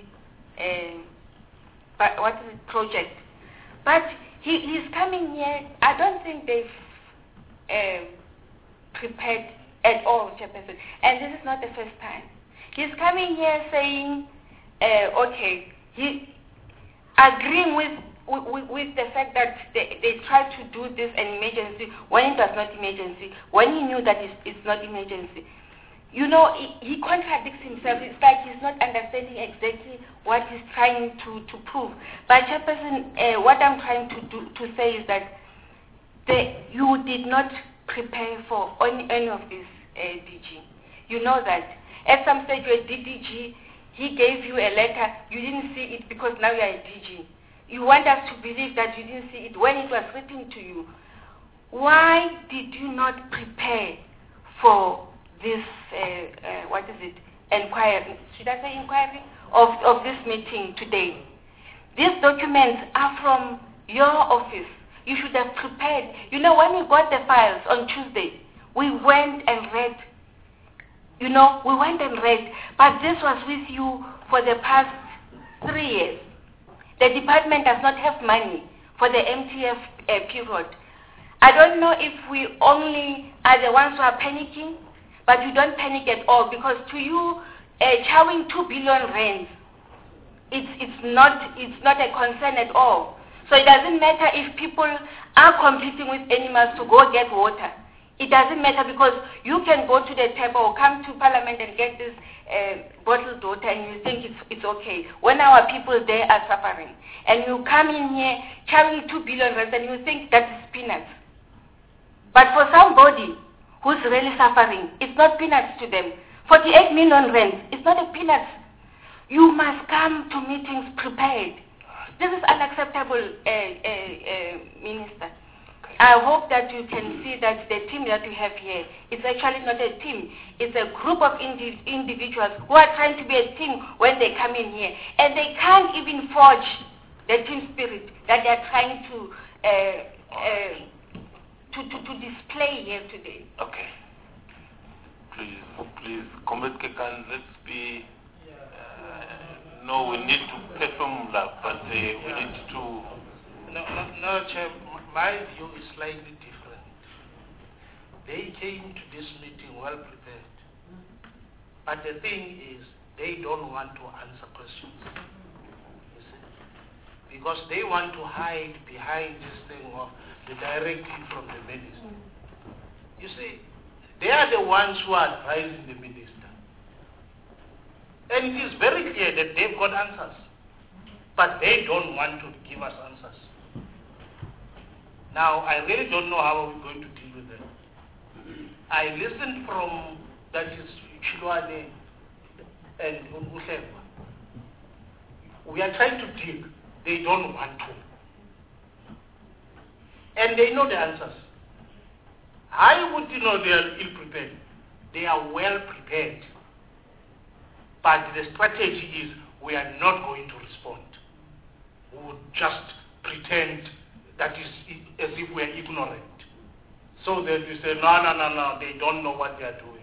Speaker 9: but what is it, project. But he's coming here, I don't think they've prepared at all, Chairperson. And this is not the first time. He's coming here saying, okay, he agreeing with the fact that they tried to do this an emergency when it was not emergency, when he knew that it's not emergency. You know, he contradicts himself. It's like he's not understanding exactly what he's trying to prove. But Chairperson, what I'm trying to say is that you did not prepare for any of this, DG. You know that. At some stage you're a DDG, he gave you a letter, you didn't see it because now you're a DG. You want us to believe that you didn't see it when it was written to you. Why did you not prepare for this, inquiry, should I say inquiry, of this meeting today? These documents are from your office. You should have prepared. You know, when we got the files on Tuesday, we went and read. You know, we went and read. But this was with you for the past 3 years. The department does not have money for the MTF period. I don't know if we only are the ones who are panicking, but you don't panic at all, because to you, chowing 2 billion rands, it's not a concern at all. So it doesn't matter if people are competing with animals to go get water. It doesn't matter, because you can go to the table or come to Parliament and get this bottled water and you think it's okay, when our people there are suffering. And you come in here carrying 2 billion rands and you think that is peanuts. But for somebody who's really suffering, it's not peanuts to them. 48 million rands, it's not a peanuts. You must come to meetings prepared. This is unacceptable, Minister. I hope that you can see that the team that we have here, it's actually not a team. It's a group of individuals who are trying to be a team when they come in here. And they can't even forge the team spirit that they are trying to display here today.
Speaker 1: Okay. Please, Comrade Kekan, let's be... no, we need to perform that, but we need to...
Speaker 10: No, Chair, my view is slightly different. They came to this meeting well prepared. But the thing is, they don't want to answer questions. You see? Because they want to hide behind this thing of the directive from the minister. You see, they are the ones who are advising the minister. And it is very clear that they've got answers. But they don't want to give us answers. Now, I really don't know how we're going to deal with them. I listened from, that is, Chilwane and Uhleva. We are trying to dig. They don't want to. And they know the answers. How would you know they are ill-prepared? They are well prepared. But the strategy is, we are not going to respond. We would just pretend that is as if we are ignorant. So that we say, no, they don't know what they are doing.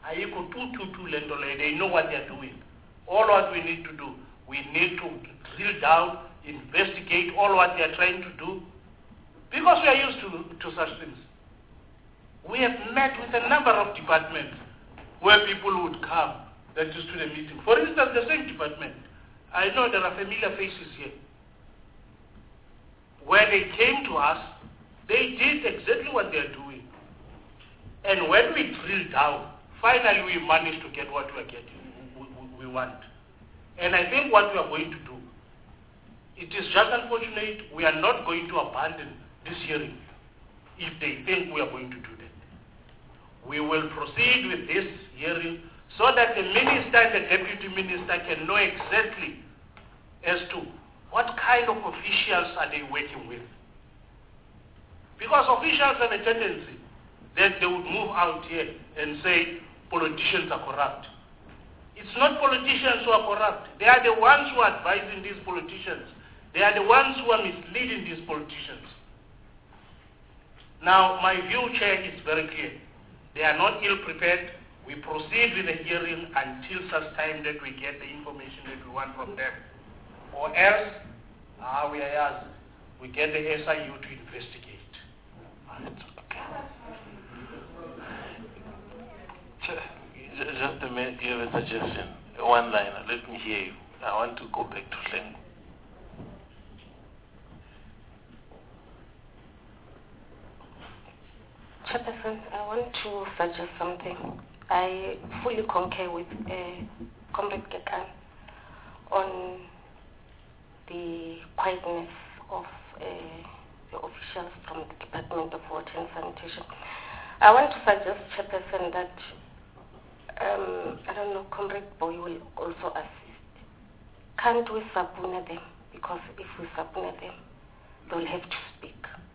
Speaker 10: They know what they are doing. All what we need to do, we need to drill down, investigate all what they are trying to do, because we are used to such things. We have met with a number of departments where people would come, that is to the meeting. For instance, the same department. I know there are familiar faces here. Where they came to us, they did exactly what they are doing. And when we drilled down, finally we managed to get what we are getting, we want. And I think what we are going to do, it is just unfortunate we are not going to abandon this hearing if they think we are going to do that. We will proceed with this hearing so that the minister and the deputy minister can know exactly as to what kind of officials are they working with. Because officials have a tendency that they would move out here and say politicians are corrupt. It's not politicians who are corrupt. They are the ones who are advising these politicians. They are the ones who are misleading these politicians. Now, my view, Chair, is very clear. They are not ill-prepared. We proceed with the hearing until such time that we get the information that we want from them. Or else, we get the SIU to investigate.
Speaker 1: Just a minute, you have a suggestion. One liner, let me hear you. I want to go back to Hlengo.
Speaker 2: Chairperson, I want to suggest something. I fully concur with Comrade Kekan on the quietness of the officials from the Department of Water and Sanitation. I want to suggest, Chairperson, that I don't know, Comrade Boy will also assist. Can't we subpoena them? Because if we subpoena them, they'll have to speak.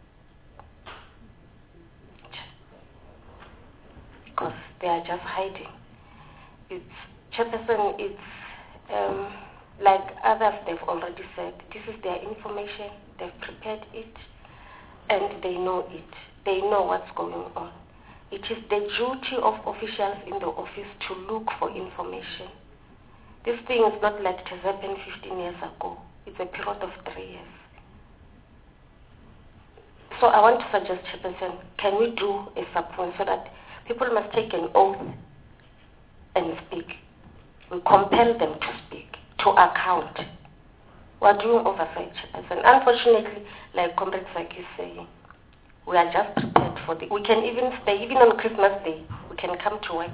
Speaker 2: Because they are just hiding. Chairperson, it's like others, they've already said, this is their information, they've prepared it, and they know it. They know what's going on. It is the duty of officials in the office to look for information. This thing is not like it has happened 15 years ago. It's a period of 3 years. So I want to suggest, Chairperson, can we do a subpoena so that people must take an oath and speak? We compel them to speak, to account. We're doing oversight, Chairperson. Unfortunately, like Comrade Saki is saying, we are just prepared for the... We can even stay, even on Christmas Day, we can come to work.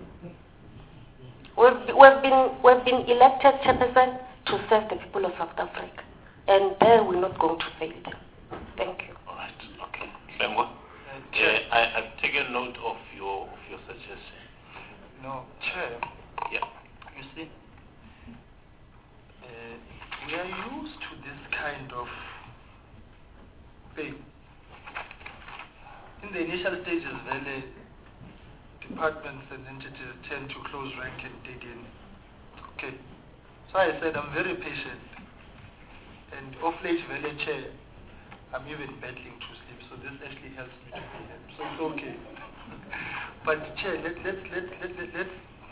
Speaker 2: We've been elected, Chairperson, to serve the people of South Africa. And there we're not going to fail them. Thank you.
Speaker 1: All right, okay. Hlengo? I've taken note of your suggestion.
Speaker 11: No, Chair.
Speaker 1: Yeah.
Speaker 11: You see, we are used to this kind of thing. In the initial stages, really, departments and entities tend to close rank and dig in. Okay. So I said I'm very patient. And of late, very Chair, I'm even battling to sleep. So this actually helps me to be here. So it's okay. But Chair, let's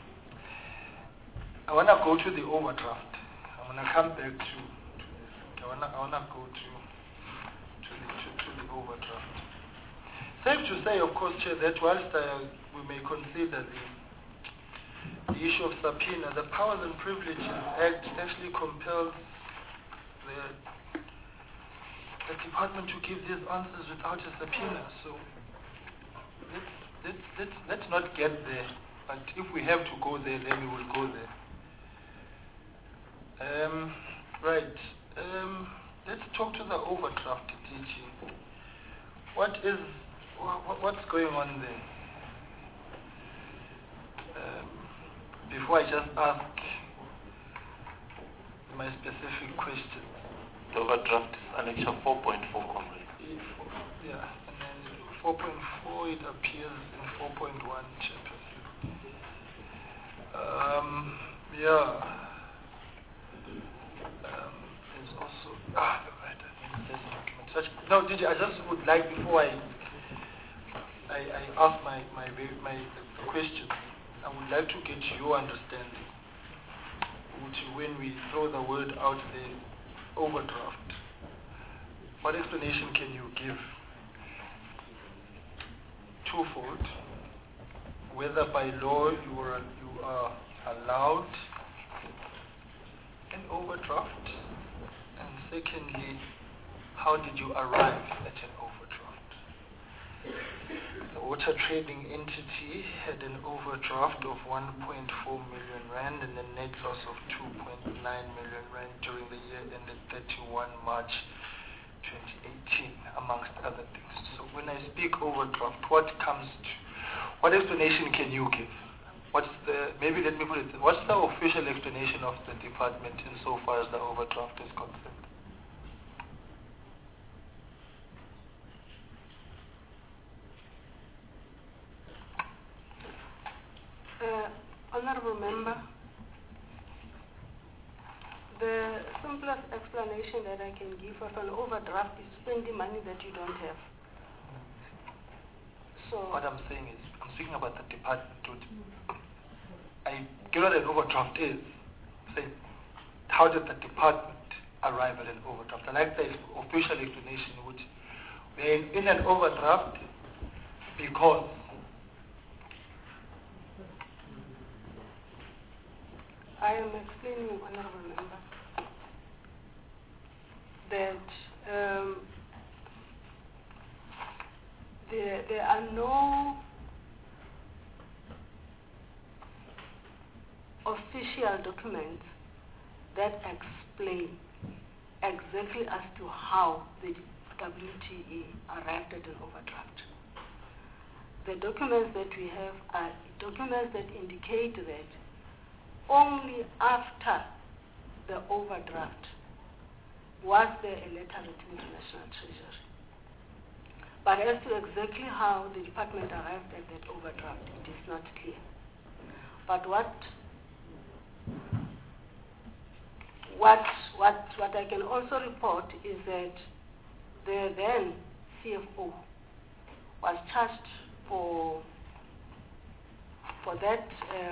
Speaker 11: I wanna go to the overdraft. I wanna come back to I wanna go to the overdraft. Safe to say, of course, Chair, that whilst we may consider the issue of subpoena, the Powers and Privileges Act actually compels the department to give these answers without a subpoena. So let's not get there. But if we have to go there, then we will go there. Right. Let's talk to the overdraft, DG. What's going on there? Before I just ask my specific question.
Speaker 1: The overdraft is Annexure 4.4, Comrade.
Speaker 11: Yeah, and then 4.4, it appears in 4.1, Chairperson. Yeah. There's also... right, I think this document. No, DJ, I just would like, before I ask my question, I would like to get your understanding, which when we throw the word out there, overdraft, what explanation can you give? Twofold, whether by law you are allowed an overdraft, and secondly, how did you arrive at an overdraft? The water trading entity had an overdraft of 1.4 million rand and a net loss of 2.9 million rand during the year ended 31 March 2018, amongst other things. So when I speak overdraft, what explanation can you give? Maybe let me put it, what's the official explanation of the department insofar as the overdraft is concerned?
Speaker 3: Honorable Member, The simplest explanation that I can give of an overdraft is spending money that you don't have. So
Speaker 11: what I'm saying is, I'm speaking about the department. I get what an overdraft is. Say, how did the department arrive at an overdraft? I like the official explanation, which we're in an overdraft because
Speaker 3: I am explaining, Honorable Member, that there are no official documents that explain exactly as to how the WTE arrived at an overdraft. The documents that we have are documents that indicate that only after the overdraft was there a letter written to National Treasury. But as to exactly how the department arrived at that overdraft, it is not clear. But what I can also report is that the then CFO was charged for that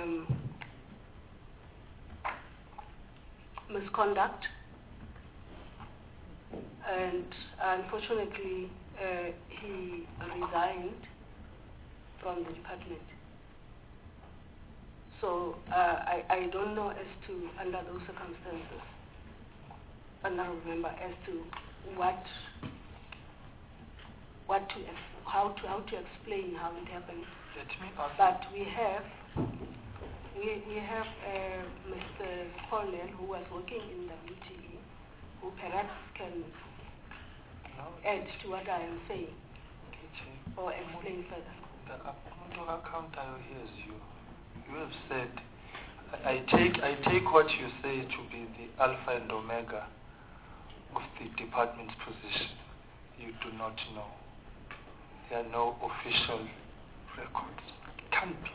Speaker 3: misconduct, and unfortunately he resigned from the department. So I don't know as to, under those circumstances, Honorable Member, as to how to explain how it happened. But we have Mr. Cornell, who was working in WTE, who perhaps can add to what I am saying or explain further.
Speaker 11: The account hears you. You have said, I take what you say to be the alpha and omega of the department's position. You do not know. There are no official records. It can't be.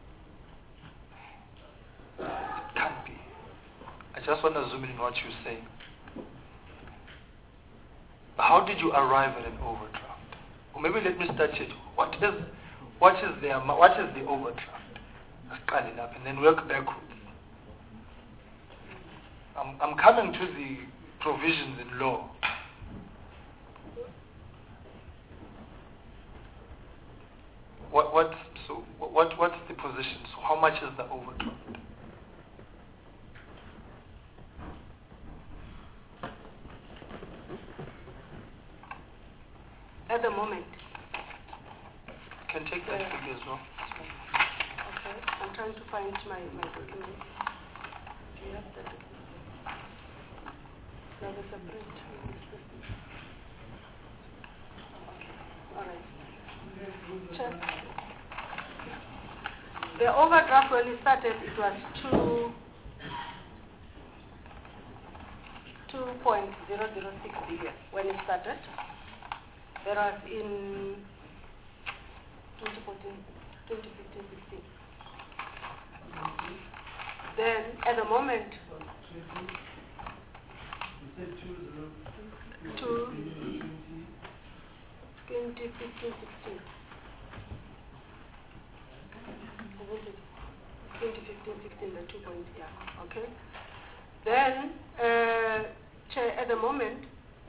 Speaker 11: It can't be. I just want to zoom in on what you're saying. How did you arrive at an overdraft? Or maybe let me start it. What is the overdraft? Cut it up and then work backwards. I'm coming to the provisions in law. What's the position? So how much is the overdraft?
Speaker 3: At the moment.
Speaker 11: Can take that figure as well.
Speaker 3: Okay, I'm trying to find my document. Do you have the document? No, there's a print. Okay, all right. Check. The overdraft, when it started, it was 2.006 billion when it started. That was in 2015-16. Then, at the moment, 2015-16. 2015-16, the 2 point, yeah, okay. Then, at the moment,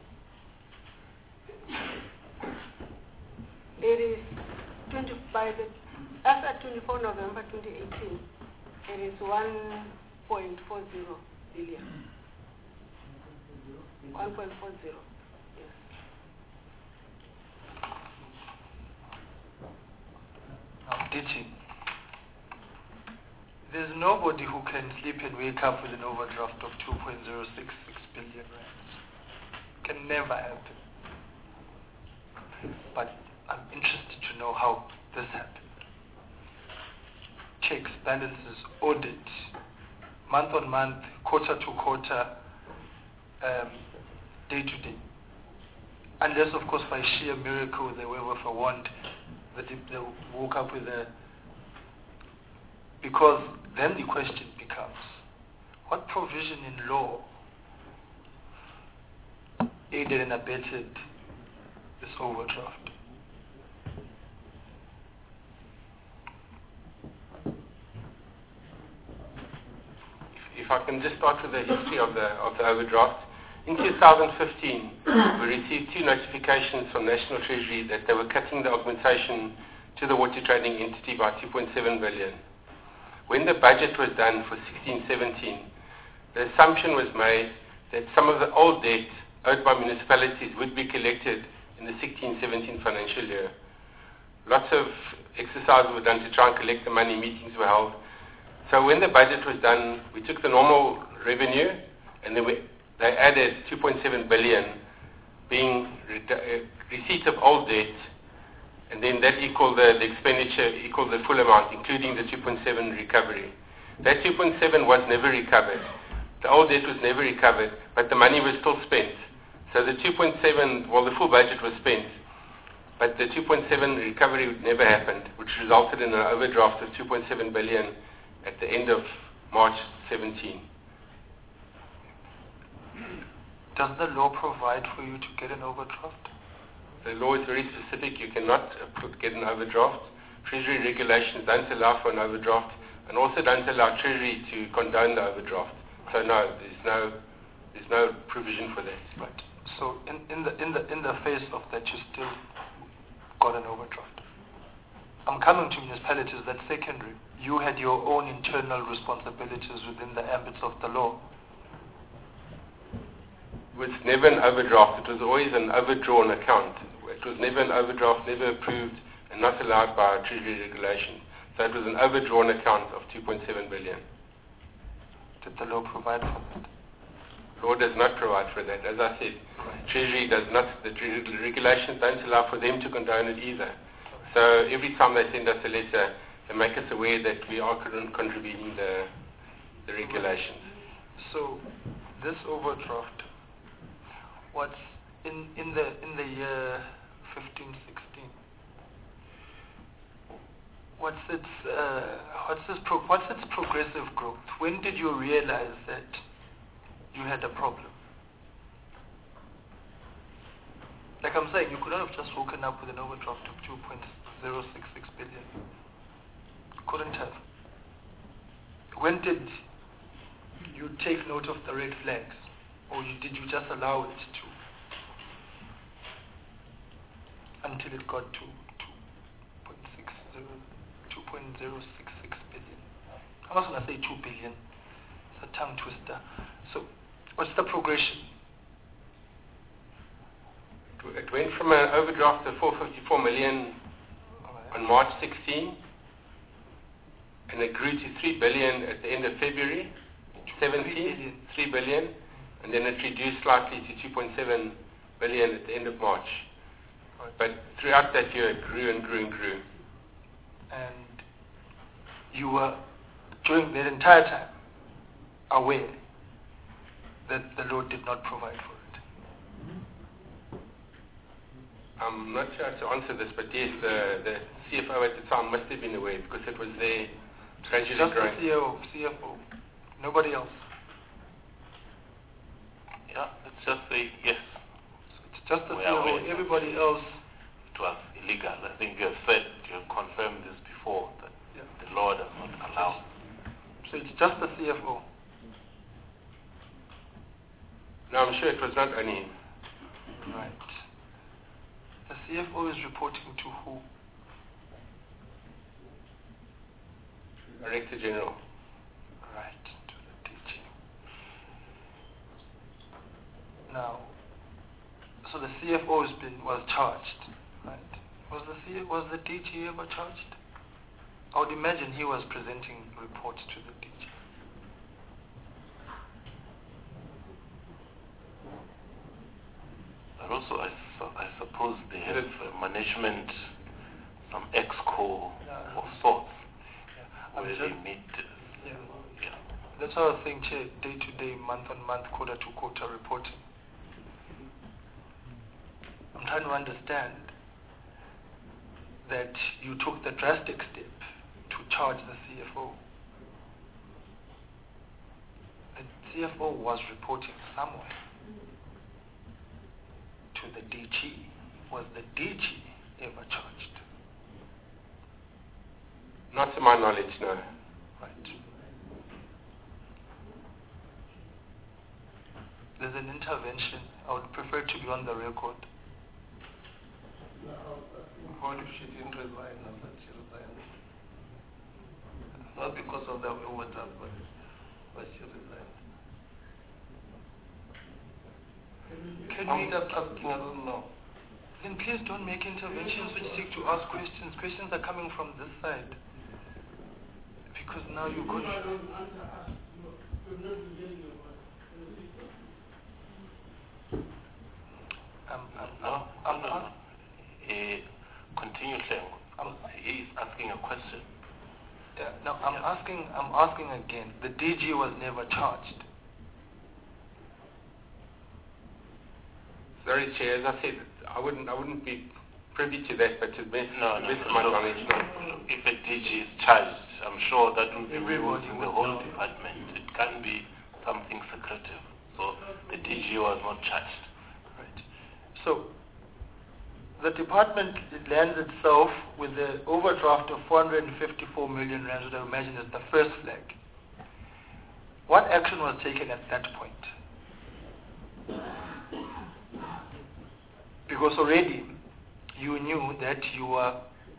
Speaker 3: it is as at 24 November 2018, it is 1.40 billion. 1.40, yes.
Speaker 11: Now, Dichi, there's nobody who can sleep and wake up with an overdraft of 2.066 billion rands. Can never happen. But I'm interested to know how this happened. Checks, balances, audit, month on month, quarter to quarter, day to day. Unless, of course, by sheer miracle, they wave of a wand, that they woke up with a... Because then the question becomes, what provision in law aided and abetted this overdraft?
Speaker 12: If I can just start with the history of the overdraft. In 2015, we received 2 notifications from National Treasury that they were cutting the augmentation to the water trading entity by 2.7 billion. When the budget was done for 16-17, the assumption was made that some of the old debt owed by municipalities would be collected in the 16-17 financial year. Lots of exercises were done to try and collect the money, meetings were held. So when the budget was done, we took the normal revenue and then they added 2.7 billion being receipt of old debt, and then that equaled the expenditure, equaled the full amount, including the 2.7 recovery. That 2.7 was never recovered. The old debt was never recovered, but the money was still spent. So the 2.7, well, the full budget was spent, but the 2.7 recovery never happened, which resulted in an overdraft of 2.7 billion at the end of March 17.
Speaker 11: Does the law provide for you to get an overdraft?
Speaker 12: The law is very specific. You cannot get an overdraft. Treasury regulations don't allow for an overdraft, and also don't allow Treasury to condone the overdraft. So no, there's no provision for that.
Speaker 11: Right. So in the face of that, you still got an overdraft. I'm coming to municipalities, that's secondary. You had your own internal responsibilities within the ambits of the law.
Speaker 12: It was never an overdraft. It was always an overdrawn account. It was never an overdraft, never approved, and not allowed by our Treasury regulation. So it was an overdrawn account of 2.7 billion.
Speaker 11: Did the law provide for that?
Speaker 12: Law does not provide for that. As I said, Treasury does not, the regulations don't allow for them to condone it either. So every time they send us a letter, they make us aware that we are contributing the regulations.
Speaker 11: So this overdraft, what's in the year 15-16? What's its progressive growth? When did you realize that you had a problem? Like I'm saying, you could not have just woken up with an overdraft of 2.066 billion. Couldn't have. When did you take note of the red flags? Or did you just allow it to until it got to 2.066 billion? I'm not going to say 2 billion. It's a tongue twister. So what's the progression?
Speaker 12: It went from an overdraft of 454 million on March 16, and it grew to 3 billion at the end of February 17, 3 billion, and then it reduced slightly to 2.7 billion at the end of March. But throughout that year it grew and grew and grew.
Speaker 11: And you were, during that entire time, aware that the law did not provide for it?
Speaker 12: I'm not sure how to answer this, but yes, the CFO at the time must have been aware because it was there gradually growing.
Speaker 11: Just the CFO, nobody else?
Speaker 1: Yeah, it's just the, yes.
Speaker 11: So it's just the CFO, everybody else?
Speaker 1: It was illegal. I think you have said, you have confirmed this before, that the law does not allow.
Speaker 11: So it's just the CFO?
Speaker 12: No, I'm sure it was not only him.
Speaker 11: Right. The CFO is reporting to who?
Speaker 12: Director General.
Speaker 11: Right, to the DG. Now, so the CFO was charged, right? Was the DG ever charged? I would imagine he was presenting reports to the DG.
Speaker 1: But also, I suppose they have management, some exco of sorts, where they meet.
Speaker 11: That's how I think day-to-day, month-on-month, quarter-to-quarter reporting. I'm trying to understand that you took the drastic step to charge the CFO. The CFO was reporting somewhere. the DG. Was the DG ever charged?
Speaker 12: Not to my knowledge, no.
Speaker 11: Right. There's an intervention. I would prefer to be on the record.
Speaker 13: What if she didn't resign and that she resigned? Not because of the overdraft, but she resigned. I'm just asking, I don't know.
Speaker 11: Then please don't make interventions which seek to ask questions. Questions are coming from this side. Because now you're going
Speaker 1: Continue, Hlengo. He is asking a question.
Speaker 11: Yeah, no, I'm asking again. The DG was never charged.
Speaker 12: Sorry, Chair, as I said, I wouldn't be privy to that, but to the best of my knowledge, no.
Speaker 1: If a DG is charged, I'm sure that will be
Speaker 11: Everybody
Speaker 1: used in the whole department. It can't be something secretive. So the DG was not charged.
Speaker 11: Right. So the department lands itself with the overdraft of 454 million rand, which I imagine is the first flag. What action was taken at that point? Because already you knew that you were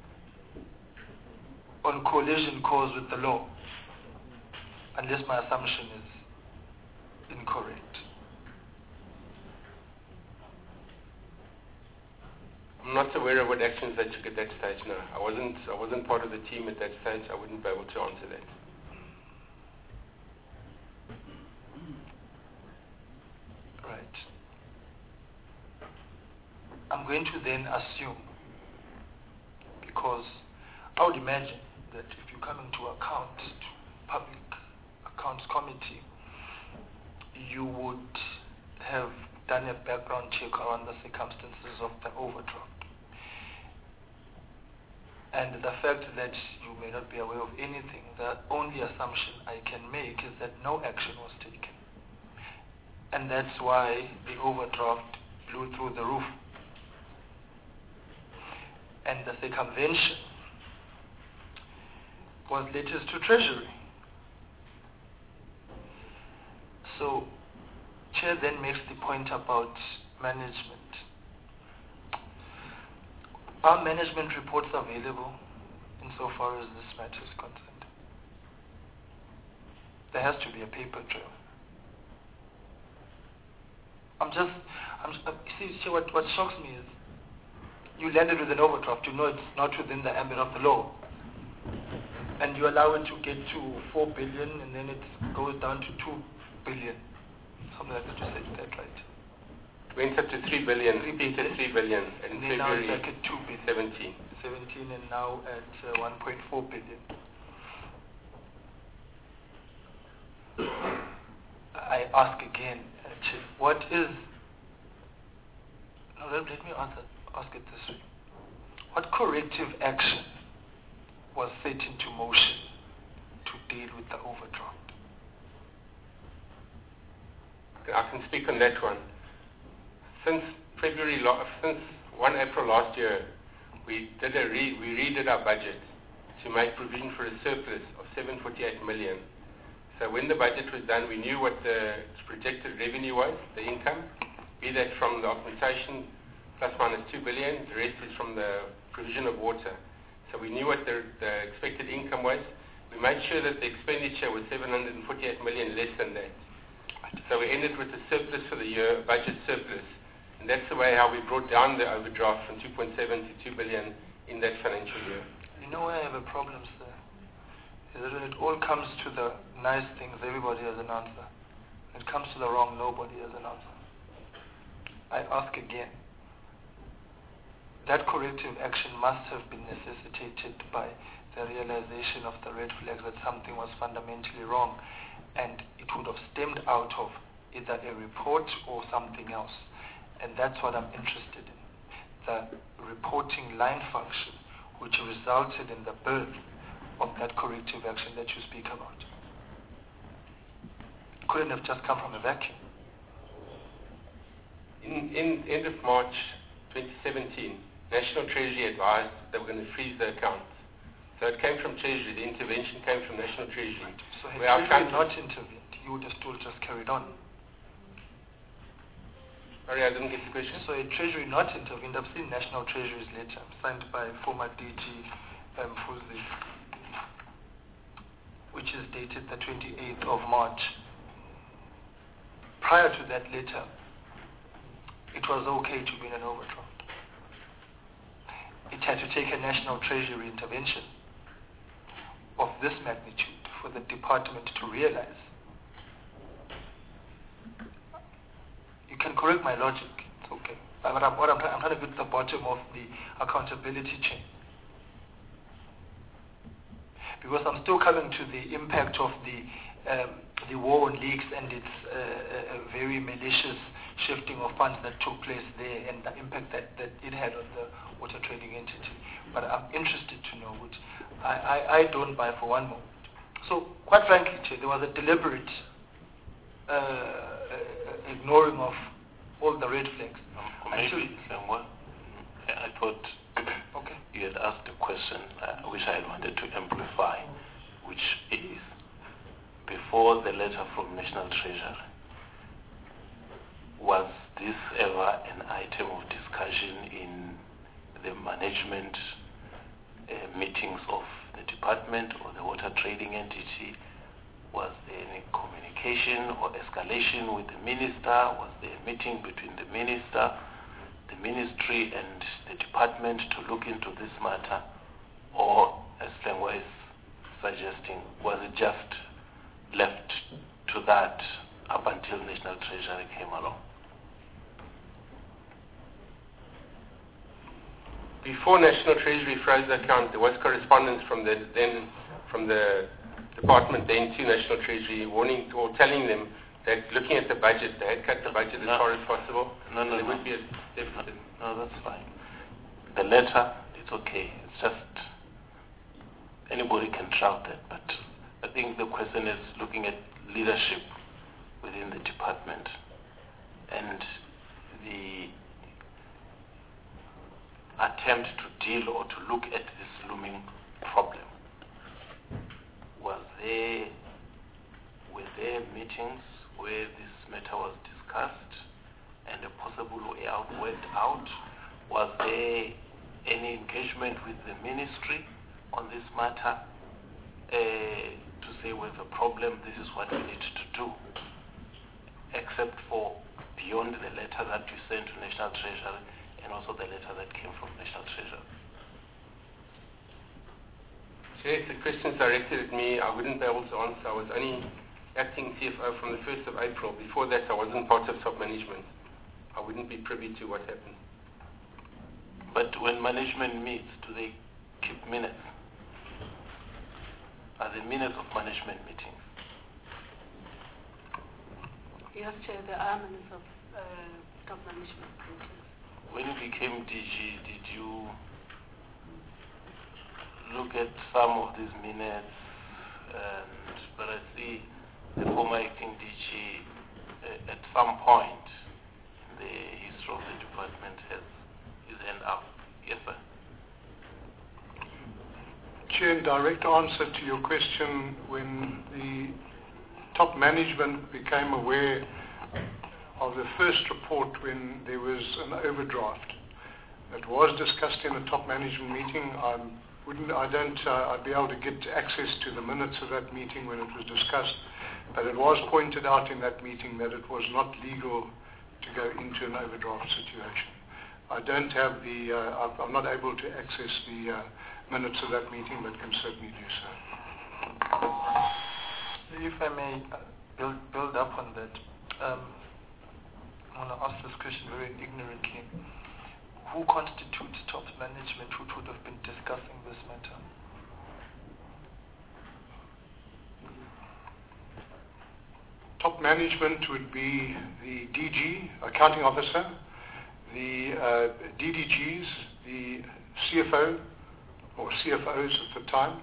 Speaker 11: on collision course with the law, unless my assumption is incorrect.
Speaker 12: I'm not aware of what actions they took at that stage, no. I wasn't part of the team at that stage. I wouldn't be able to answer that.
Speaker 11: Right. I'm going to then assume, because I would imagine that if you come into account to Public Accounts Committee, you would have done a background check around the circumstances of the overdraft. And the fact that you may not be aware of anything, the only assumption I can make is that no action was taken. And that's why the overdraft blew through the roof. And the circumvention was letters to Treasury. So, Chair then makes the point about management. Are management reports available insofar as this matter is concerned? There has to be a paper trail. See, what shocks me is you landed with an overdraft. You know it's not within the ambit of the law. And you allow it to get to 4 billion and then it goes down to 2 billion. Something like that, you said that, right?
Speaker 12: Went up to 3 billion, peaked at 3 billion in
Speaker 11: and now
Speaker 12: February
Speaker 11: it's like at 2 billion.
Speaker 12: 17.
Speaker 11: 17 and now at 1.4 billion. I ask again, what is... No, let me ask it this way. What corrective action was set into motion to deal with the overdraft?
Speaker 12: I can speak on that one. Since 1 April last year, we redid our budget to make provision for a surplus of 748 million. So when the budget was done, we knew what the projected revenue was, the income, be that from the augmentation plus minus 2 billion, the rest is from the provision of water. So we knew what the expected income was. We made sure that the expenditure was 748 million less than that. So we ended with a surplus for the year, a budget surplus. And that's the way how we brought down the overdraft from 2.7 to 2 billion in that financial year.
Speaker 11: You know where I have a problem, sir? Is that when it all comes to the nice things, everybody has an answer. When it comes to the wrong, nobody has an answer. I ask again. That corrective action must have been necessitated by the realization of the red flags that something was fundamentally wrong, and it would have stemmed out of either a report or something else. And that's what I'm interested in. The reporting line function, which resulted in the birth of that corrective action that you speak about. It couldn't have just come from a vacuum.
Speaker 12: In end of March 2017, National Treasury advised they were going to freeze the accounts. So it came from Treasury, the intervention came from National Treasury.
Speaker 11: So had
Speaker 12: where our
Speaker 11: Treasury
Speaker 12: country-
Speaker 11: not intervened, you would have still just carried on.
Speaker 12: Sorry, I didn't get the question.
Speaker 11: So had Treasury not intervened, I've seen National Treasury's letter signed by former DG Fuzi, which is dated the 28th of March. Prior to that letter, it was okay to be in an overdraft. It had to take a National Treasury intervention of this magnitude for the department to realize. You can correct my logic, it's okay. But I'm trying to get to the bottom of the accountability chain. Because I'm still coming to the impact of the war on leaks and its very malicious shifting of funds that took place there and the impact that it had on the water trading entity. But I'm interested to know, which I don't buy for one moment. So, quite frankly, Chair, there was a deliberate ignoring of all the red flags.
Speaker 1: Maybe, Sengwa, I thought
Speaker 11: okay.
Speaker 1: You had asked a question which I wanted to amplify, which is, before the letter from National Treasury, was this ever an item of discussion in the management meetings of the department or the water trading entity? Was there any communication or escalation with the minister? Was there a meeting between the minister, the ministry and the department to look into this matter? Or, as Lengwa is suggesting, was it just left to that up until National Treasury came along?
Speaker 12: Before National Treasury froze the account, there was correspondence from the department then to National Treasury warning or telling them that looking at the budget, they had cut the budget as far as possible. There would be a deficit.
Speaker 1: No, that's fine. The letter, it's okay. It's just anybody can shout that, but I think the question is looking at leadership within the department and the attempt to deal or to look at this looming problem. Were there meetings where this matter was discussed and a possible way out worked out? Was there any engagement with the ministry on this matter to say we have a problem, this is what we need to do, except for beyond the letter that you sent to National Treasury and also the letter that came from National Treasury?
Speaker 12: If the question's directed at me, I wouldn't be able to answer. I was only acting CFO from the 1st of April. Before that, I wasn't part of top management. I wouldn't be privy to what happened.
Speaker 1: But when management meets, do they keep minutes? Are there minutes of management meetings?
Speaker 3: Yes, Chair, there are minutes of top management meetings.
Speaker 1: When you became DG, did you look at some of these minutes? But I see the former acting DG at some point in the history of the department has his hand up. Yes, sir.
Speaker 5: Chair, in direct answer to your question, when the top management became aware of the first report when there was an overdraft, it was discussed in a top management meeting. I'd be able to get access to the minutes of that meeting when it was discussed, but it was pointed out in that meeting that it was not legal to go into an overdraft situation. I don't have I'm not able to access the minutes of that meeting, but can certainly do so.
Speaker 11: If I may build up on that, I want to ask this question very ignorantly. Who constitutes top management who would have been discussing this matter?
Speaker 5: Top management would be the DG, accounting officer, the DDGs, the CFO or CFOs at the time,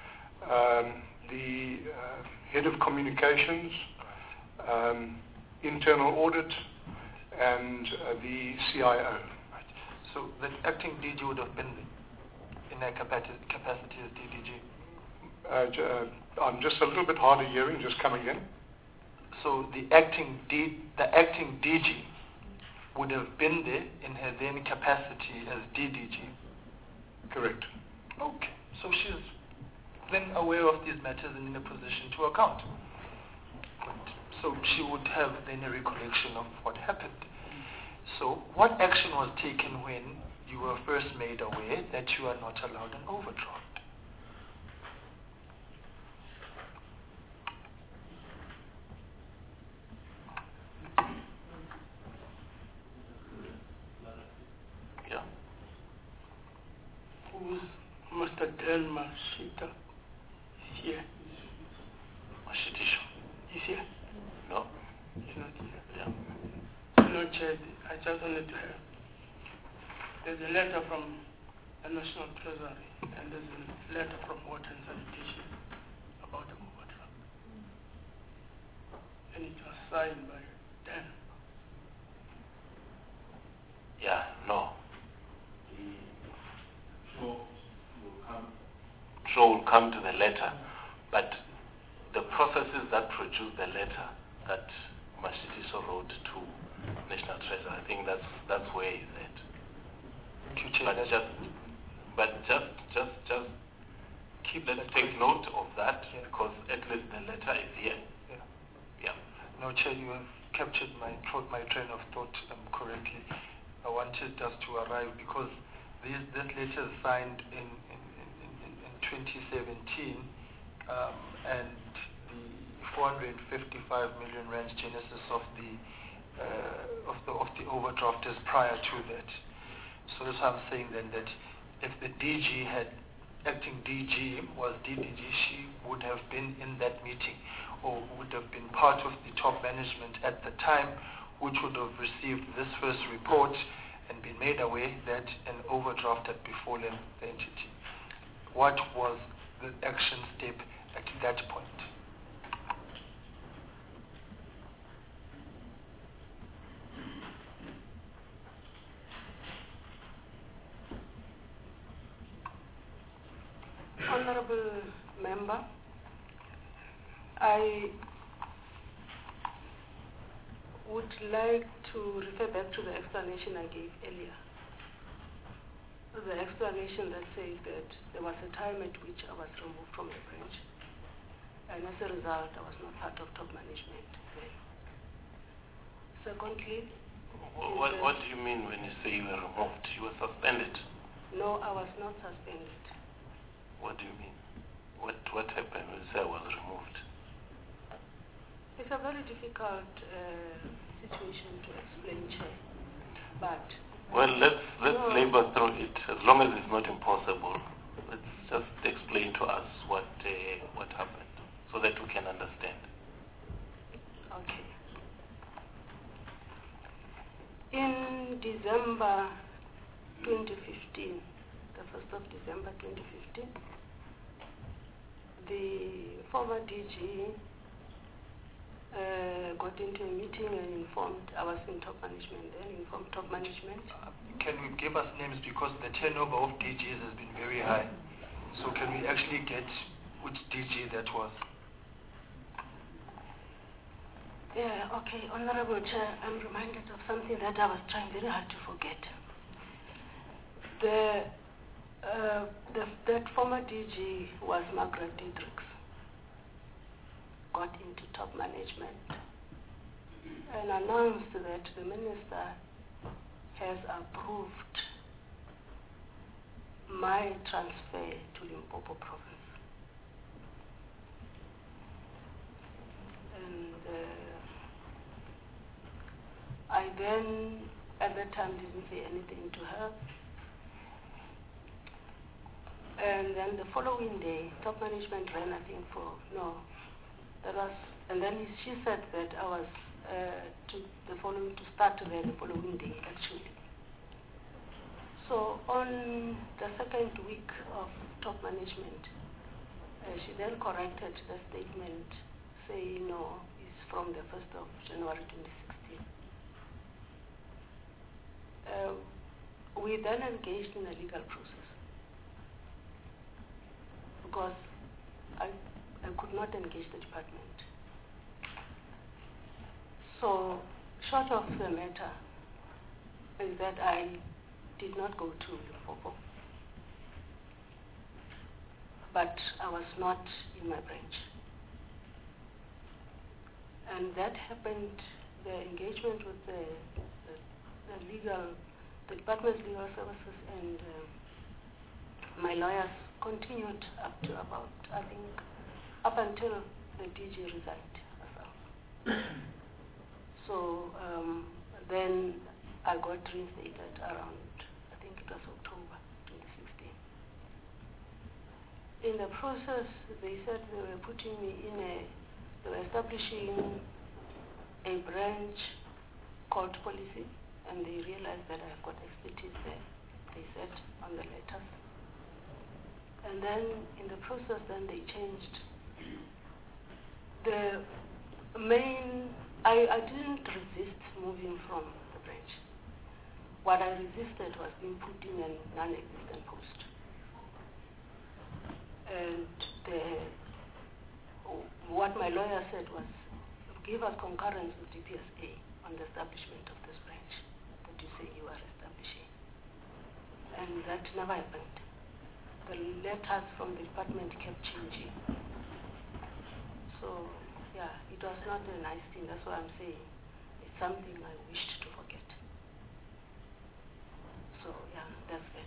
Speaker 5: the head of communications, internal audit, and the CIO.
Speaker 11: Right. So the acting DG would have been in their capacity as DDG.
Speaker 5: I'm just a little bit hard of hearing, just come again.
Speaker 11: So the acting DG would have been there in her then capacity as DDG.
Speaker 5: Correct.
Speaker 11: Okay. So she's then aware of these matters and in a position to account. Good. So she would have then a recollection of what happened. So what action was taken when you were first made aware that you are not allowed an overdraft?
Speaker 1: Yeah.
Speaker 6: Who's Mr. Dan Mashita? Is here.
Speaker 1: Mashitisho?
Speaker 6: Is here.
Speaker 1: No.
Speaker 6: He's not here.
Speaker 1: Yeah.
Speaker 6: No, Chair, I just wanted to have. There's a letter from the National Treasury and there's a letter from Water and Sanitation about the overdraft. And it was signed by Dan.
Speaker 1: Yeah, no. Sure will come to the letter, but the processes that produce the letter that Mashitiso wrote to National Treasury, I think that's where he's at. Just let's take note of that, because at least the letter is here. Yeah.
Speaker 11: No, Chair, you have captured my train of thought correctly. I wanted us to arrive because this letter is signed in 2017, and the 455 million rands genesis of the overdraft is prior to that. So that's why I'm saying then that if the DG acting DG was DDG, she would have been in that meeting, or would have been part of the top management at the time, which would have received this first report and been made aware that an overdraft had befallen the entity. What was the action step at that point?
Speaker 3: Honorable Member, I would like to refer back to the explanation I gave earlier. The explanation that says that there was a time at which I was removed from the branch, and as a result, I was not part of top management then. Secondly,
Speaker 1: what do you mean when you say you were removed? You were suspended?
Speaker 3: No, I was not suspended.
Speaker 1: What do you mean? What happened when you say I was removed?
Speaker 3: It's a very difficult situation to explain, Chair. But
Speaker 1: well, let's labor through it. As long as it's not impossible, let's just explain to us what happened, so that we can understand.
Speaker 3: Okay. In December 2015, the 1st of December 2015, the former DG got into a meeting and informed, I was in top management then, informed top management.
Speaker 11: Can you give us names, because the turnover of DGs has been very high. So can we actually get which DG that was?
Speaker 3: Yeah, okay, Honorable Chair, I'm reminded of something that I was trying very hard to forget. That former DG was Margaret Diedrichs. Got into top management and announced that the minister has approved my transfer to Limpopo province. And I then, at that time, didn't say anything to her. And then the following day, top management ran, I think, and then she said that I was to start there the following day, actually. So on the second week of top management, she then corrected the statement, saying no, it's from the 1st of January 2016. we then engaged in a legal process because I could not engage the department. So, short of the matter is that I did not go to Limpopo, but I was not in my branch. And that happened, the engagement with the department's legal services and my lawyers continued up to about, I think, up until the DG resigned herself. So then I got reinstated around, I think it was October 2016. In the process, they said they were putting me in they were establishing a branch called policy, and they realized that I've got expertise there, they said on the letters. And then in the process, then they changed. The main, I didn't resist moving from the branch. What I resisted was being put in a non-existent post. And what my lawyer said was, give us concurrence with DPSA on the establishment of this branch that you say you are establishing. And that never happened. The letters from the department kept changing. So, yeah, it was not a nice thing. That's what I'm saying. It's something I wished to forget. So, yeah, that's it.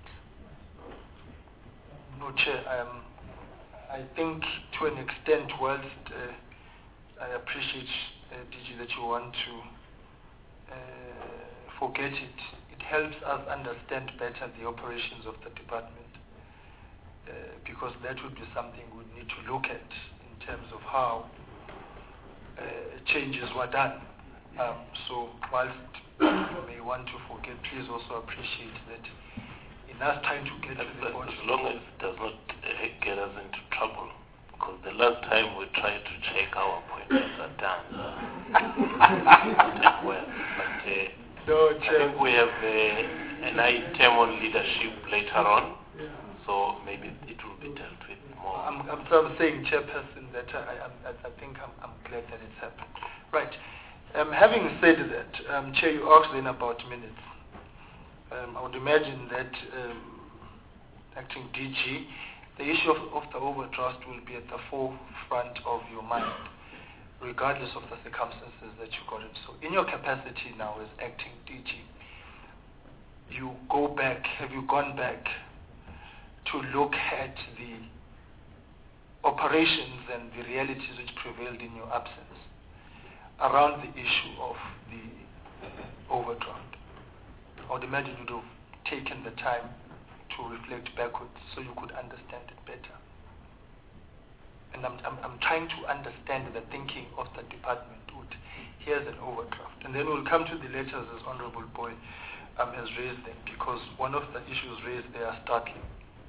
Speaker 11: No, Chair, I think to an extent, whilst I appreciate, DG, that you want to forget it, it helps us understand better the operations of the department, because that would be something we'd need to look at in terms of how changes were done. So whilst you may want to forget, please also appreciate that in us trying to get to the bottom.
Speaker 1: As long as it does not get us into trouble, because the last time we tried to check our appointments are done. Well, but I think we have an item on leadership later on, so maybe it will be dealt with more.
Speaker 11: I'm saying, Chairperson, that I think I'm glad that it's happened. Right. Having said that, Chair, you asked then about minutes. I would imagine that acting DG, the issue of the overdraft will be at the forefront of your mind, regardless of the circumstances that you got in. So in your capacity now as acting DG, you go back, have you gone back to look at the operations and the realities which prevailed in your absence around the issue of the overdraft? I would imagine you'd have taken the time to reflect backwards so you could understand it better. And I'm trying to understand the thinking of the department. Here's an overdraft. And then we'll come to the letters as Honorable Boy has raised them, because one of the issues raised there are startling.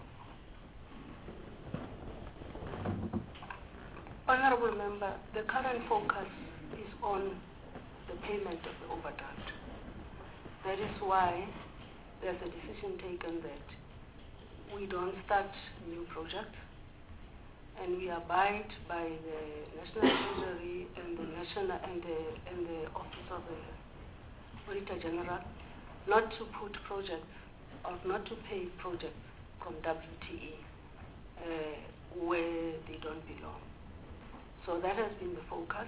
Speaker 3: Honorable Member, the current focus is on the payment of the overdraft. That is why there's a decision taken that we don't start new projects, and we abide by the National Treasury and the National and the Office of the Auditor General not to put projects or not to pay projects from WTE where they don't belong. So that has been the focus,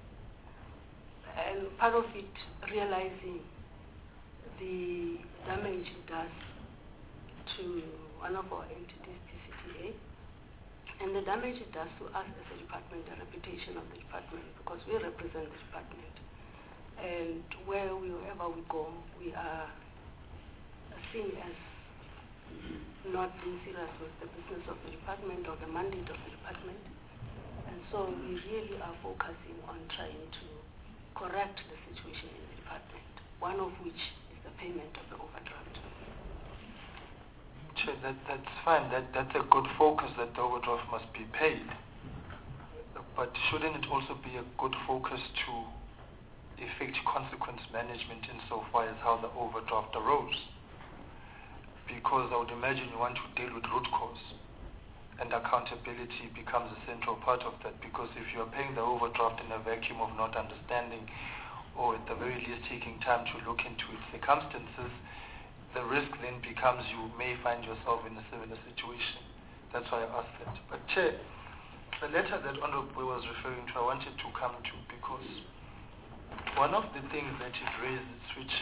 Speaker 3: and part of it realizing the damage it does to one of our entities, TCTA, and the damage it does to us as a department, the reputation of the department, because we represent the department. And wherever we go, we are seen as not being serious with the business of the department or the mandate of the department. And so we really are focusing on trying to correct the situation in the department, one of which is the payment of the overdraft.
Speaker 11: Chair, that's fine. That's a good focus, that the overdraft must be paid. But shouldn't it also be a good focus to effect consequence management insofar as how the overdraft arose. Because I would imagine you want to deal with root cause, and accountability becomes a central part of that, because if you are paying the overdraft in a vacuum of not understanding, or at the very least taking time to look into its circumstances, the risk then becomes you may find yourself in a similar situation. That's why I asked that. But Chair, the letter that Honorable was referring to, I wanted to come to, because one of the things that it raises, which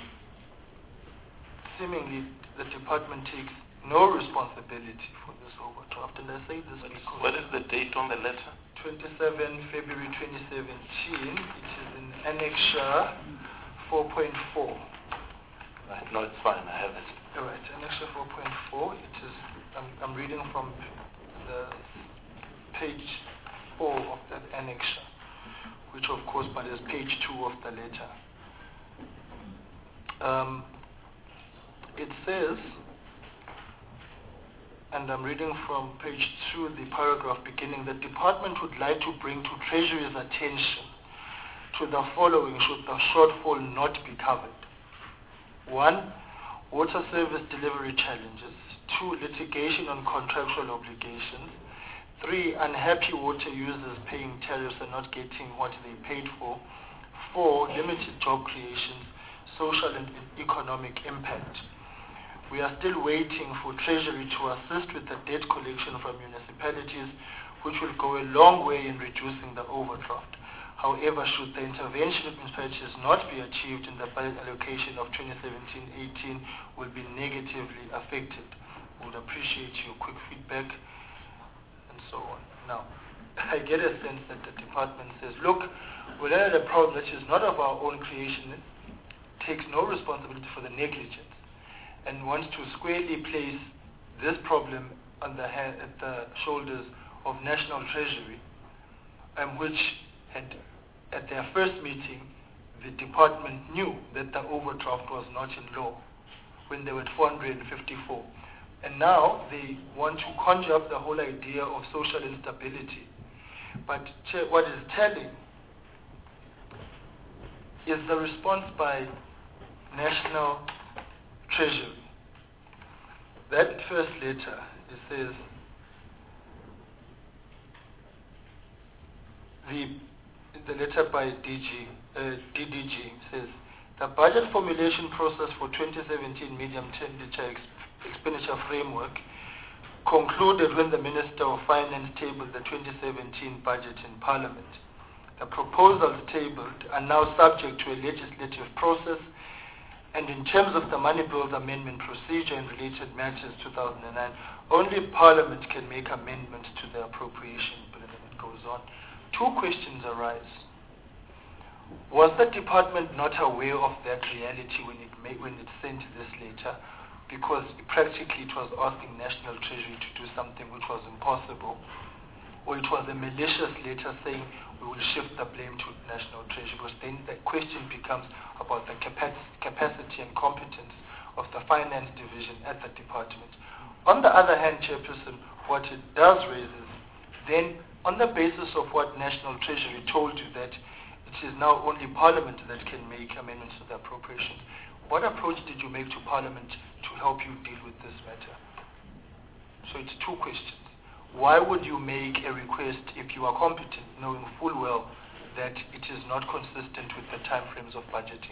Speaker 11: seemingly the department takes no responsibility for this overdraft, and I say this because...
Speaker 1: What is the date on the letter?
Speaker 11: 27 February 2017. It is in Annexure 4.4.
Speaker 1: Right, no, it's fine, I have it.
Speaker 11: All right, Annexure 4.4. It is, I'm reading from the page 4 of that annexure, which of course, but is page 2 of the letter. It says, and I'm reading from page 2, the paragraph beginning, the department would like to bring to Treasury's attention to the following should the shortfall not be covered. 1, water service delivery challenges. 2, litigation on contractual obligations. 3, unhappy water users paying tariffs and not getting what they paid for. 4, limited job creations, social and economic impact. We are still waiting for Treasury to assist with the debt collection from municipalities, which will go a long way in reducing the overdraft. However, should the intervention of municipalities not be achieved in the budget allocation of 2017-18 will be negatively affected. We would appreciate your quick feedback and so on. Now, I get a sense that the department says, look, we're at a problem that is not of our own creation, takes no responsibility for the negligence, and wants to squarely place this problem on at the shoulders of National Treasury, which had, at their first meeting, the department knew that the overdraft was not in law when they were at 454. And now they want to conjure up the whole idea of social instability. But what is telling is the response by National Treasury. That first letter, it says, the letter by DDG says, the budget formulation process for 2017 medium expenditure framework concluded when the Minister of Finance tabled the 2017 budget in Parliament. The proposals tabled are now subject to a legislative process, and in terms of the Money Bills Amendment Procedure and Related Matters 2009, only Parliament can make amendments to the appropriation bill, and it goes on. 2 questions arise. Was the department not aware of that reality when it sent this letter? Because practically it was asking National Treasury to do something which was impossible, or it was a malicious letter saying we will shift the blame to National Treasury, because then the question becomes about the capacity and competence of the finance division at the department. On the other hand, Chairperson, what it does raise is, then on the basis of what National Treasury told you that it is now only Parliament that can make amendments to the appropriations, what approach did you make to Parliament to help you deal with this matter? So it's 2 questions. Why would you make a request if you are competent, knowing full well that it is not consistent with the timeframes of budgeting?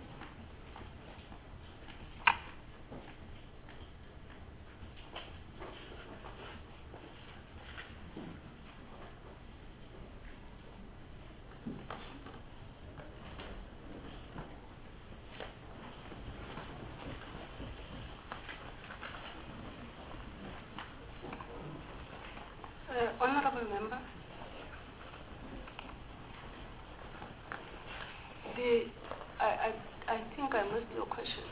Speaker 3: Honorable Member, I think I missed your question.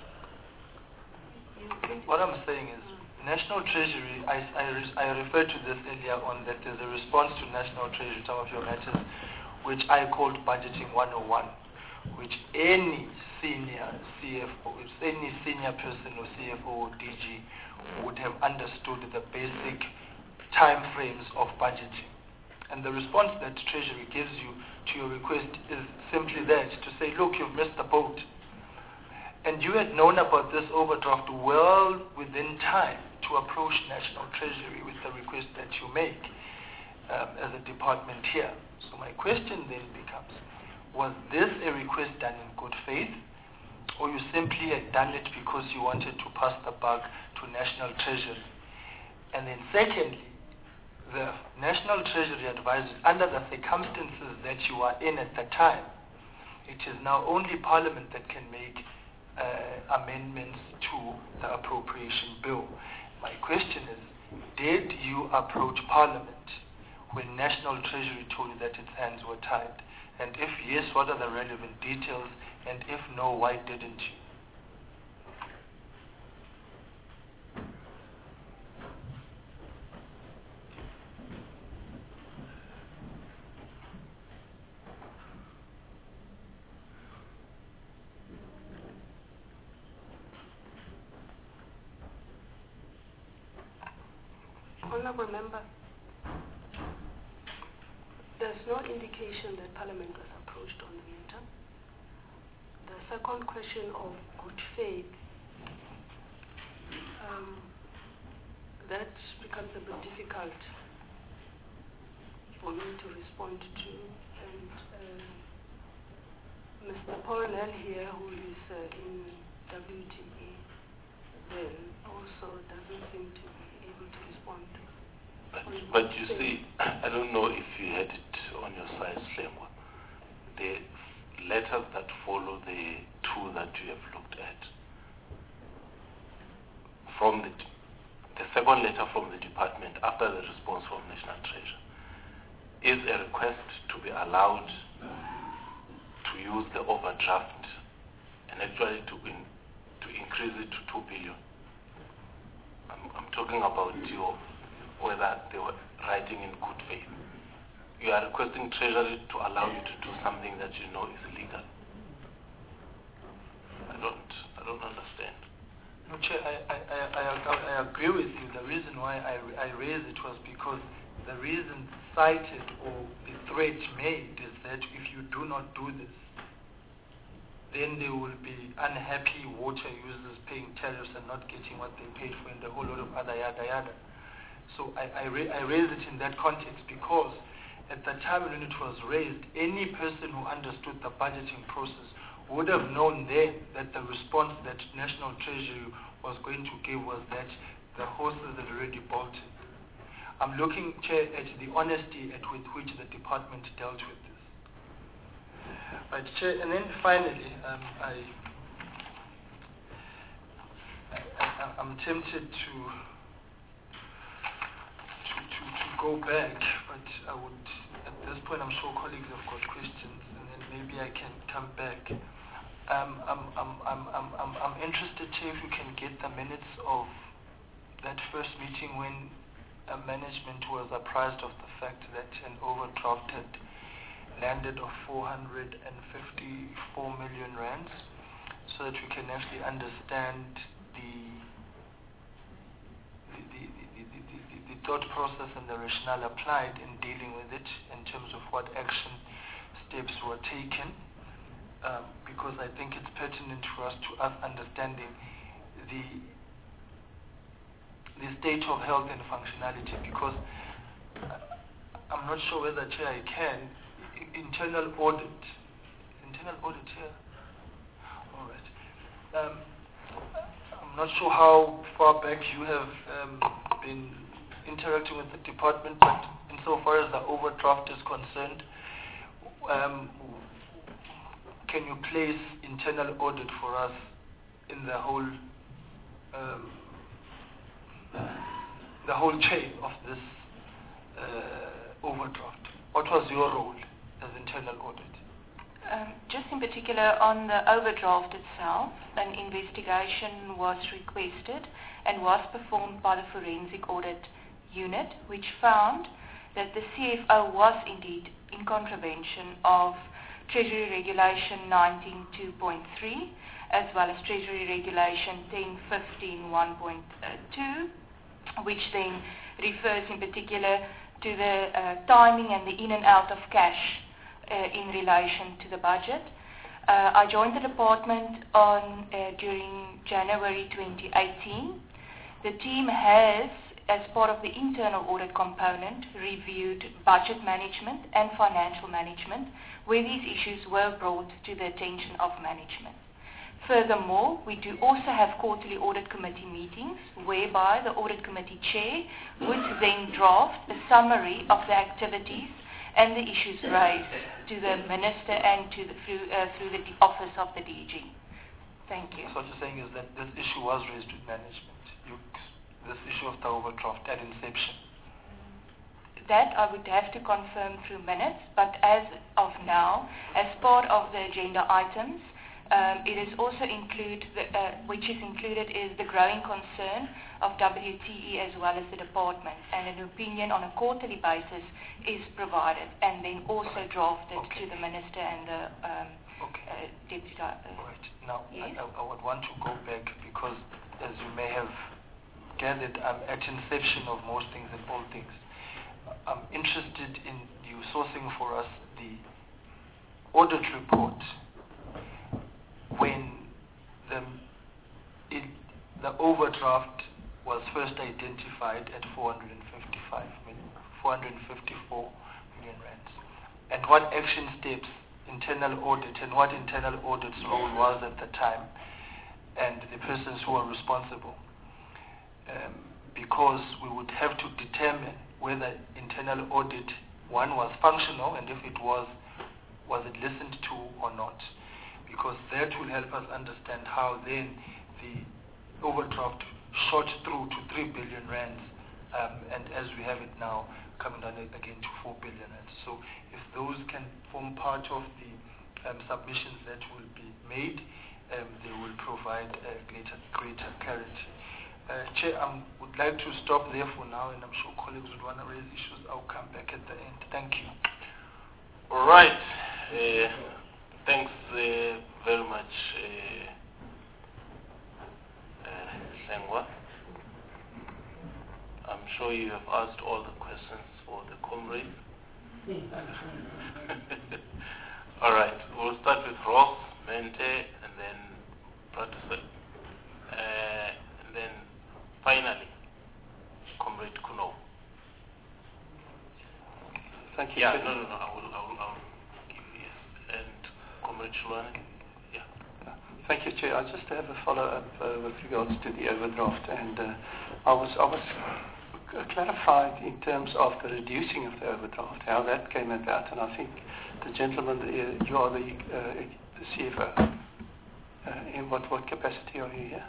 Speaker 11: What I'm saying is, National Treasury, I referred to this earlier on, that there's a response to National Treasury, some of your matters, which I called Budgeting 101, which any senior CFO, any senior person or CFO or DG would have understood the basic time frames of budgeting. And the response that Treasury gives you to your request is simply that, to say, look, you've missed the boat. And you had known about this overdraft well within time to approach National Treasury with the request that you make as a department here. So my question then becomes, was this a request done in good faith, or you simply had done it because you wanted to pass the buck to National Treasury? And then secondly, the National Treasury advised, under the circumstances that you are in at the time, it is now only Parliament that can make amendments to the appropriation bill. My question is, did you approach Parliament when National Treasury told you that its hands were tied? And if yes, what are the relevant details? And if no, why didn't you?
Speaker 3: Honourable Member, there's no indication that Parliament was approached on the matter. The second question of good faith, that becomes a bit difficult for me to respond to. And Mr. Paul Nell here, who is in WTE, then also doesn't seem to be able to respond.
Speaker 1: But you see, I don't know if you had it on your side, Slemwa. The letters that follow the two that you have looked at, from the second letter from the department after the response from National Treasury is a request to be allowed to use the overdraft and actually to increase it to 2 billion. I'm talking about whether they were writing in good faith. You are requesting Treasury to allow you to do something that you know is illegal. I don't understand.
Speaker 11: No, Chair, I agree with you. The reason why I raised it was because the reason cited or the threat made is that if you do not do this, then there will be unhappy water users paying tariffs and not getting what they paid for, and a whole lot of other yada yada. So I raised it in that context because at the time when it was raised, any person who understood the budgeting process would have known then that the response that National Treasury was going to give was that the horses had already bolted. I'm looking, Chair, at the honesty with which the department dealt with this. Right, Chair, and then finally, I'm tempted to go back, but I would, at this point, I'm sure colleagues have got questions, and then maybe I can come back. I'm interested, Chair, if you can get the minutes of that first meeting when management was apprised of the fact that an overdraft had landed of 454 million rands, so that we can actually understand the thought process and the rationale applied in dealing with it in terms of what action steps were taken, because I think it's pertinent for us to understanding the state of health and functionality, because I'm not sure whether, Chair, I can. Internal audit here. All right. I'm not sure how far back you have been interacting with the department, but insofar as the overdraft is concerned, can you place internal audit for us in the whole chain of this overdraft? What was your role as internal audit?
Speaker 16: Just in particular on the overdraft itself, an investigation was requested and was performed by the Forensic Audit Unit, which found that the CFO was indeed in contravention of Treasury Regulation 19.2.3 as well as Treasury Regulation 10.15.1.2, which then refers in particular to the timing and the in and out of cash in relation to the budget. I joined the department during January 2018. The team has, as part of the internal audit component, reviewed budget management and financial management, where these issues were brought to the attention of management. Furthermore, we do also have quarterly audit committee meetings, whereby the audit committee chair would then draft a summary of the activities and the issues raised to the minister and through the office of the DG. Thank you.
Speaker 11: So what you're saying is that this issue was raised with management, this issue of the overdraft at inception.
Speaker 16: That I would have to confirm through minutes, but as of now, as part of the agenda items, it is also which is included is the growing concern of WTE as well as the department, and an opinion on a quarterly basis is provided and then also drafted to the minister and the deputy.
Speaker 11: Right. Now,
Speaker 16: yes?
Speaker 11: I would want to go back because, as you may have gathered, I'm at inception of most things and all things. I'm interested in you sourcing for us the audit report when the overdraft was first identified at 454 million rands, and what action steps internal audit and what internal audit's role was at the time, and the persons who are responsible, because we would have to determine whether internal audit, one, was functional, and if it was it listened to or not, because that will help us understand how then the overdraft shot through to 3 billion rands, and as we have it now, coming down again to 4 billion rands. So if those can form part of the submissions that will be made, they will provide greater clarity. Chair, I would like to stop there for now, and I'm sure colleagues would want to raise issues. I'll come back at the end. Thank you.
Speaker 1: All right. Thanks very much, Lengwa. I'm sure you have asked all the questions for the comrades. All right. We'll start with Ross, Mente, and then Pratisel. And then finally, Comrade Kuno.
Speaker 15: Thank you.
Speaker 1: Yeah, no. I will give you yes. And Comrade Shulwane. Yeah.
Speaker 15: Thank you, Chair. I just have a follow-up with regards to the overdraft, and I was clarified in terms of the reducing of the overdraft, how that came about, and I think the gentleman, you are the CFO. In what capacity are you here?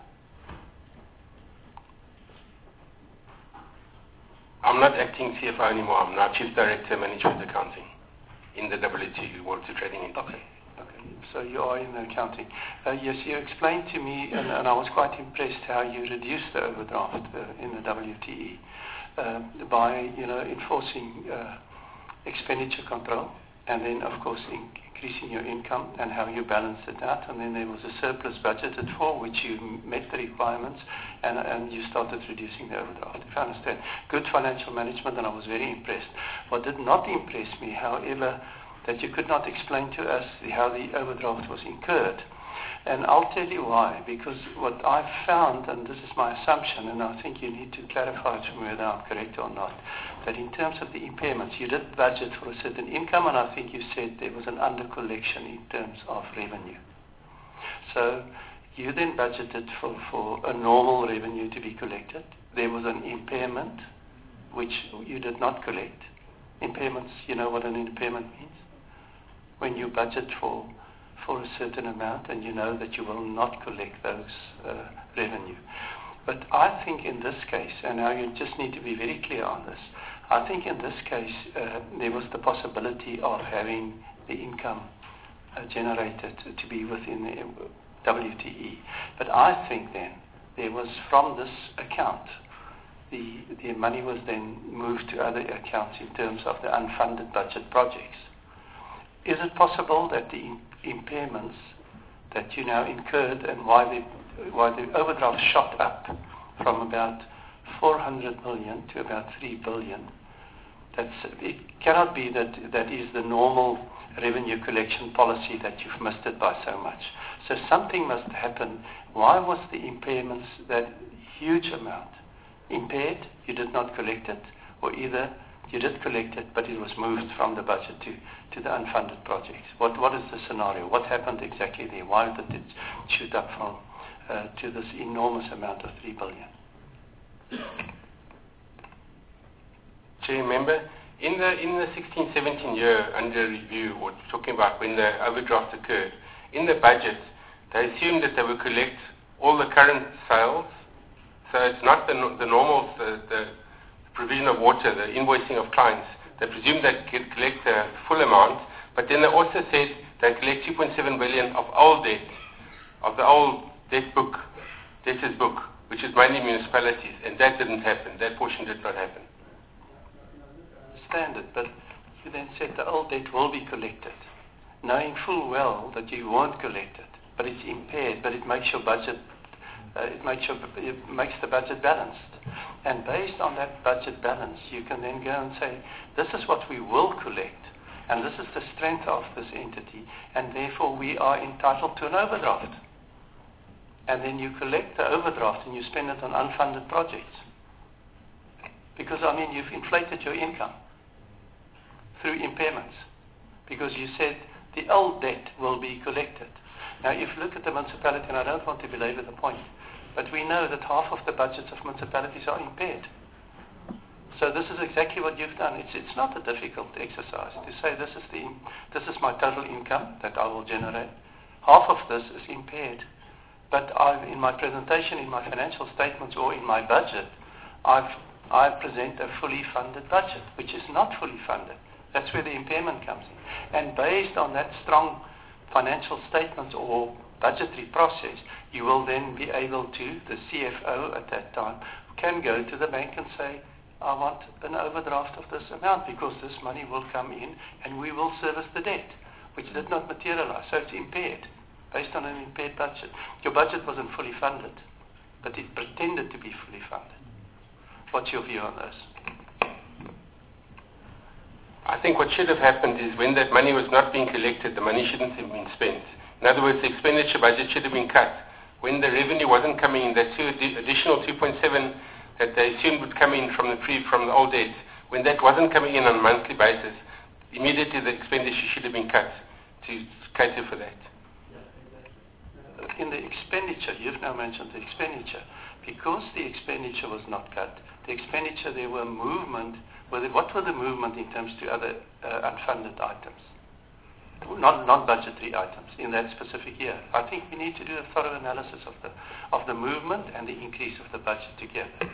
Speaker 12: I'm not acting CFO anymore. I'm now Chief Director Management Accounting in the WTE, World Trading Entity.
Speaker 15: Okay. So you are in the accounting. Yes, you explained to me, and I was quite impressed how you reduced the overdraft in the WTE by, enforcing expenditure control, and then of course increasing your income and how you balanced it out. And then there was a surplus budgeted for which you met the requirements, and you started reducing the overdraft. If I understand, good financial management, and I was very impressed. What did not impress me, however, that you could not explain to us how the overdraft was incurred. And I'll tell you why, because what I've found, and this is my assumption, and I think you need to clarify to me whether I'm correct or not, that in terms of the impairments, you did budget for a certain income, and I think you said there was an under-collection in terms of revenue. So you then budgeted for a normal revenue to be collected. There was an impairment, which you did not collect. Impairments, you know what an impairment means? When you budget for a certain amount and you know that you will not collect those revenue. But I think in this case, and now you just need to be very clear on this, I think in this case there was the possibility of having the income generated to be within the WTE. But I think then there was, from this account, the money was then moved to other accounts in terms of the unfunded budget projects. Is it possible that the impairments that you now incurred, and why the overdraft shot up from about 400 million to about 3 billion, it cannot be that is the normal revenue collection policy that you've missed it by so much. So something must happen. Why was the impairments that huge amount impaired? You did not collect it, or either you did collect it, but it was moved from the budget to the unfunded projects. What is the scenario? What happened exactly there? Why did it shoot up from to this enormous amount of 3 billion?
Speaker 12: Chair, member, in the 16-17 year under review, or talking about when the overdraft occurred, in the budget, they assumed that they would collect all the current sales. So it's not the normal, the provision of water, the invoicing of clients. They presumed they could collect the full amount, but then they also said they collect 2.7 billion of old debt, of the old debt book, debtors book, which is mainly municipalities, and that didn't happen. That portion did not happen.
Speaker 15: Standard, but you then said the old debt will be collected, knowing full well that you won't collect it, but it's impaired, but it makes your budget, it makes the budget balanced. And based on that budget balance, you can then go and say, this is what we will collect, and this is the strength of this entity, and therefore we are entitled to an overdraft. And then you collect the overdraft and you spend it on unfunded projects. Because, I mean, you've inflated your income through impairments, because you said the old debt will be collected. Now, if you look at the municipality, and I don't want to belabor the point, but we know that half of the budgets of municipalities are impaired. So this is exactly what you've done. It's not a difficult exercise to say this is my total income that I will generate. Half of this is impaired, but in my presentation, in my financial statements, or in my budget, I present a fully funded budget, which is not fully funded. That's where the impairment comes in. And based on that strong financial statements or budgetary process, you will then be able to, the CFO at that time, can go to the bank and say, I want an overdraft of this amount because this money will come in and we will service the debt, which did not materialize. So it's impaired, based on an impaired budget. Your budget wasn't fully funded, but it pretended to be fully funded. What's your view on this?
Speaker 12: I think what should have happened is when that money was not being collected, the money shouldn't have been spent. In other words, the expenditure budget should have been cut. When the revenue wasn't coming in, that additional 2.7 that they assumed would come in from the old debt, when that wasn't coming in on a monthly basis, immediately the expenditure should have been cut to cater for that.
Speaker 15: In the expenditure, you've now mentioned the expenditure. Because the expenditure was not cut, the expenditure, there were movement. What were the movement in terms to other unfunded items? Not budgetary items in that specific year. I think we need to do a thorough analysis of the movement and the increase of the budget together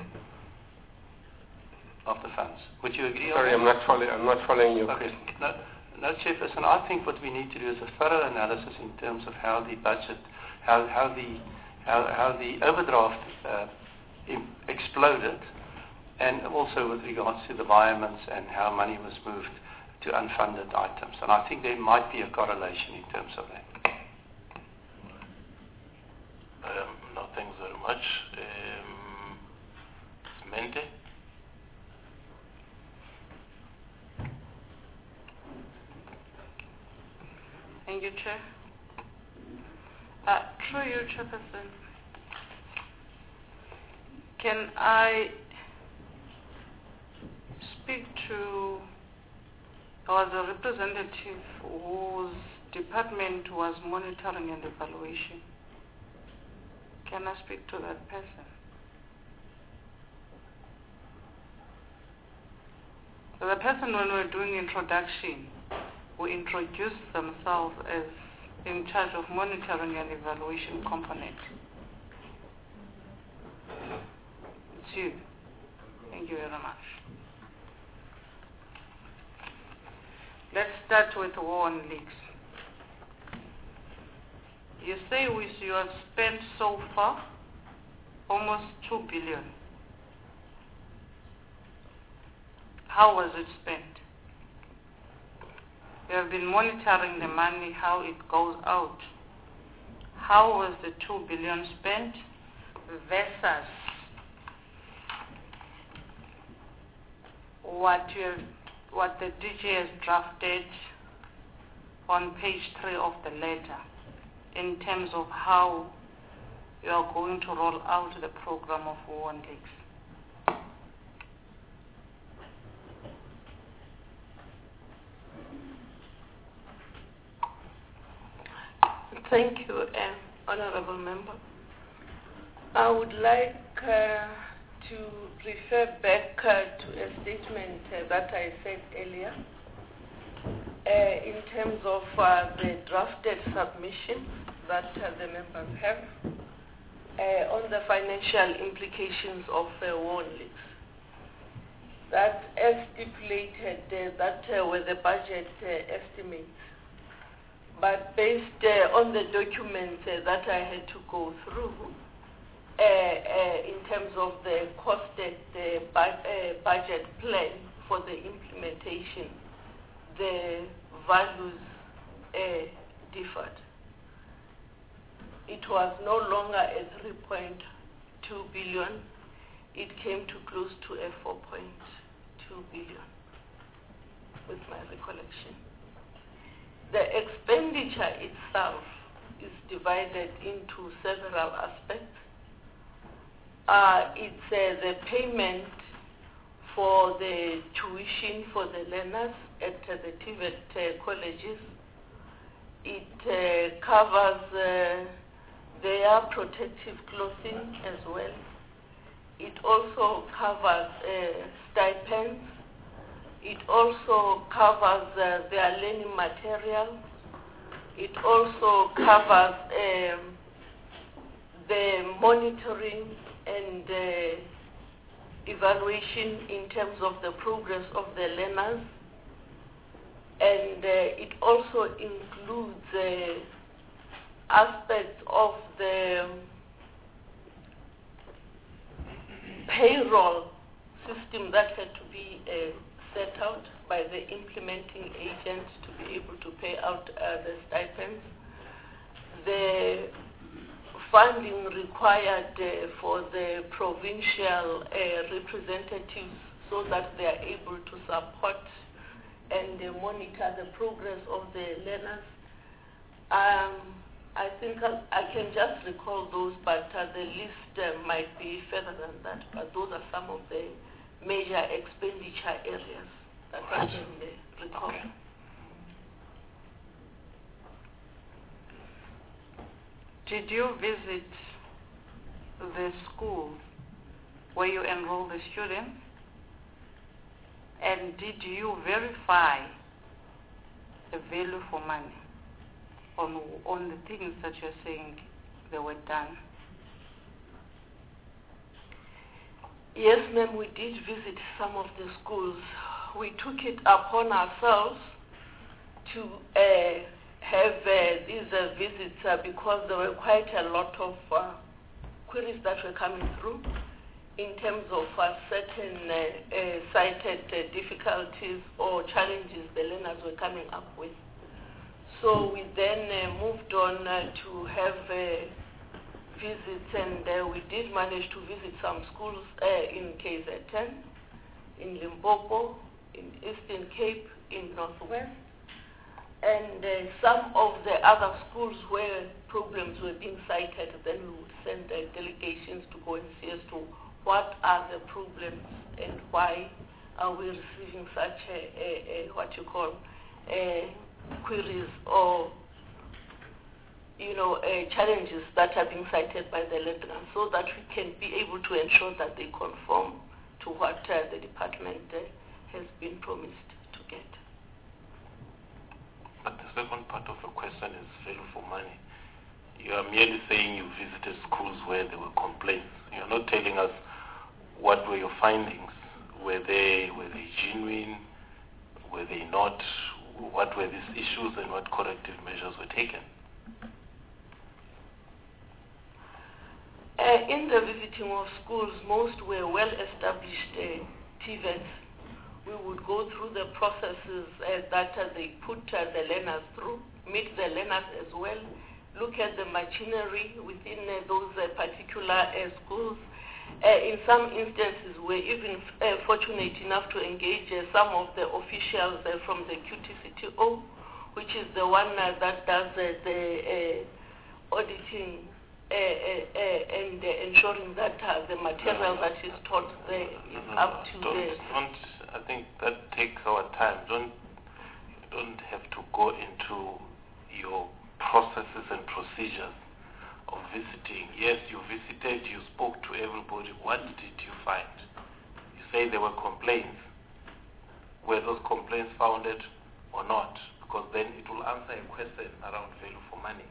Speaker 15: of the funds. Would you agree?
Speaker 12: Sorry, I'm not following your question.
Speaker 15: No, Chairperson. I think what we need to do is a thorough analysis in terms of how the budget, how the overdraft exploded, and also with regards to the environments and how money was moved to unfunded items. And I think there might be a correlation in terms of that.
Speaker 1: No, thanks very much. Mente?
Speaker 3: Thank you, Chair. Through you, Chairperson, can I speak to, or the representative whose department was monitoring and evaluation? Can I speak to that person? The person, when we were doing introduction, who introduced themselves as in charge of monitoring and evaluation component. It's you. Thank you very much. Let's start with war on leaks. You say you have spent so far almost 2 billion. How was it spent? You have been monitoring the money, how it goes out. How was the 2 billion spent versus what you have
Speaker 14: what the DG has drafted on page 3 of the letter in terms of how you are going to roll out the program of War on Lakes.
Speaker 4: Thank you, Honorable Member. I would like to refer back to a statement that I said earlier in terms of the drafted submission that the members have on the financial implications of War on Lakes. That as stipulated, that were the budget estimates. But based on the documents that I had to go through, in terms of the costed budget plan for the implementation, the values differed. It was no longer a 3.2 billion. It came to close to a 4.2 billion, with my recollection. The expenditure itself is divided into several aspects. It's the payment for the tuition for the learners at the TVET colleges. It covers their protective clothing as well. It also covers stipends. It also covers their learning material. It also covers the monitoring and evaluation in terms of the progress of the learners. And it also includes aspects of the payroll system that had to be set out by the implementing agents to be able to pay out the stipends. The funding required for the provincial representatives so that they are able to support and monitor the progress of the learners. I think I can just recall those, but the list might be further than that. But those are some of the major expenditure areas that I can recall.
Speaker 1: Okay.
Speaker 14: Did you visit the school where you enroll the students? And did you verify the value for money on the things that you're saying they were done?
Speaker 4: Yes, ma'am, we did visit some of the schools. We took it upon ourselves to have these visits because there were quite a lot of queries that were coming through in terms of certain cited difficulties or challenges the learners were coming up with. So we then moved on to have visits, and we did manage to visit some schools in KZN, in Limpopo, in Eastern Cape, in Northwest, and some of the other schools where problems were being cited. Then we would send delegations to go and see as to what are the problems and why are we receiving such what you call queries or challenges that are being cited by the learners, so that we can be able to ensure that they conform to what the department has been promised to get.
Speaker 1: But the second part of the question is value for money. You are merely saying you visited schools where there were complaints. You are not telling us what were your findings. Were they genuine? Were they not? What were these issues and what corrective measures were taken?
Speaker 4: In the visiting of schools, most were well-established TVETs. We would go through the processes that they put the learners through, meet the learners as well, look at the machinery within those particular schools, in some instances, we're even fortunate enough to engage some of the officials from the QTCTO, which is the one that does the auditing and ensuring that the material that is taught there is up to date.
Speaker 1: I think that takes our time. You don't have to go into your processes and procedures of visiting. Yes, you visited, you spoke to everybody. What did you find? You say there were complaints. Were those complaints founded or not? Because then it will answer a question around value for money.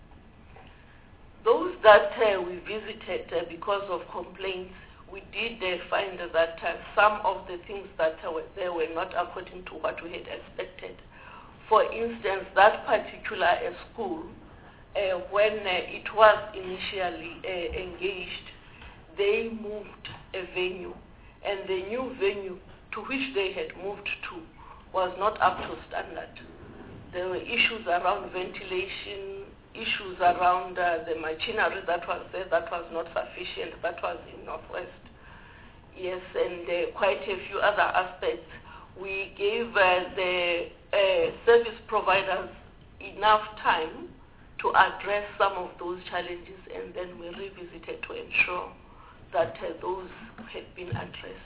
Speaker 4: Those that we visited because of complaints, we did find that some of the things that were there were not according to what we had expected. For instance, that particular school, when it was initially engaged, they moved a venue, and the new venue to which they had moved to was not up to standard. There were issues around ventilation, issues around the machinery that was there that was not sufficient, that was in Northwest. Yes, and quite a few other aspects. We gave the service providers enough time to address some of those challenges, and then we revisited to ensure that those had been addressed.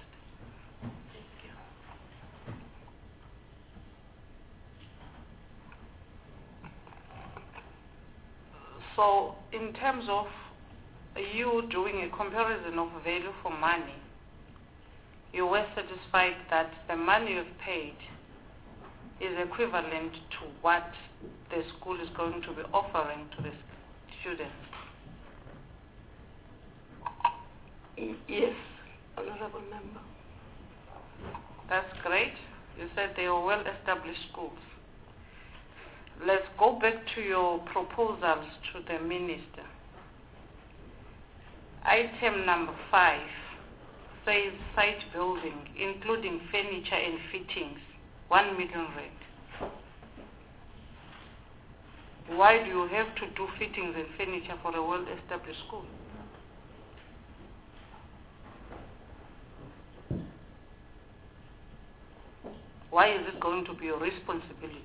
Speaker 14: So in terms of you doing a comparison of value for money, you were satisfied that the money you've paid is equivalent to what the school is going to be offering to the students?
Speaker 4: Yes, Honorable Member.
Speaker 14: That's great. You said they are well-established schools. Let's go back to your proposals to the Minister. Item number 5 says site building, including furniture and fittings, 1 million rand. Why do you have to do fittings and furniture for a well-established school? Why is it going to be your responsibility?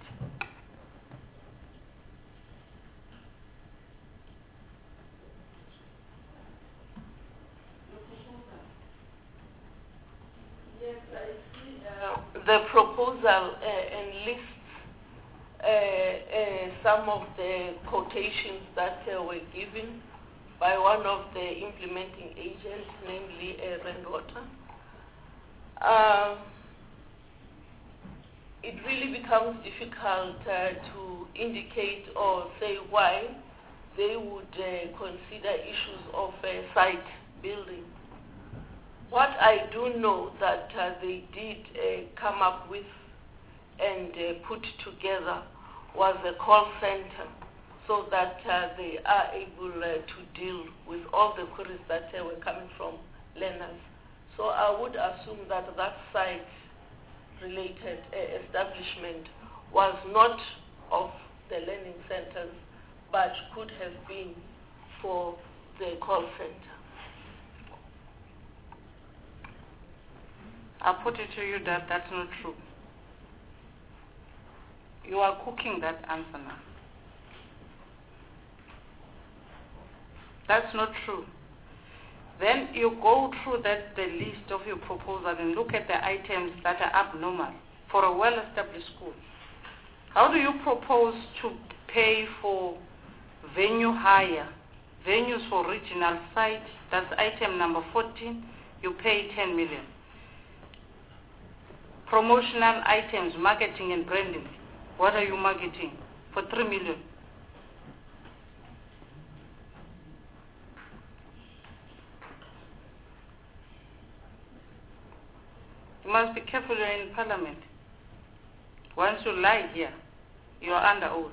Speaker 4: Yes, I see the proposal enlists some of the quotations that were given by one of the implementing agents, namely Randwater. It really becomes difficult to indicate or say why they would consider issues of site building. What I do know that they did come up with and put together was a call center, so that they are able to deal with all the queries that were coming from learners. So I would assume that that site-related establishment was not of the learning centers, but could have been for the call center.
Speaker 14: I'll put it to you that that's not true. You are cooking that answer now. That's not true. Then you go through the list of your proposal and look at the items that are abnormal for a well-established school. How do you propose to pay for venue hire, venues for regional sites? That's item number 14. You pay 10 million. Promotional items, marketing and branding. What are you marketing? For 3 million. You must be careful, you're in Parliament. Once you lie here, you are under oath.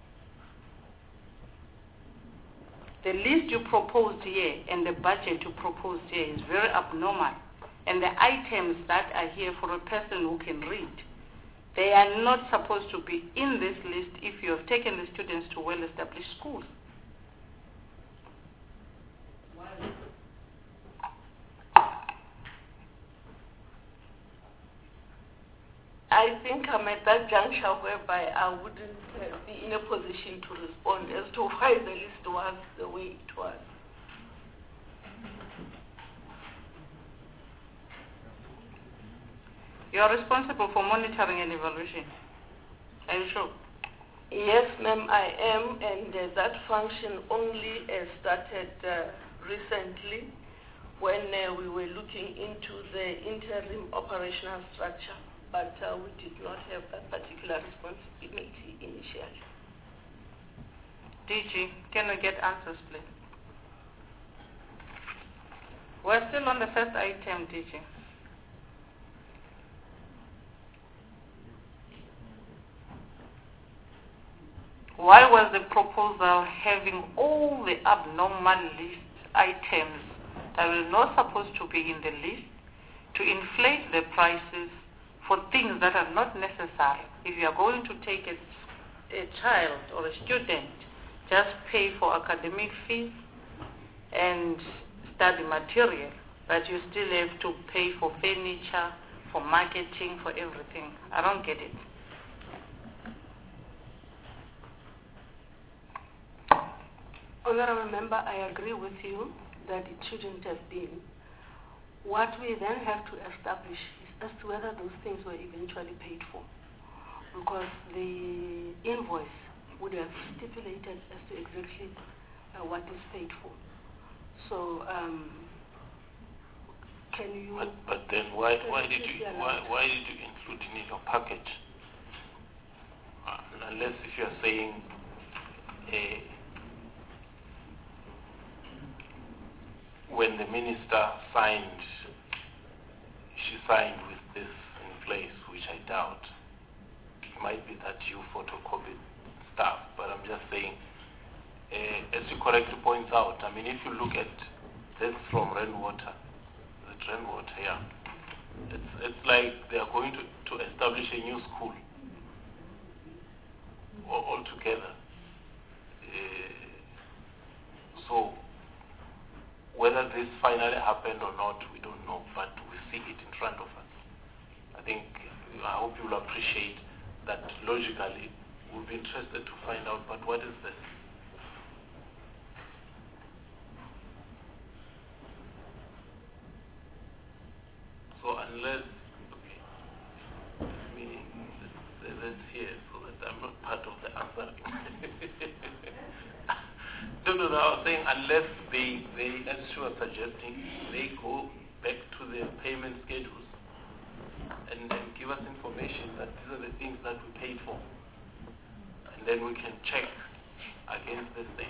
Speaker 14: The list you proposed here and the budget you proposed here is very abnormal. And the items that are here for a person who can read, they are not supposed to be in this list if you have taken the students to well-established schools.
Speaker 4: I think I'm at that juncture whereby I wouldn't be in a position to respond as to why the list was the way it was.
Speaker 14: You are responsible for monitoring and evaluation. Are you sure?
Speaker 4: Yes, ma'am, I am, and that function only started recently when we were looking into the interim operational structure, but we did not have that particular responsibility initially.
Speaker 14: DG, can we get answers, please? We're still on the first item, DG. Why was the proposal having all the abnormal list items that were not supposed to be in the list to inflate the prices for things that are not necessary? If you are going to take a child or a student, just pay for academic fees and study material, but you still have to pay for furniture, for marketing, for everything. I don't get it.
Speaker 3: Honorable Member, I agree with you that it shouldn't have been. What we then have to establish is as to whether those things were eventually paid for, because the invoice would have stipulated as to exactly what is paid for. So, can you?
Speaker 1: But then why did you include it in your package? Unless if you are saying when the minister signed, she signed with this in place, which I doubt. It might be that you photocopied stuff, but I'm just saying, as you correctly point out, I mean, if you look at this from Rainwater, yeah, it's like they are going to establish a new school altogether. So whether this finally happened or not, we don't know, but we see it in front of us. I hope you will appreciate that logically we'll be interested to find out, but what is this? So unless, okay, let's hear so that I'm not part of the answer. No, I was saying unless they, as you are suggesting, they go back to their payment schedules and give us information that these are the things that we paid for. And then we can check against this thing.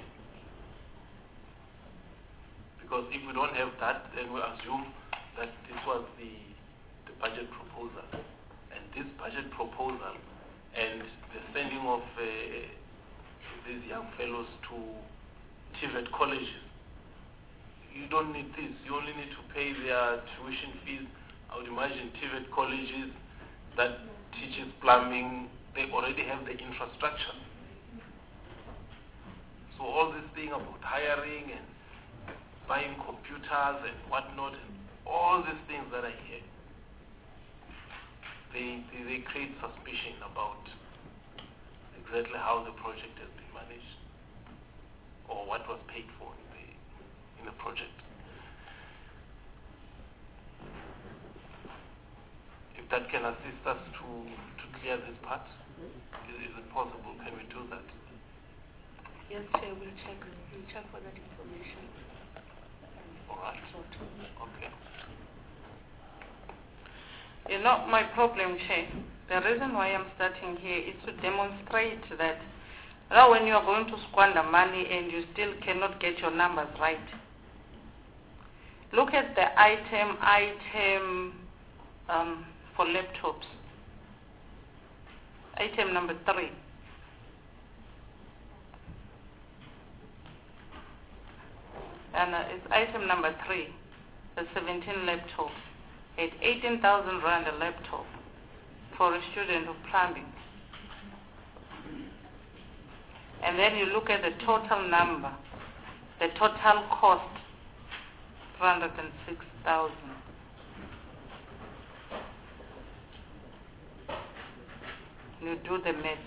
Speaker 1: Because if we don't have that, then we assume that this was the budget proposal. And this budget proposal and the sending of these young fellows to TVET colleges, you don't need this. You only need to pay their tuition fees. I would imagine TVET colleges that teaches plumbing, they already have the infrastructure. So all this thing about hiring and buying computers and whatnot, and all these things that I hear, they create suspicion about exactly how the project has been managed or what was paid for in the project. If that can assist us to clear this part, is it possible? Can we do that?
Speaker 3: Yes, Chair, we'll check for that information.
Speaker 1: All right. Okay.
Speaker 14: You know, my problem, Chair, the reason why I'm starting here is to demonstrate that now when you are going to squander money and you still cannot get your numbers right. Look at the item for laptops. Item number 3. And it's item number 3, the 17 laptops at 18,000 rand a laptop for a student of plumbing. And then you look at the total number, the total cost, 306,000. You do the math.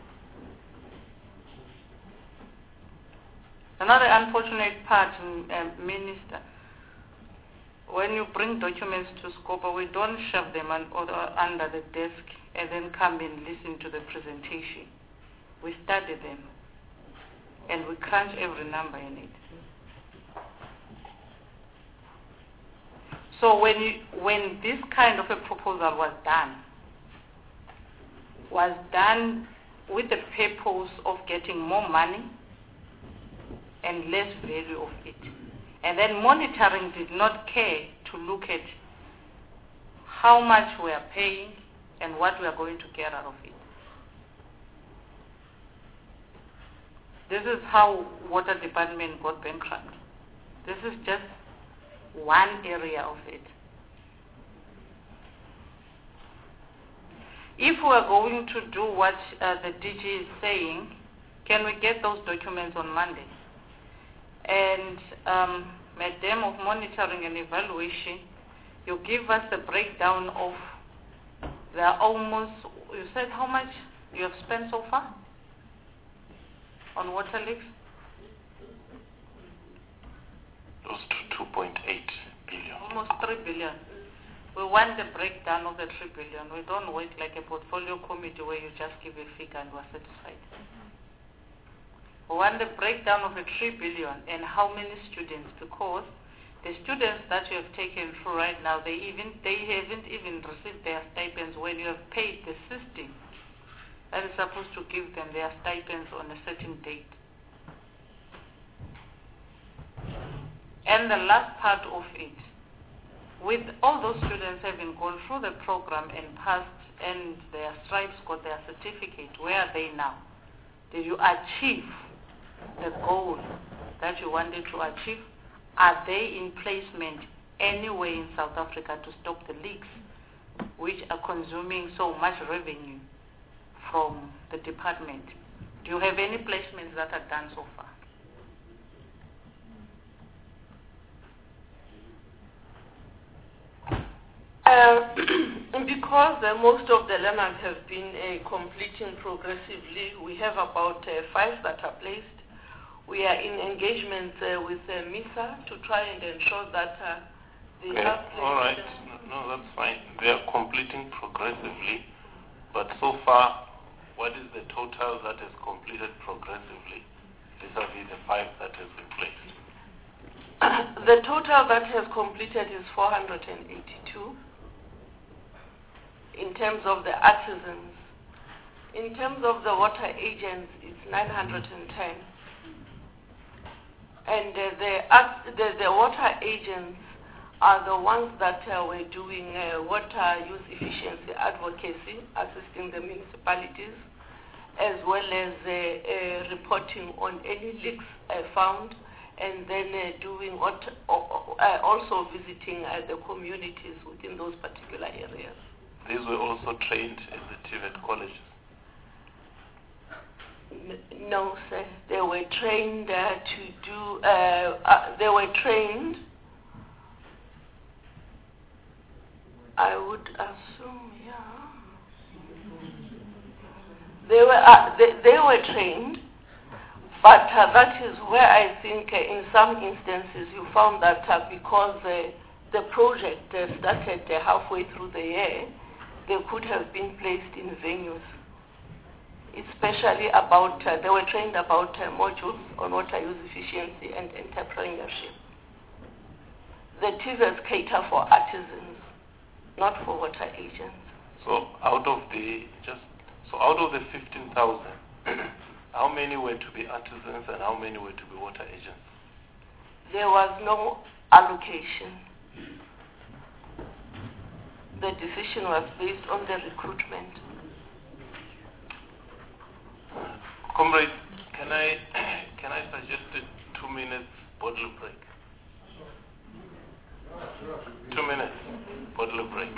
Speaker 14: Another unfortunate part, Minister, when you bring documents to SCOPA, we don't shove them under the desk and then come and listen to the presentation. We study them and we crunch every number in it. So when this kind of a proposal was done with the purpose of getting more money and less value of it. And then monitoring did not care to look at how much we are paying and what we are going to get out of it. This is how Water Department got bankrupt. This is just one area of it. If we are going to do what the DG is saying, can we get those documents on Monday? And Madam of Monitoring and Evaluation, you give us the breakdown of you said how much you have spent so far on water leaks?
Speaker 1: Close to 2.8 billion.
Speaker 14: Almost 3 billion. We want the breakdown of the 3 billion. We don't wait like a portfolio committee where you just give a figure and we're satisfied. We want the breakdown of the 3 billion and how many students, because the students that you have taken through right now, they haven't even received their stipends when you have paid the system that is supposed to give them their stipends on a certain date. And the last part of it, with all those students having gone through the program and passed and their stripes got their certificate, where are they now? Did you achieve the goal that you wanted to achieve? Are they in placement anywhere in South Africa to stop the leaks, which are consuming so much revenue from the department? Do you have any placements that are done so far?
Speaker 4: Because most of the learners have been completing progressively, we have about 5 that are placed. We are in engagement with MISA to try and ensure that they have placed.
Speaker 1: All right, no, that's fine. They are completing progressively, but so far, what is the total that is completed progressively vis-a-vis the 5 that has been placed?
Speaker 4: The total that has completed is 482 in terms of the artisans. In terms of the water agents, it's 910. And the water agents are the ones that were doing water use efficiency advocacy, assisting the municipalities, as well as reporting on any leaks found, and then doing also visiting the communities within those particular areas.
Speaker 1: These were also trained at the TVET colleges?
Speaker 4: No, sir. They were trained they were trained, I would assume, yeah. They were trained, but that is where I think in some instances you found that because the project started halfway through the year, they could have been placed in venues, especially about, they were trained about modules on water use efficiency and entrepreneurship. The TVETs cater for artisans, not for water agents.
Speaker 1: So out of the 15,000, how many were to be artisans and how many were to be water agents?
Speaker 4: There was no allocation. The decision was based on the recruitment.
Speaker 1: Comrade, can I suggest a 2 minutes bottle break? 2 minutes bottle break.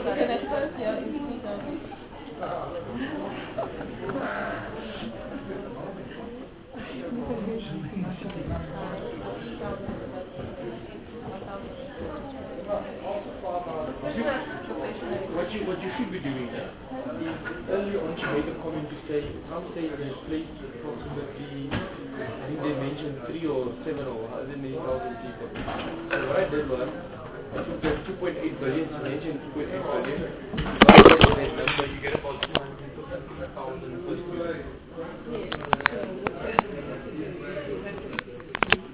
Speaker 17: What you should be doing is early on to make a comment to say, some say they placed approximately, I think they mentioned 3 or 7 or however many thousand people. So what I did was, I took the 2.8 billion, so mentioned 2.8 billion, divided by that number, you get about 250,000